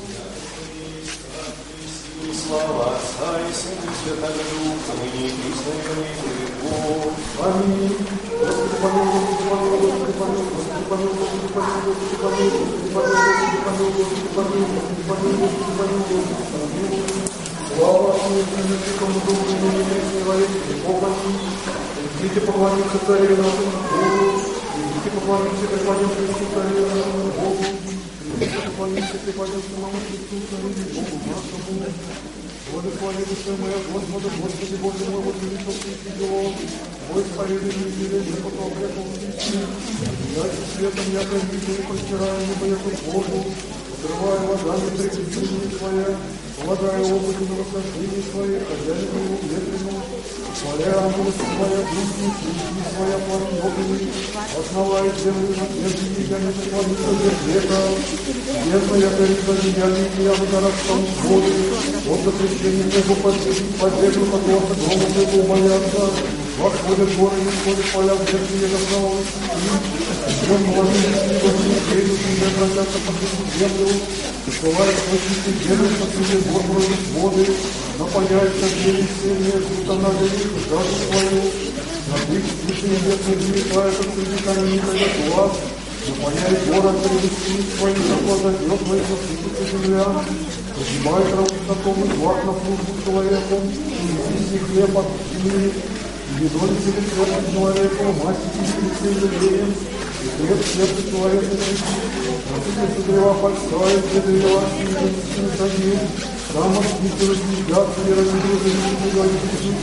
Слава Отца и Сына и Святого Духа, ныне и присно и во веки веков. Аминь. Господи, помилуй, Господи, помилуй, Господи, помилуй, Господи, помилуй, Господи, помилуй, Господи, помилуй, Господи, помилуй, Господи, помилуй, Господи, помилуй, Господи, помилуй. Слава Отцу и Сыну и Святому Духу, ныне и присно и во веки веков. Аминь. Идите поклонимся Царю нашему Богу, идите поклонимся, припадем Христу Царю нашему Богу, идите поклонимся, припадем самому Христу Царю Богу нашему. Благослови душа моя Господа, Господи Боже мой, вот величал Христи Его, Бой исповедуй мне величие, потом грехом Христи, яко светом, яко вижу и простираю небо, яко Богу, открывая водами прикрепленные Твоя, полагая опыты на восхождение Своих, хозяину Его ветреному, славя милость Твоя, духи, и Своя планетами, основая землю на твердине, я не поклонился века, бездна, яко риба, я выгорастал воды, от запрещения Него подвергну покорно, грому Твоего боятся, восходят горы, не сходят поля, в верхние основы, и он вложил снегом, и не обратятся под землю, бывает свой держит под себе горброю воды, напаяется двери сильные, утонали их, жажду свою, на их святые небесные дни твоя-то среди камней дает глаз, напаяет город, привести свои заклады, дет твои посыпется земля, поднимает траву знакомый флаг на службу человеку, и из них хлеб от земли, и едой себе хлеб от человека, мастите себе всем евреям, и хлеб сердце человека насыпется древа подставит, где древа снизу садил, там отпитывают едят, где разделили, не говорит,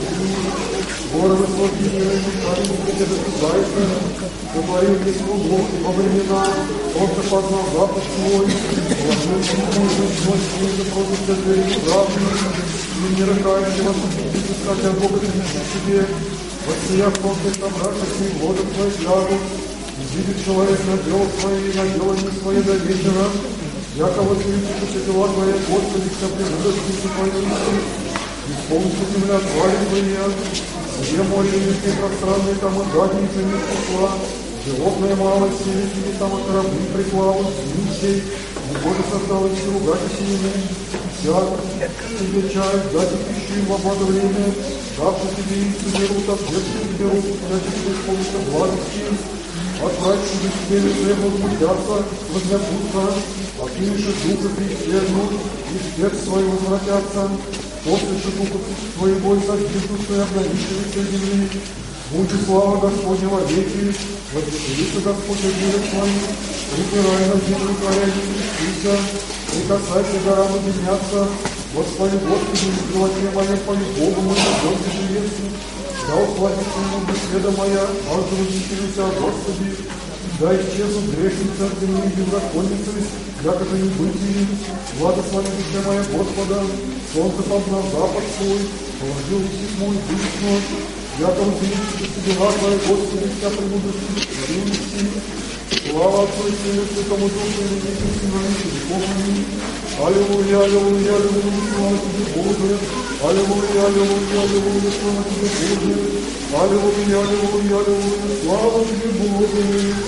горы высокие, не разделили, где досудается, сотворил весь лугов во времена, солнце познал запах свой, вложил мужа, свой снизу против дверей правды, и не рыкающего субтитры, хотя Бог любит себе, воссияв солнце собравшись, и воду свою лягут, видит человек на дела свои, на делания свои до вечера, якого святится дела Твоя, Господи, вся превосходительство Твое, исполнится земля твари Твоя, где море низкие пространные, там и гадницы не спекла, животное мало сели, там и корабли приплавают, ничей, и Боже создал их силу, гати сильны, сяд, себе чай, дайте пищу им в обода время, давши тебе их берут, от детства берут, значит, исполнится благости, Отправь сюда тебе лице возмутятся, возмятутся, отнимешь духа присягнут, и всех своих возвратятся. После же духа своего и сожгнутся и обновившиеся земли. Будь слава Господня во веки, возвеселится Господь от мира своих, припирай на землю творящих Христа, прикасайся горам и подняться, Господи, Господи, в животе моем пою Богу моему, Господи, живецу, да усладится ему беседа моя, аж возвеселися, Господи, да исчезнут грешницы от земли и беззаконницы, якобы не быть им, благослови душа моя Господа, солнце познал запад свой, положил письмо и дух свой, якобы величие дела твоя, Господи, вся премудрости, величие, слава Отцу и Сыну и Святому Духу, и веки на веки веков. Аминь. Аллилуйя, аллилуйя, аллилуйя, слава тебе, Боже. Аллилуйя, аллилуйя, аллилуйя, слава тебе, Боже. Аллилуйя, аллилуйя, аллилуйя, слава тебе, Боже.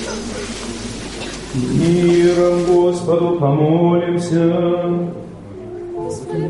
Миром Господу помолимся. Господи,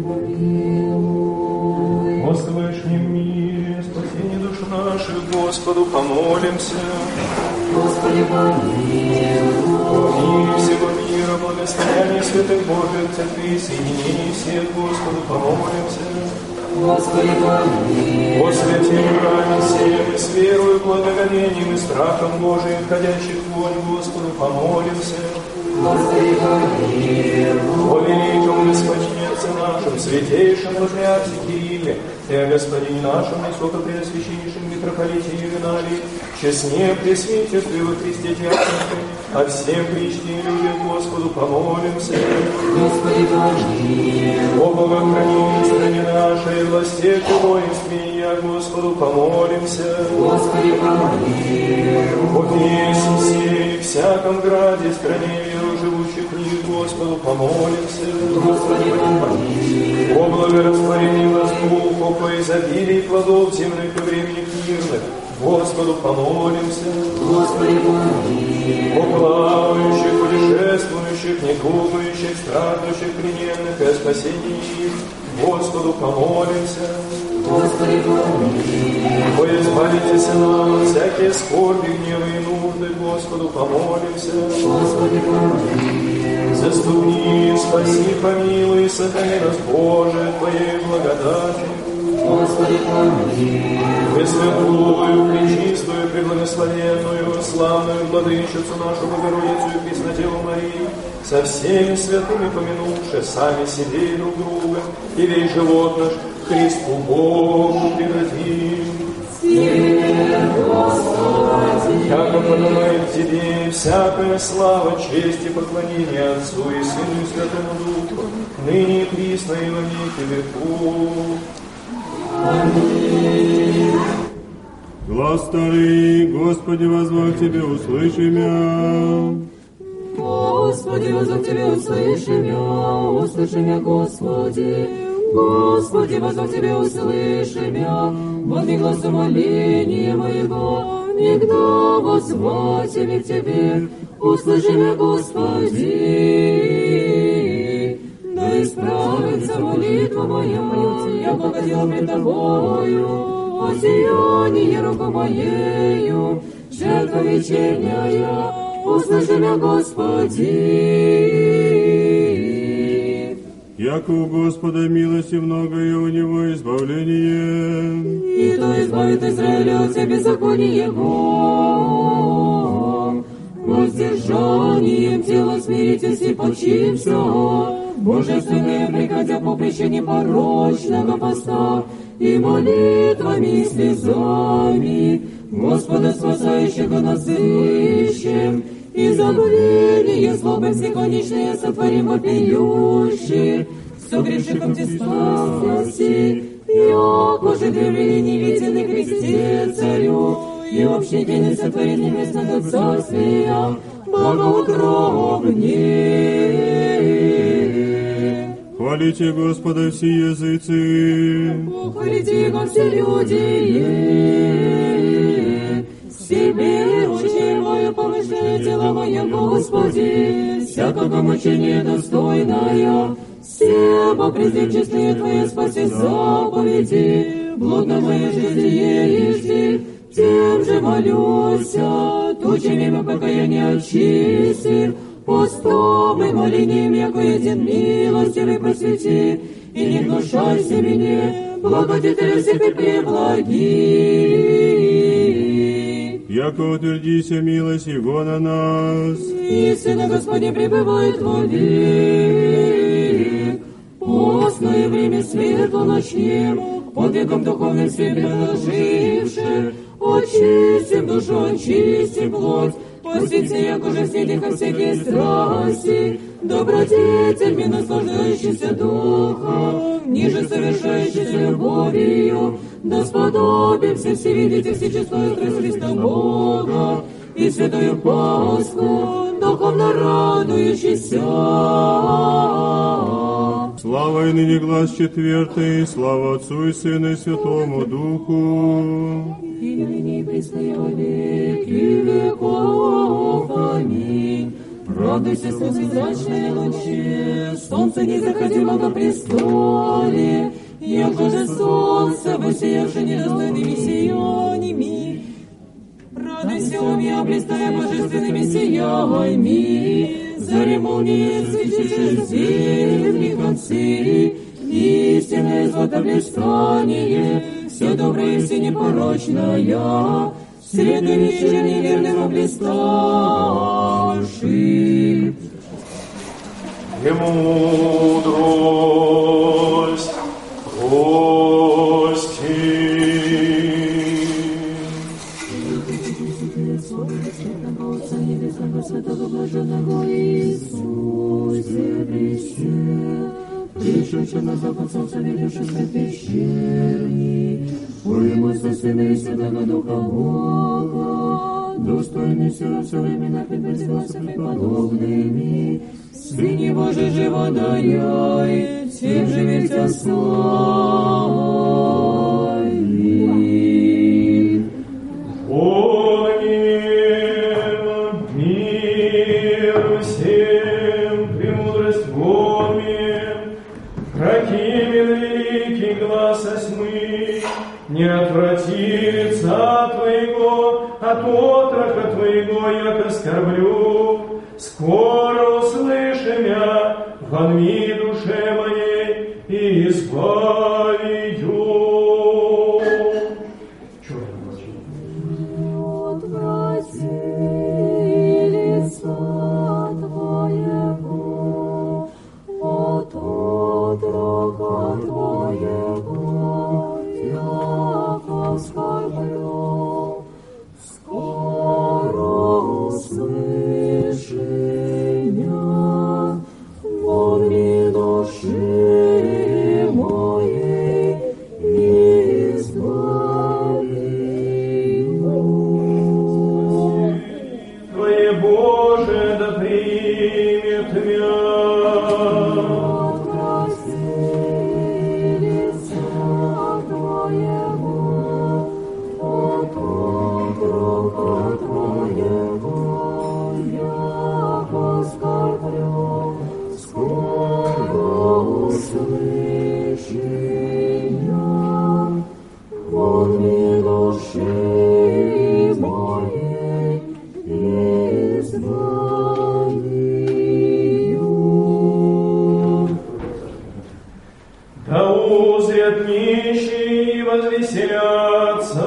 помилуй. О свышнем мире, спасение душ наших, Господу помолимся. Господи, помилуй. О мире всего мира, благословении святых Божьих церквей, соединении всех, Господу помолимся. Господи, помилуй. О святем храме всем, и с верою, благоговением и страхом Божиим, входящих в вонь, Господу помолимся. Господи, помилуй. О великом Господине Отце нашем, святейшем Патриархе Кирилле, и о Господине нашем, высокопреосвященнейшем митрополите Ювеналии, честне пресвитерстве во Христе Тяжком, о всем причте и любви к Господу помолимся. Господи, помилуй. О богохранении стране нашей, власти и воинстве, и о Господу помолимся. Господи, помилуй. О песне сей, всяком граде, стране веру живущих в них, Господу помолимся. Господи, помилуй. О благорастворении воздуха, по изобилии плодов земных и времени мирных, Господу помолимся. Господи, помилуй. О плавающих, путешествующих, недугающих, страждущих, плененных и о спасении их, Господу помолимся. Господи, помилуй. О избавитесь нам всякие скорби, гневы и нужды, Господу помолимся. Господи, помилуй. Заступни, спаси, помилуй, сохрани нас, Боже, Твоей благодатью. Господи, помилуй. Пресвятую, пречистую, преблагословенную, славную Владычицу нашу Богородицу и Преснодеву Марию, со всеми святыми помянувши сами себе и друг друга, и весь живот наш Христу Богу предадим. Тебе, Господи, Яко подобает Тебе всякая слава, честь и поклонение Отцу и Сыну и Святому Духу, ныне и присно и во веки веков. Аминь. Глаз старый, Господи, возвал Тебе, услыши меня. Господи, воззвал Тебе, услыши меня, Господи. Господи, воззвал Тебе, услыши меня, возви глазу моления моего, никто воззвал Тебе к Тебе, услыши меня, Господи. Да исправится молитва моя, я погодил пред Тобою, о сиянии руку моею, жертва вечерняя, услыши меня, Господи. Яко у Господа милости много, и у Него избавление. И то избавит Израиля от всех беззаконий его. Воздержанием тела смиритесь и почимся, божественные приходя поприще непорочного поста, и молитвами и слезами Господа спасающего нас ищем, и забвение злобы всеконечное сотворим вопиющие, согрешиком теста спаси, яко же древление невиденный Христе Царю, и общий день сотворен небесного Царствия, богоутробнее. Хвалите Господа все языцы. Похвалите Его все люди. Себе ручей мое помышляет тело мое, Господи, всякого мучения достойная. Все попрезречестные Твои спаси заповеди, блудно моей жизни ешьте, тем же молюся, тучами мы покаяние очисти, постом и молением, яко един милостивый просвети, и не гнушайся мне, благодетель всех и преблаги. Яко утвердися милость Его на нас, Истинно Господне пребывает вовек, постное время светло ночнем, подвигом духовным себе приложивши, очистим душу, очистим плоть, посвяти, яко же снедиха всякие страсти, добродетельми наслаждающийся духом, ниже совершающийся любовью, да сподобимся все видеть всечестную страсть Христа Бога и святую Пасху, духовно радующийся. слава и ныне глас четвертый, слава Отцу и Сыну и Святому Духу. И ныне и присно и во веки веков. Аминь. Радуйся, солнцезрачные лучи, солнце не заходило на престоле, яко же солнце, воссиявшее неразлойными сияниями. Радуйся, умя, блистая божественными сияниями, заре молнии, светившие зимние концы, истинное злато блистание, все доброе и все непорочное, среду вечерней верным блиставший. Премудрость, прости. Святого блаженного Иисусе Христе, пришедший на запад солнца, велевший свет вечерний, поему со Сына и Святого Духа Бога, достойный все времена пред глаза преподобными, Сыне Божий живодаяй, всех живется слави. Не отврати лица Твоего от отрока Твоего, яко скорблю, скоро услыши мя, вонми душе моей и избави ее. Отврати лица Твоего от отрока Твоего, скоро услыши меня, вонми души моей избави. Твое Боже, да примет мя. Да узрят нищие и возвеселятся.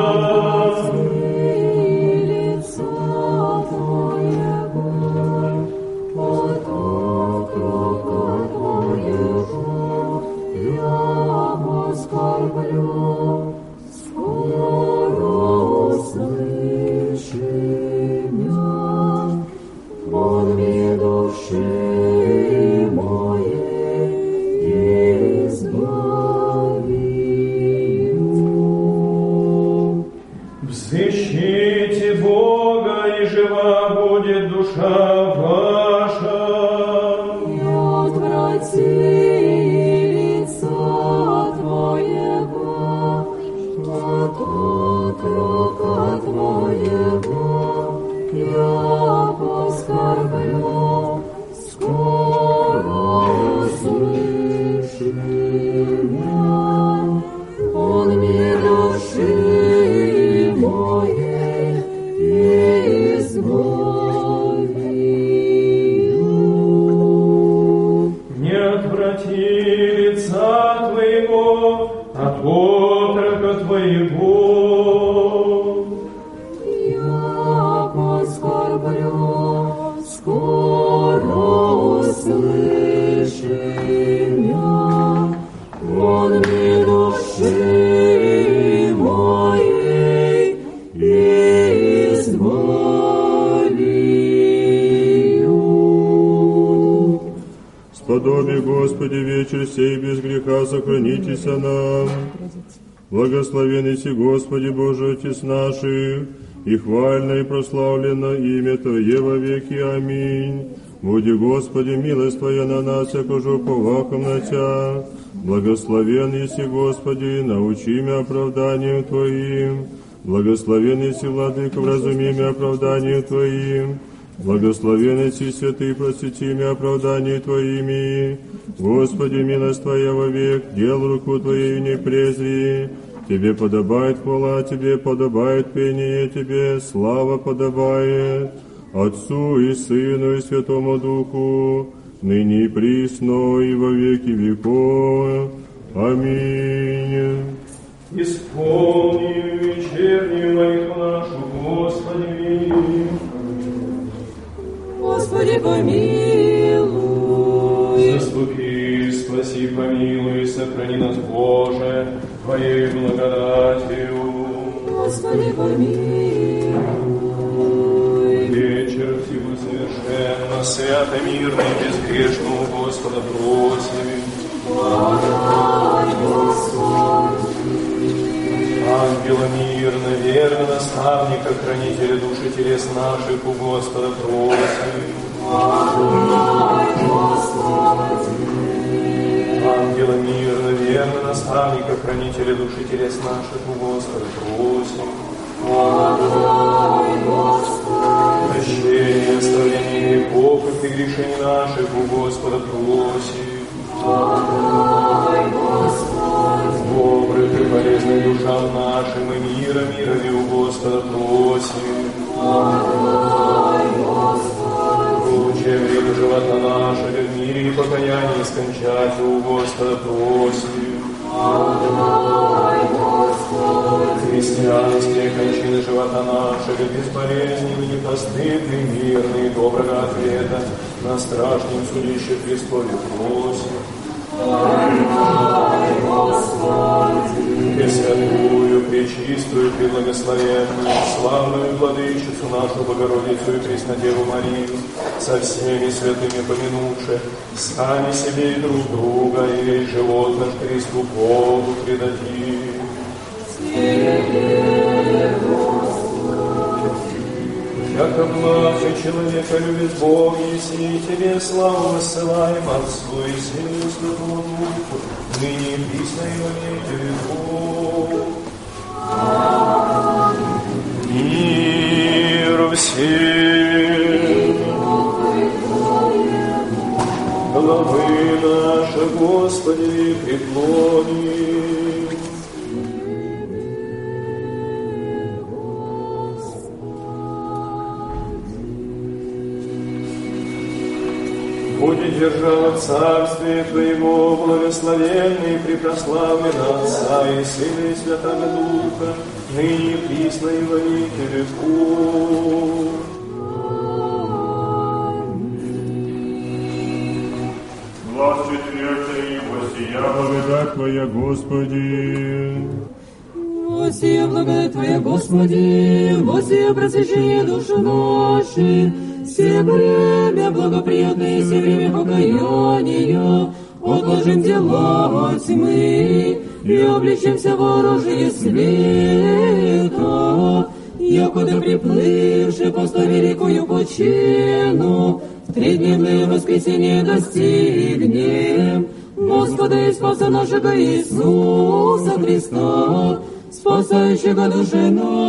Взыщите Бога, и жива будет душа ваша. Не отврати лица Твоего от отрока Твоего, я поскорблю, скоро услыши меня, он мне души моей избавию. Не отврати лица Твоего от отрока Твоего. Яко скорблю, скоро услыши меня, он мне души моей избавию. Сподоби, Господи, вечер сей без греха сохранитеся нам. Благословен си, Господи, Боже, Отец наших, и хвально и прославлено имя Твое во веки. Аминь. Буди, Господи, милость Твоя на нас, яко же уповахом на Тя. Благословен еси, Господи, научи меня оправданием Твоим. Благословен еси, Владыка, вразуми меня оправданием Твоим. Благословен еси, святый, просвети меня оправданием Твоими. Господи, милость Твоя вовек, дел руку Твоею не презри. Тебе подобает хвала, Тебе подобает пение, Тебе слава подобает. Отцу и Сыну и Святому Духу, ныне и присно и во веки веков. Аминь. Исполни вечернюю молитву нашу, Господи. Господи, помилуй. Заступи, спаси, помилуй, сохрани нас, Боже, Твоей благодатью. Господи, помилуй. Вечер всего совершенно, свято, мирно и безгрешно у Господа просим. Подай, Господи. Ангела мирно, верно, наставника, хранителя души телес наших у Господа просим. Подай, Господи. Ангела мирно, верно, наставника, хранителя души телес наших у Господа просим. Подай, Господи. Прощение, оставление грехов и прегрешений наших у Господа просим. Подай, Господи. Добрых и полезных душам нашим и мира ли у Господа просим. Подай, Господи. Лучшее время живота нашего в мире и покаяние скончать у Господа просим. Подай, Господи. Христианские кончины живота нашего безболезненный, непостыдный, мирный, доброго ответа на страшном судище Христове просим. Подай, Господи. Пресвятую, пречистую, преблагословенную, славную Владычицу нашу Богородицу и Преснодеву Марию, со всеми святыми помянувши, сами себе и друг друга, и весь живот наш Христу Богу предадим. Яко блажи человека любит Бог, еси и Тебе славу воссылаем Отцу и Сыну и Святому Духу, ныне и присно и во веки веков. Мир всем. Главы наши, Господи, преклоним. Будет держава Царствия Твоего, благословенный и препрославлен Отца и Сына и Святого Духа, ныне и присно и во веки веков. Глаз четвертый, воссия благодать Твоя, Господи. Воссия благодать Твоя, Господи, воссия просвещение души нашей, все время благоприятное, все время покаяния, отложим дела тьмы и облечемся в оружие света, якуда приплывши поста великую почину, в тридневное воскресенье достигнем Господа и Спаса нашего Иисуса Христа, спасающего души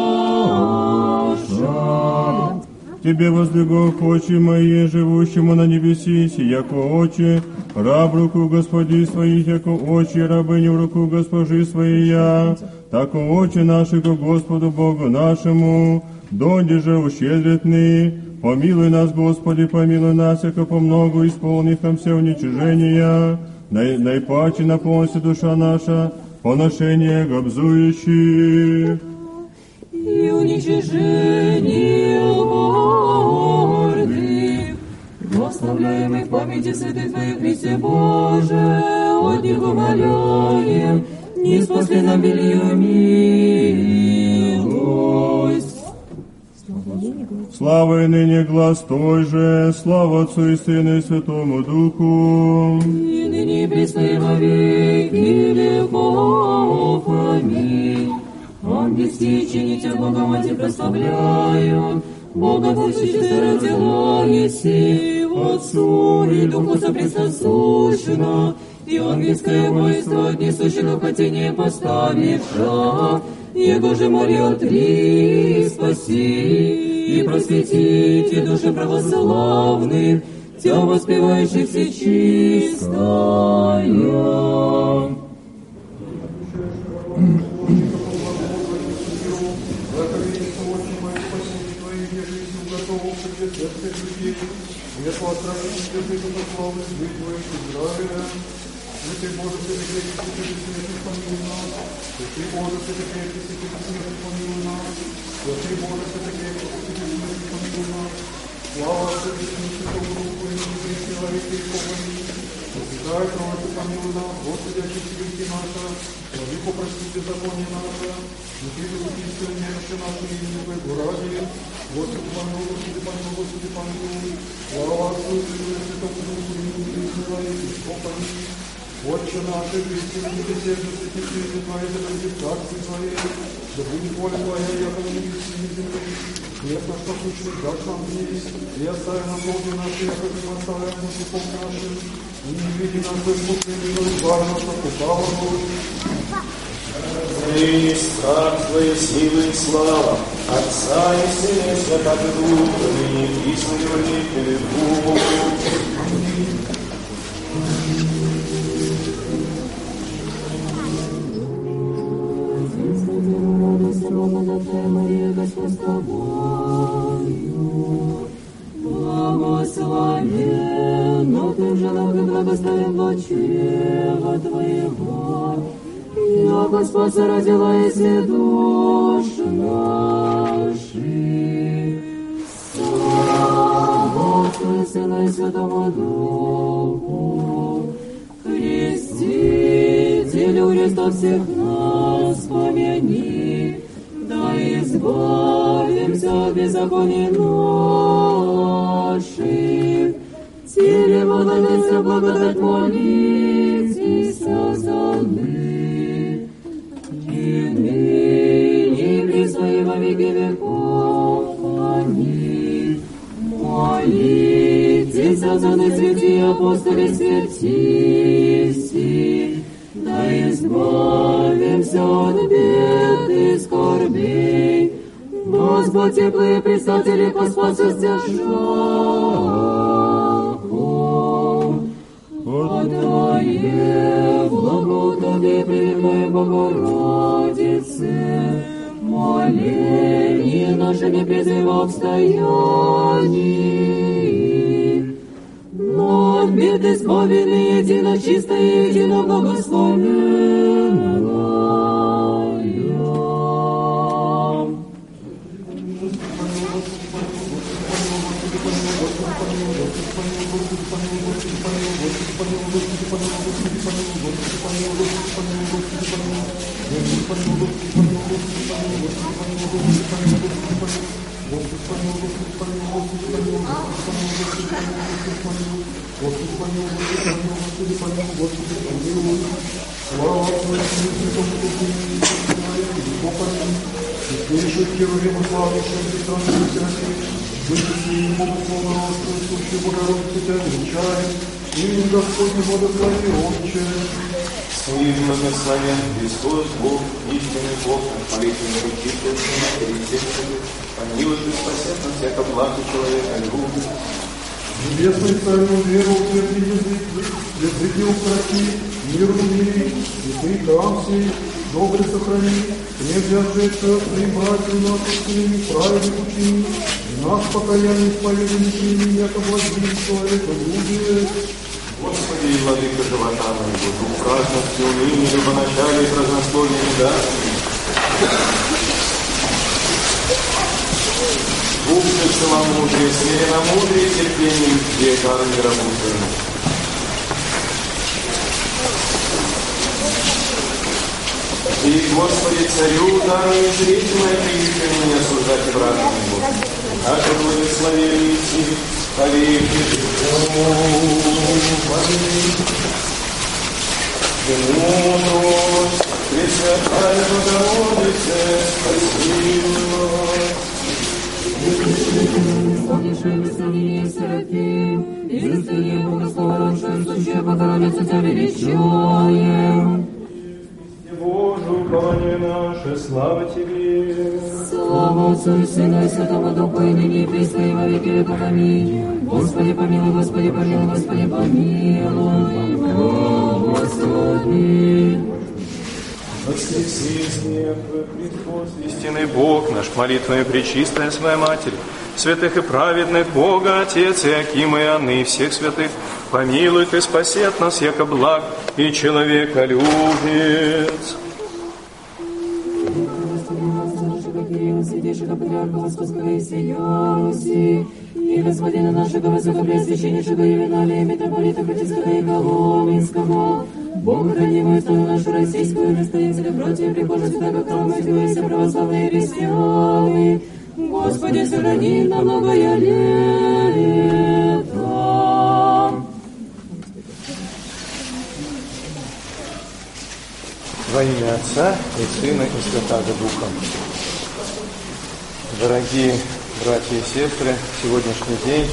наши. Тебе воздвигов очи мои, живущему на небеси, яко очи, раб руку Господи своих, яко очи, рабыни в руку госпожи своей я, тако очи наши ко Господу Богу нашему, Донде же ущедрит ны, помилуй нас, Господи, помилуй нас, яко помногу исполних нам все уничижения, наипаче наполнится душа наша, поношение гобзующих. И уничижение гордых, восславляемых в памяти святых Твоих, Христе Боже, от них умоляем, не спасли нам великую милость. Слава и ныне глас Той же, слава Отцу и Сыну и Святому Духу. И ныне и присно и во веки веков. Аминь. Ангельские чините Бога Матерь прославляют, Бога Тысячи родила еси, Отцу и Духу соприсосущно, и ангельское воинство от несущего хотения поставившего, Его же молю три спаси и просветите души православных, Тя воспевающих всечистая. Светло отправить святых благословных быть Твоих Израиля. Святый Боже, святый крепкий, святый смертный, помилуй нас. Святый Боже, святый крепкий, святый смертный, помилуй нас. Святый Боже, святый крепкий, святый смертный, помилуй нас. Слава Отцу и Сыну и Святому Духу, и ныне присно во веки веков. Аминь. Святая Троица, помилуй нас, Господи, очисти грехи наши, владыко, прости беззаконие наше, не придумайте все немощи наши, и не Твоего ради. Господи, помилуй, Господи, помилуй, Господи, помилуй. Слава Отцу и Сыну и Святому Духу, и ныне присно во веки веков. Аминь. Отче наш, Христе, небесе, святится имя Твое, да придет царствие Твое, да будет воля Твоя, яко на небесе и на земле. Хлеб наш насущный дашь нам днесь, и остави нам долги наши, яко мы оставляем грехов нашим, и не веди нас в искушение, но избави нас от лукавого. Есть царство и сила и слава Отца и Сына и Святого Духа, ныне и присно и во веки веков. Мария, Господь с тобою, благословенна ты в женах и благословен плод чрева Твоего, но Господь родила если душ наших. Слава Отцу и Сыну и Святому Духу, Христителю Христа всех нас помяни, да избавимся от беззаконий наших. Тебе молодец, благодать молитесь за ныне, и ныне и присно и во веки веков. Аминь. Молитесь за нас, святые апостоли, святейшие, да избавимся от бед и скорбей. Господь, теплые предстатели, поспаса стяжаху. Отдае благодати превеликой Богородице, моление нашими призыва обстояний. Но от бед избавлены едино чистое, едино благословенное. Господне благослови, Отче. Свой благословен Христос, Бог, истинный Бог, молитвенный учитель, перед помилуй и спасет нас, всяко благо человека любит. Небесный Царь, веру, утверди языки укроти, миру в мире, и ты, Камси, добре сохрани, прежде отжеться прибрать наших сыновей праведных учений, и нас покаянный исповедали прими, яко блаженство это будет. Господи, и владыка живота моего, дух праздности, уныния, любоначалия и празднословия не даст. Бог же целомудрие, смиренномудрие, терпение, где дары мира мудрым. И, Господи, Царю, даруй зрительное привычное меня осуждать и брать его. Аше благословение идти, повеки, мудрость, Пресвятая Богородице, спаси нас. Славнейшее сравнение Серафим, и застыние Богослова, родшая сущая Богородица, Тебя величаем. Боже, упование наше, слава Тебе. Слава Отцу и Сыну и Святому Духу, и ныне и присно и во веки веков. Аминь. Господи помилуй, Господи помилуй, Господи помилуй, Господи. Воскреси из мертвых, Христос, истинный Бог наш, молитвами пречистая своя Матерь, святых и праведных Бога, Отец Иакима и Анны, и всех святых, помилуй Ты, спаси от нас, яко благ и человеколюбец. Святейшего Патриарха Московского и всей Руси, и Господина нашего Высокопреосвященнейшего Евиналия, митрополита Христова и Коломенского, Бог хранимую страну нашу российскую, настоятеля братья, прихожих святого храма, и все православные христианы. Господи, сохрани на многое лето. Во имя Отца и Сына и Святаго Духа. Дорогие братья и сестры, сегодняшний день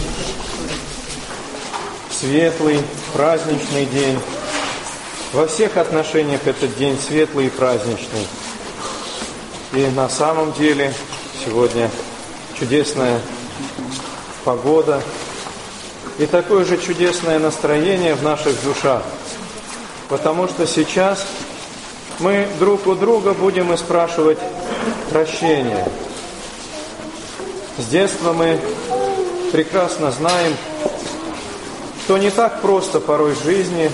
светлый, праздничный день. Во всех отношениях этот день светлый и праздничный. И на самом деле сегодня чудесная погода и такое же чудесное настроение в наших душах. Потому что сейчас мы друг у друга будем и спрашивать прощения. С детства мы прекрасно знаем, что не так просто порой в жизни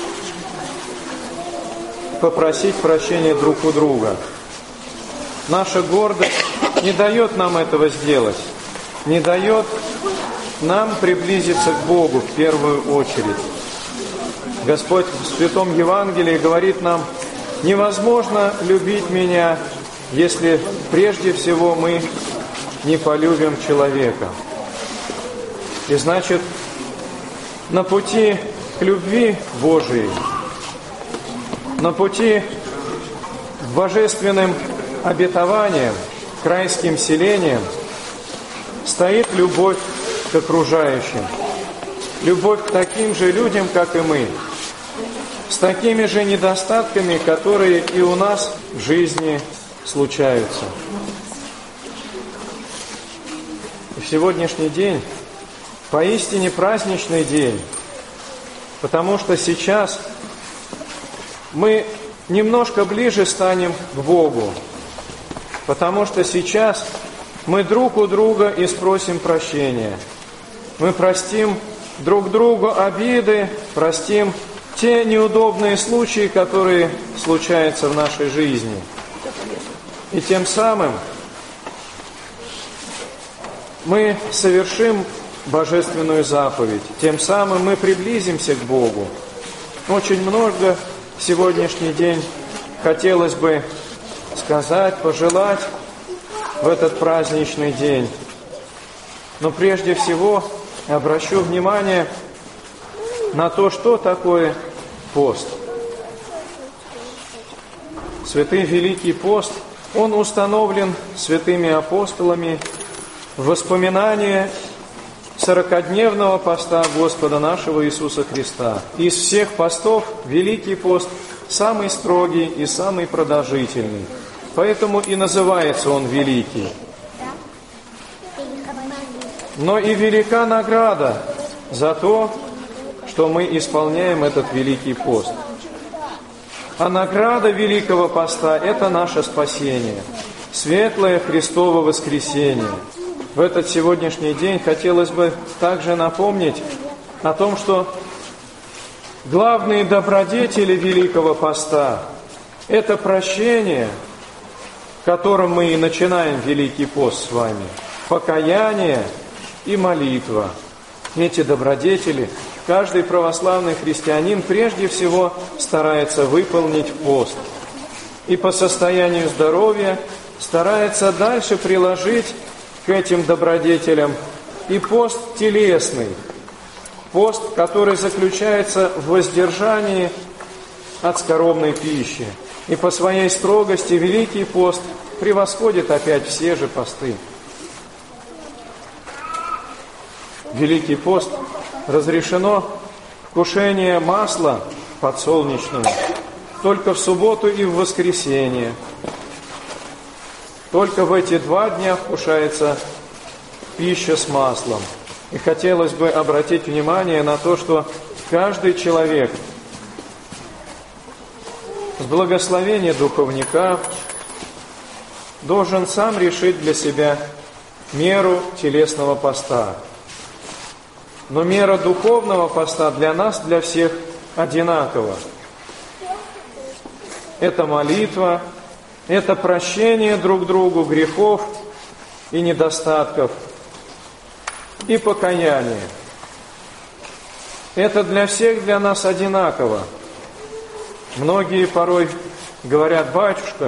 попросить прощения друг у друга. Наша гордость не дает нам этого сделать, не дает нам приблизиться к Богу в первую очередь. Господь в Святом Евангелии говорит нам: невозможно любить меня, если прежде всего мы не полюбим человека. И значит, на пути к любви Божией, на пути к божественным обетованиям, к райским селениям стоит любовь к окружающим, любовь к таким же людям, как и мы, с такими же недостатками, которые и у нас в жизни случаются. В сегодняшний день поистине праздничный день, потому что сейчас мы немножко ближе станем к Богу, потому что сейчас мы друг у друга и спросим прощения. Мы простим друг другу обиды, простим те неудобные случаи, которые случаются в нашей жизни. И тем самым мы совершим божественную заповедь. Тем самым мы приблизимся к Богу. Очень много в сегодняшний день хотелось бы сказать, пожелать в этот праздничный день. Но прежде всего обращу внимание на то, что такое пост. Святый Великий пост, он установлен святыми апостолами в воспоминание 40-дневного поста Господа нашего Иисуса Христа. Из всех постов Великий пост самый строгий и самый продолжительный. Поэтому и называется он Великий. Но и велика награда за то, что мы исполняем этот Великий пост. А награда Великого Поста – это наше спасение, светлое Христово воскресение. В этот сегодняшний день хотелось бы также напомнить о том, что главные добродетели Великого Поста – это прощение, которым мы и начинаем Великий пост с вами, покаяние и молитва. Эти добродетели каждый православный христианин прежде всего старается выполнить в пост. И по состоянию здоровья старается дальше приложить к этим добродетелям и пост телесный, пост, который заключается в воздержании от скоромной пищи. И по своей строгости Великий пост превосходит опять все же посты. Великий пост разрешено вкушение масла подсолнечного только в субботу и в воскресенье. Только в эти 2 дня вкушается пища с маслом. И хотелось бы обратить внимание на то, что каждый человек с благословения духовника должен сам решить для себя меру телесного поста. Но мера духовного поста для нас, для всех одинакова. Это молитва, это прощение друг другу грехов и недостатков, и покаяние. Это для всех, для нас одинаково. Многие порой говорят: батюшка,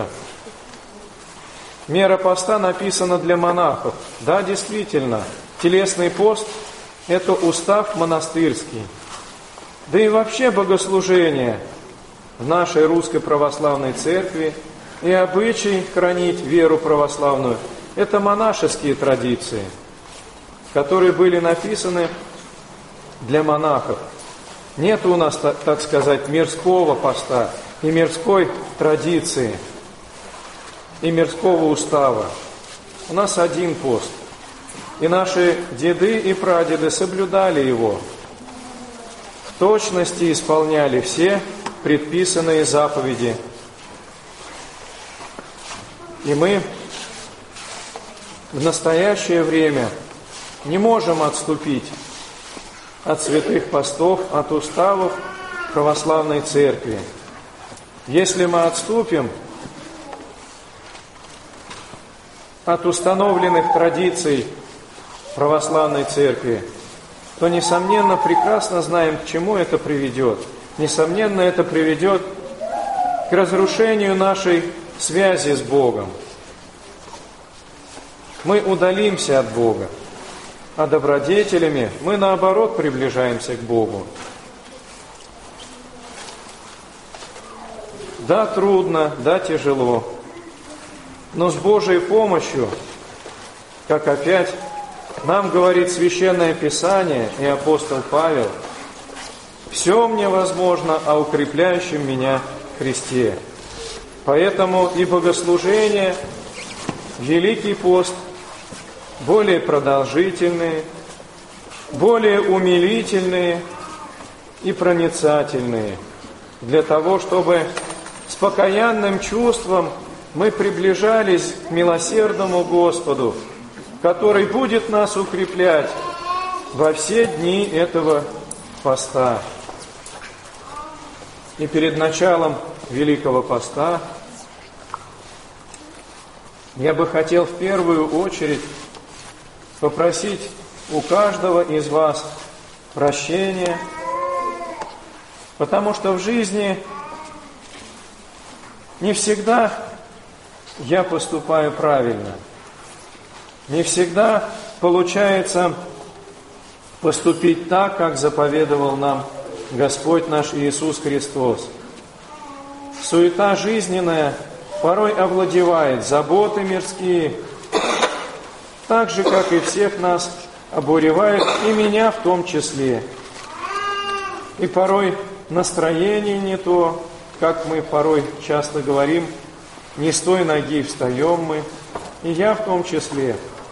мера поста написана для монахов. Да, действительно, телесный пост – это устав монастырский. Да и вообще богослужение в нашей Русской Православной Церкви и обычай хранить веру православную – это монашеские традиции, которые были написаны для монахов. Нет у нас, так сказать, мирского поста и мирской традиции, и мирского устава. У нас один пост. И наши деды и прадеды соблюдали его, в точности исполняли все предписанные заповеди. И мы в настоящее время не можем отступить от святых постов, от уставов православной церкви. Если мы отступим от установленных традиций православной церкви, то, несомненно, прекрасно знаем, к чему это приведет. Несомненно, это приведет к разрушению нашей связи с Богом. Мы удалимся от Бога, а добродетелями мы, наоборот, приближаемся к Богу. Да, трудно, да, тяжело, но с Божьей помощью, как опять нам говорит Священное Писание и апостол Павел, «Все мне возможно о укрепляющем меня Христе». Поэтому и богослужение, Великий пост, более продолжительные, более умилительные и проницательные, для того, чтобы с покаянным чувством мы приближались к милосердному Господу, который будет нас укреплять во все дни этого поста. И перед началом Великого Поста я бы хотел в первую очередь попросить у каждого из вас прощения, потому что в жизни не всегда я поступаю правильно. Не всегда получается поступить так, как заповедовал нам Господь наш Иисус Христос. Суета жизненная порой овладевает, заботы мирские, так же, как и всех нас, обуревают, и меня в том числе. И порой настроение не то, как мы порой часто говорим, не с той ноги встаем мы, и я в том числе.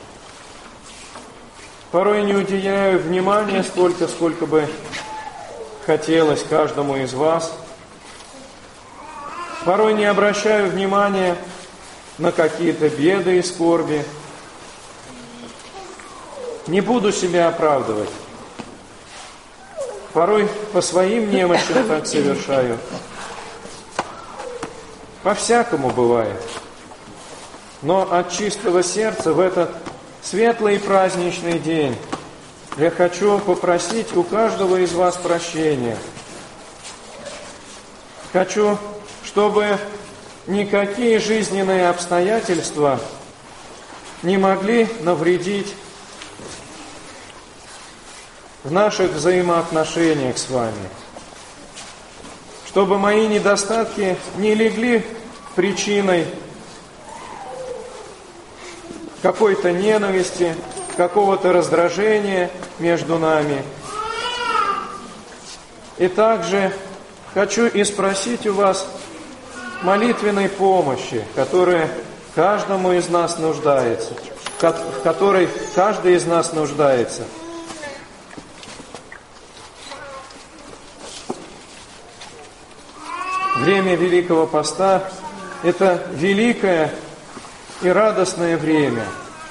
Порой не уделяю внимания столько, сколько бы хотелось каждому из вас. Порой не обращаю внимания на какие-то беды и скорби. Не буду себя оправдывать. Порой по своим немощам так совершаю. По-всякому бывает. Но от чистого сердца в этот светлый праздничный день я хочу попросить у каждого из вас прощения. Хочу, чтобы никакие жизненные обстоятельства не могли навредить в наших взаимоотношениях с вами. Чтобы мои недостатки не легли причиной какой-то ненависти, какого-то раздражения между нами. И также хочу и спросить у вас молитвенной помощи, которая каждому из нас нуждается, в которой каждый из нас нуждается. Время Великого Поста – это великое и радостное время.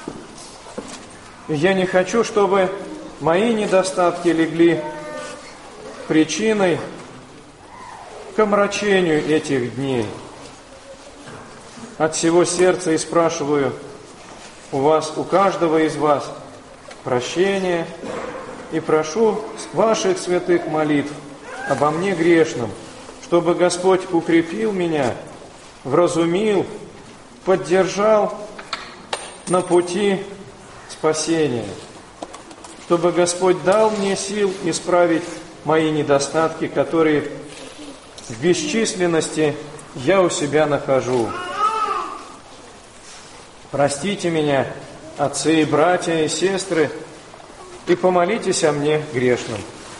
И я не хочу, чтобы мои недостатки легли причиной к омрачению этих дней. От всего сердца и спрашиваю у вас, у каждого из вас прощения и прошу ваших святых молитв обо мне грешном, чтобы Господь укрепил меня, вразумил, поддержал на пути спасения, чтобы Господь дал мне сил исправить мои недостатки, которые в бесчисленности я у себя нахожу. Простите меня, отцы и братья и сестры, и помолитесь о мне грешном.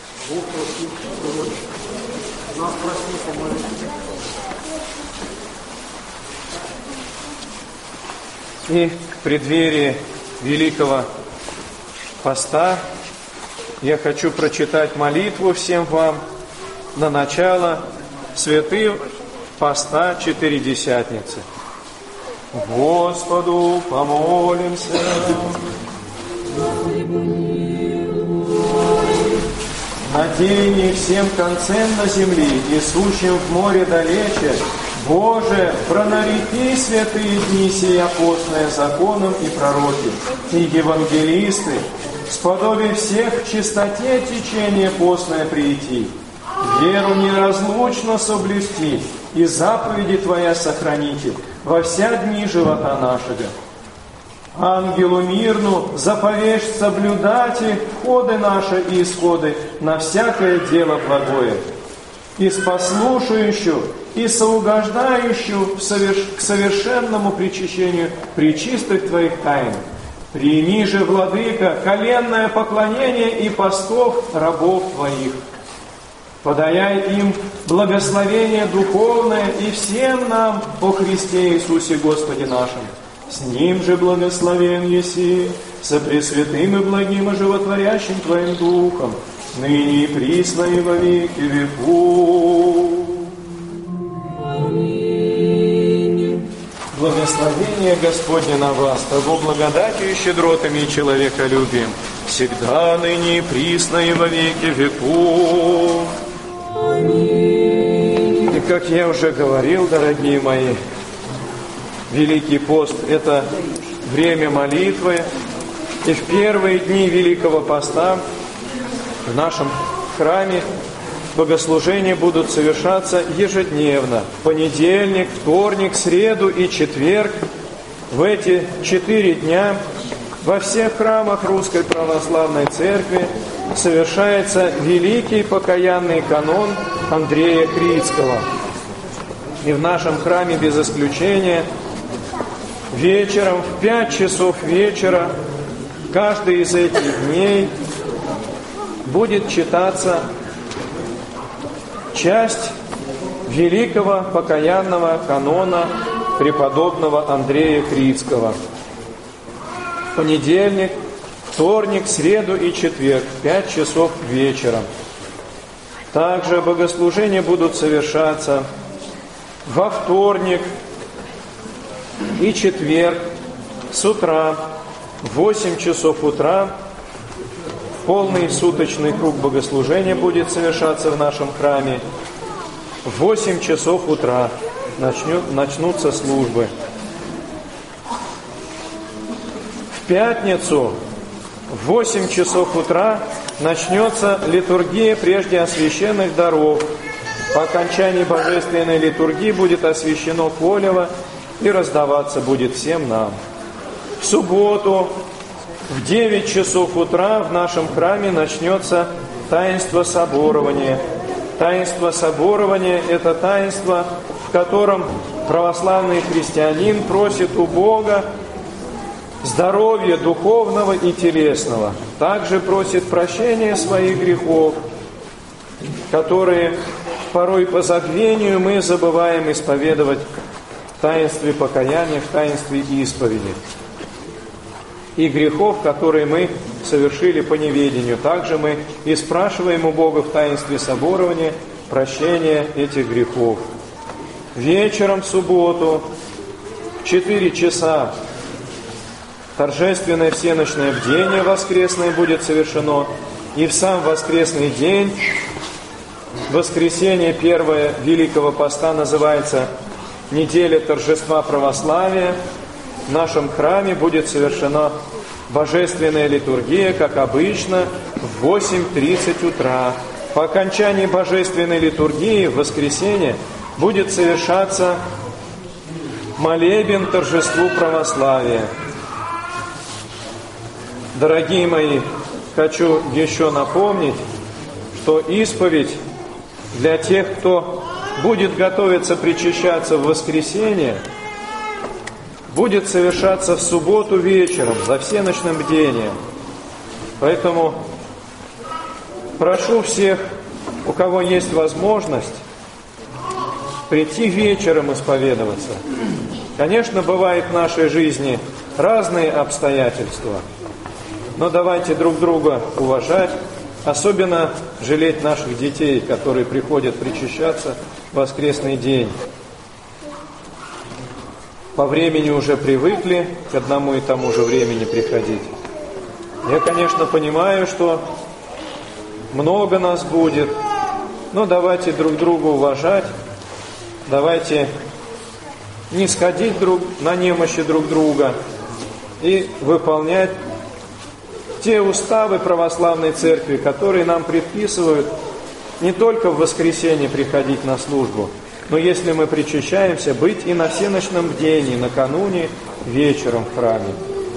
И в преддверии Великого Поста я хочу прочитать молитву всем вам на начало святых Поста Четыредесятницы. Господу помолимся. На день и всем концем на земли и сущим в море далече, Боже, пронаряди святые дни сия постное законом и пророки, и евангелисты, сподоби всех в чистоте течения постное прийти, веру неразлучно соблюсти, и заповеди Твоя сохраните во вся дни живота нашего. Ангелу мирну заповедь соблюдать входы наши и исходы на всякое дело благое, и спослушающую, и соугождающую к совершенному причащению пречистых Твоих тайн. Прими же, Владыка, коленное поклонение и постов рабов Твоих. Подаяй им благословение духовное и всем нам о Христе Иисусе Господе нашим. С Ним же благословен еси, со пресвятым и благим и животворящим Твоим Духом, ныне и присно и во веки веков. Аминь. Благословение Господне на вас, того благодатью и щедротами и человеколюбием, всегда, ныне и присно и во веки веков. Аминь. И как я уже говорил, дорогие мои, Великий пост – это время молитвы, и в первые дни Великого Поста в нашем храме богослужения будут совершаться ежедневно. Понедельник, вторник, среду и четверг. В эти 4 дня во всех храмах Русской Православной Церкви совершается великий покаянный канон Андрея Крицкого. И в нашем храме без исключения вечером, в 5 часов вечера, каждый из этих дней будет читаться часть великого покаянного канона преподобного Андрея Крицкого. Понедельник, вторник, среду и четверг, 5 часов вечера. Также богослужения будут совершаться во вторник и четверг с утра в 8 часов утра полный суточный круг богослужения будет совершаться в нашем храме. В 8 часов утра начнутся службы. В пятницу в 8 часов утра начнется литургия прежде освященных даров. По окончании божественной литургии будет освящено колево и раздаваться будет всем нам. В субботу в 9 часов утра в нашем храме начнется таинство соборования. Таинство соборования – это таинство, в котором православный христианин просит у Бога здоровья духовного и телесного. Также просит прощения своих грехов, которые порой по забвению мы забываем исповедовать в таинстве покаяния, в таинстве исповеди. И грехов, которые мы совершили по неведению. Также мы и спрашиваем у Бога в таинстве соборования прощения этих грехов. Вечером в субботу в 4 часа торжественное всеночное бдение воскресное будет совершено. И в сам воскресный день, воскресенье первое Великого Поста, называется неделя торжества православия. В нашем храме будет совершена божественная литургия, как обычно, в 8:30 утра. По окончании божественной литургии в воскресенье будет совершаться молебен торжеству православия. Дорогие мои, хочу еще напомнить, что исповедь для тех, кто будет готовиться причащаться в воскресенье, будет совершаться в субботу вечером, за всеночным бдением. Поэтому прошу всех, у кого есть возможность, прийти вечером исповедоваться. Конечно, бывает в нашей жизни разные обстоятельства, но давайте друг друга уважать, особенно жалеть наших детей, которые приходят причащаться в воскресный день. По времени уже привыкли к одному и тому же времени приходить. Я, конечно, понимаю, что много нас будет, но давайте друг друга уважать, давайте не сходить на немощи друг друга и выполнять те уставы православной церкви, которые нам предписывают не только в воскресенье приходить на службу, но если мы причащаемся, быть и на всеночном бдении, накануне вечером в храме.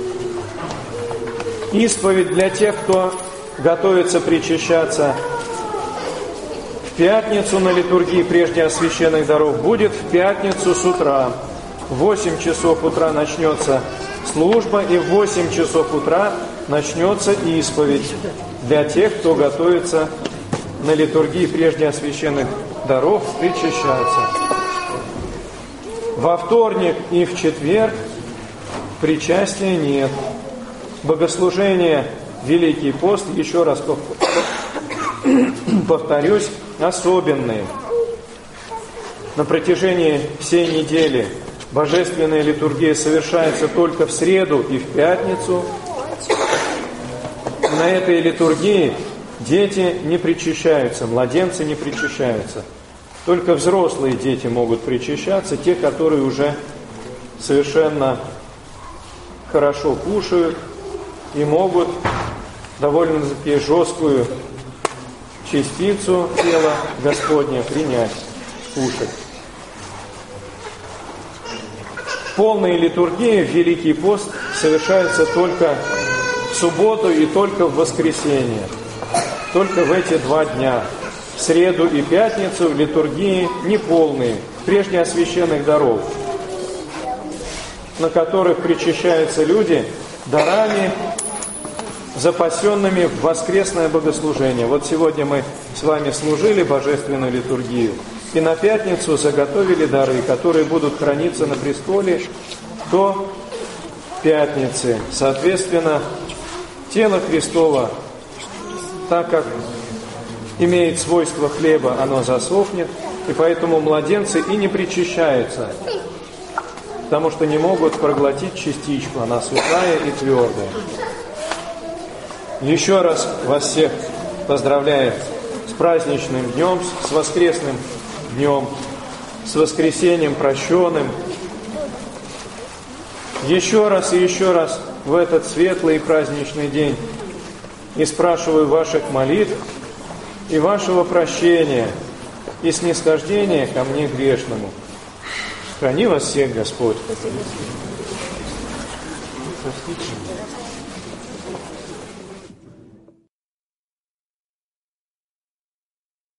Исповедь для тех, кто готовится причащаться в пятницу на литургии прежде освященных даров, будет в пятницу с утра. В 8 часов утра начнется служба, и в 8 часов утра начнется исповедь для тех, кто готовится на литургии прежде освященных даров причащаться. Во вторник и в четверг причастия нет. Богослужение Великий пост, еще раз повторюсь, особенные. На протяжении всей недели божественная литургия совершается только в среду и в пятницу. На этой литургии дети не причащаются, младенцы не причащаются. Только взрослые дети могут причащаться, те, которые уже совершенно хорошо кушают и могут довольно-таки жесткую частицу тела Господня принять, кушать. Полные литургии в Великий пост совершаются только в субботу и только в воскресенье. Только в эти 2 дня. В среду и пятницу литургии неполные, прежде освященных даров, на которых причащаются люди дарами, запасенными в воскресное богослужение. Вот сегодня мы с вами служили божественную литургию, и на пятницу заготовили дары, которые будут храниться на престоле до пятницы. Соответственно, тело Христово, так как имеет свойство хлеба, оно засохнет, И поэтому младенцы и не причащаются, потому что не могут проглотить частичку, она святая и твердая. Еще раз вас всех поздравляю с праздничным днем, с воскресным днем, с воскресением прощенным. Еще раз и еще раз в этот светлый и праздничный день и спрашиваю ваших молитв и вашего прощения и снисхождения ко мне грешному. Храни вас всех Господь. Простите.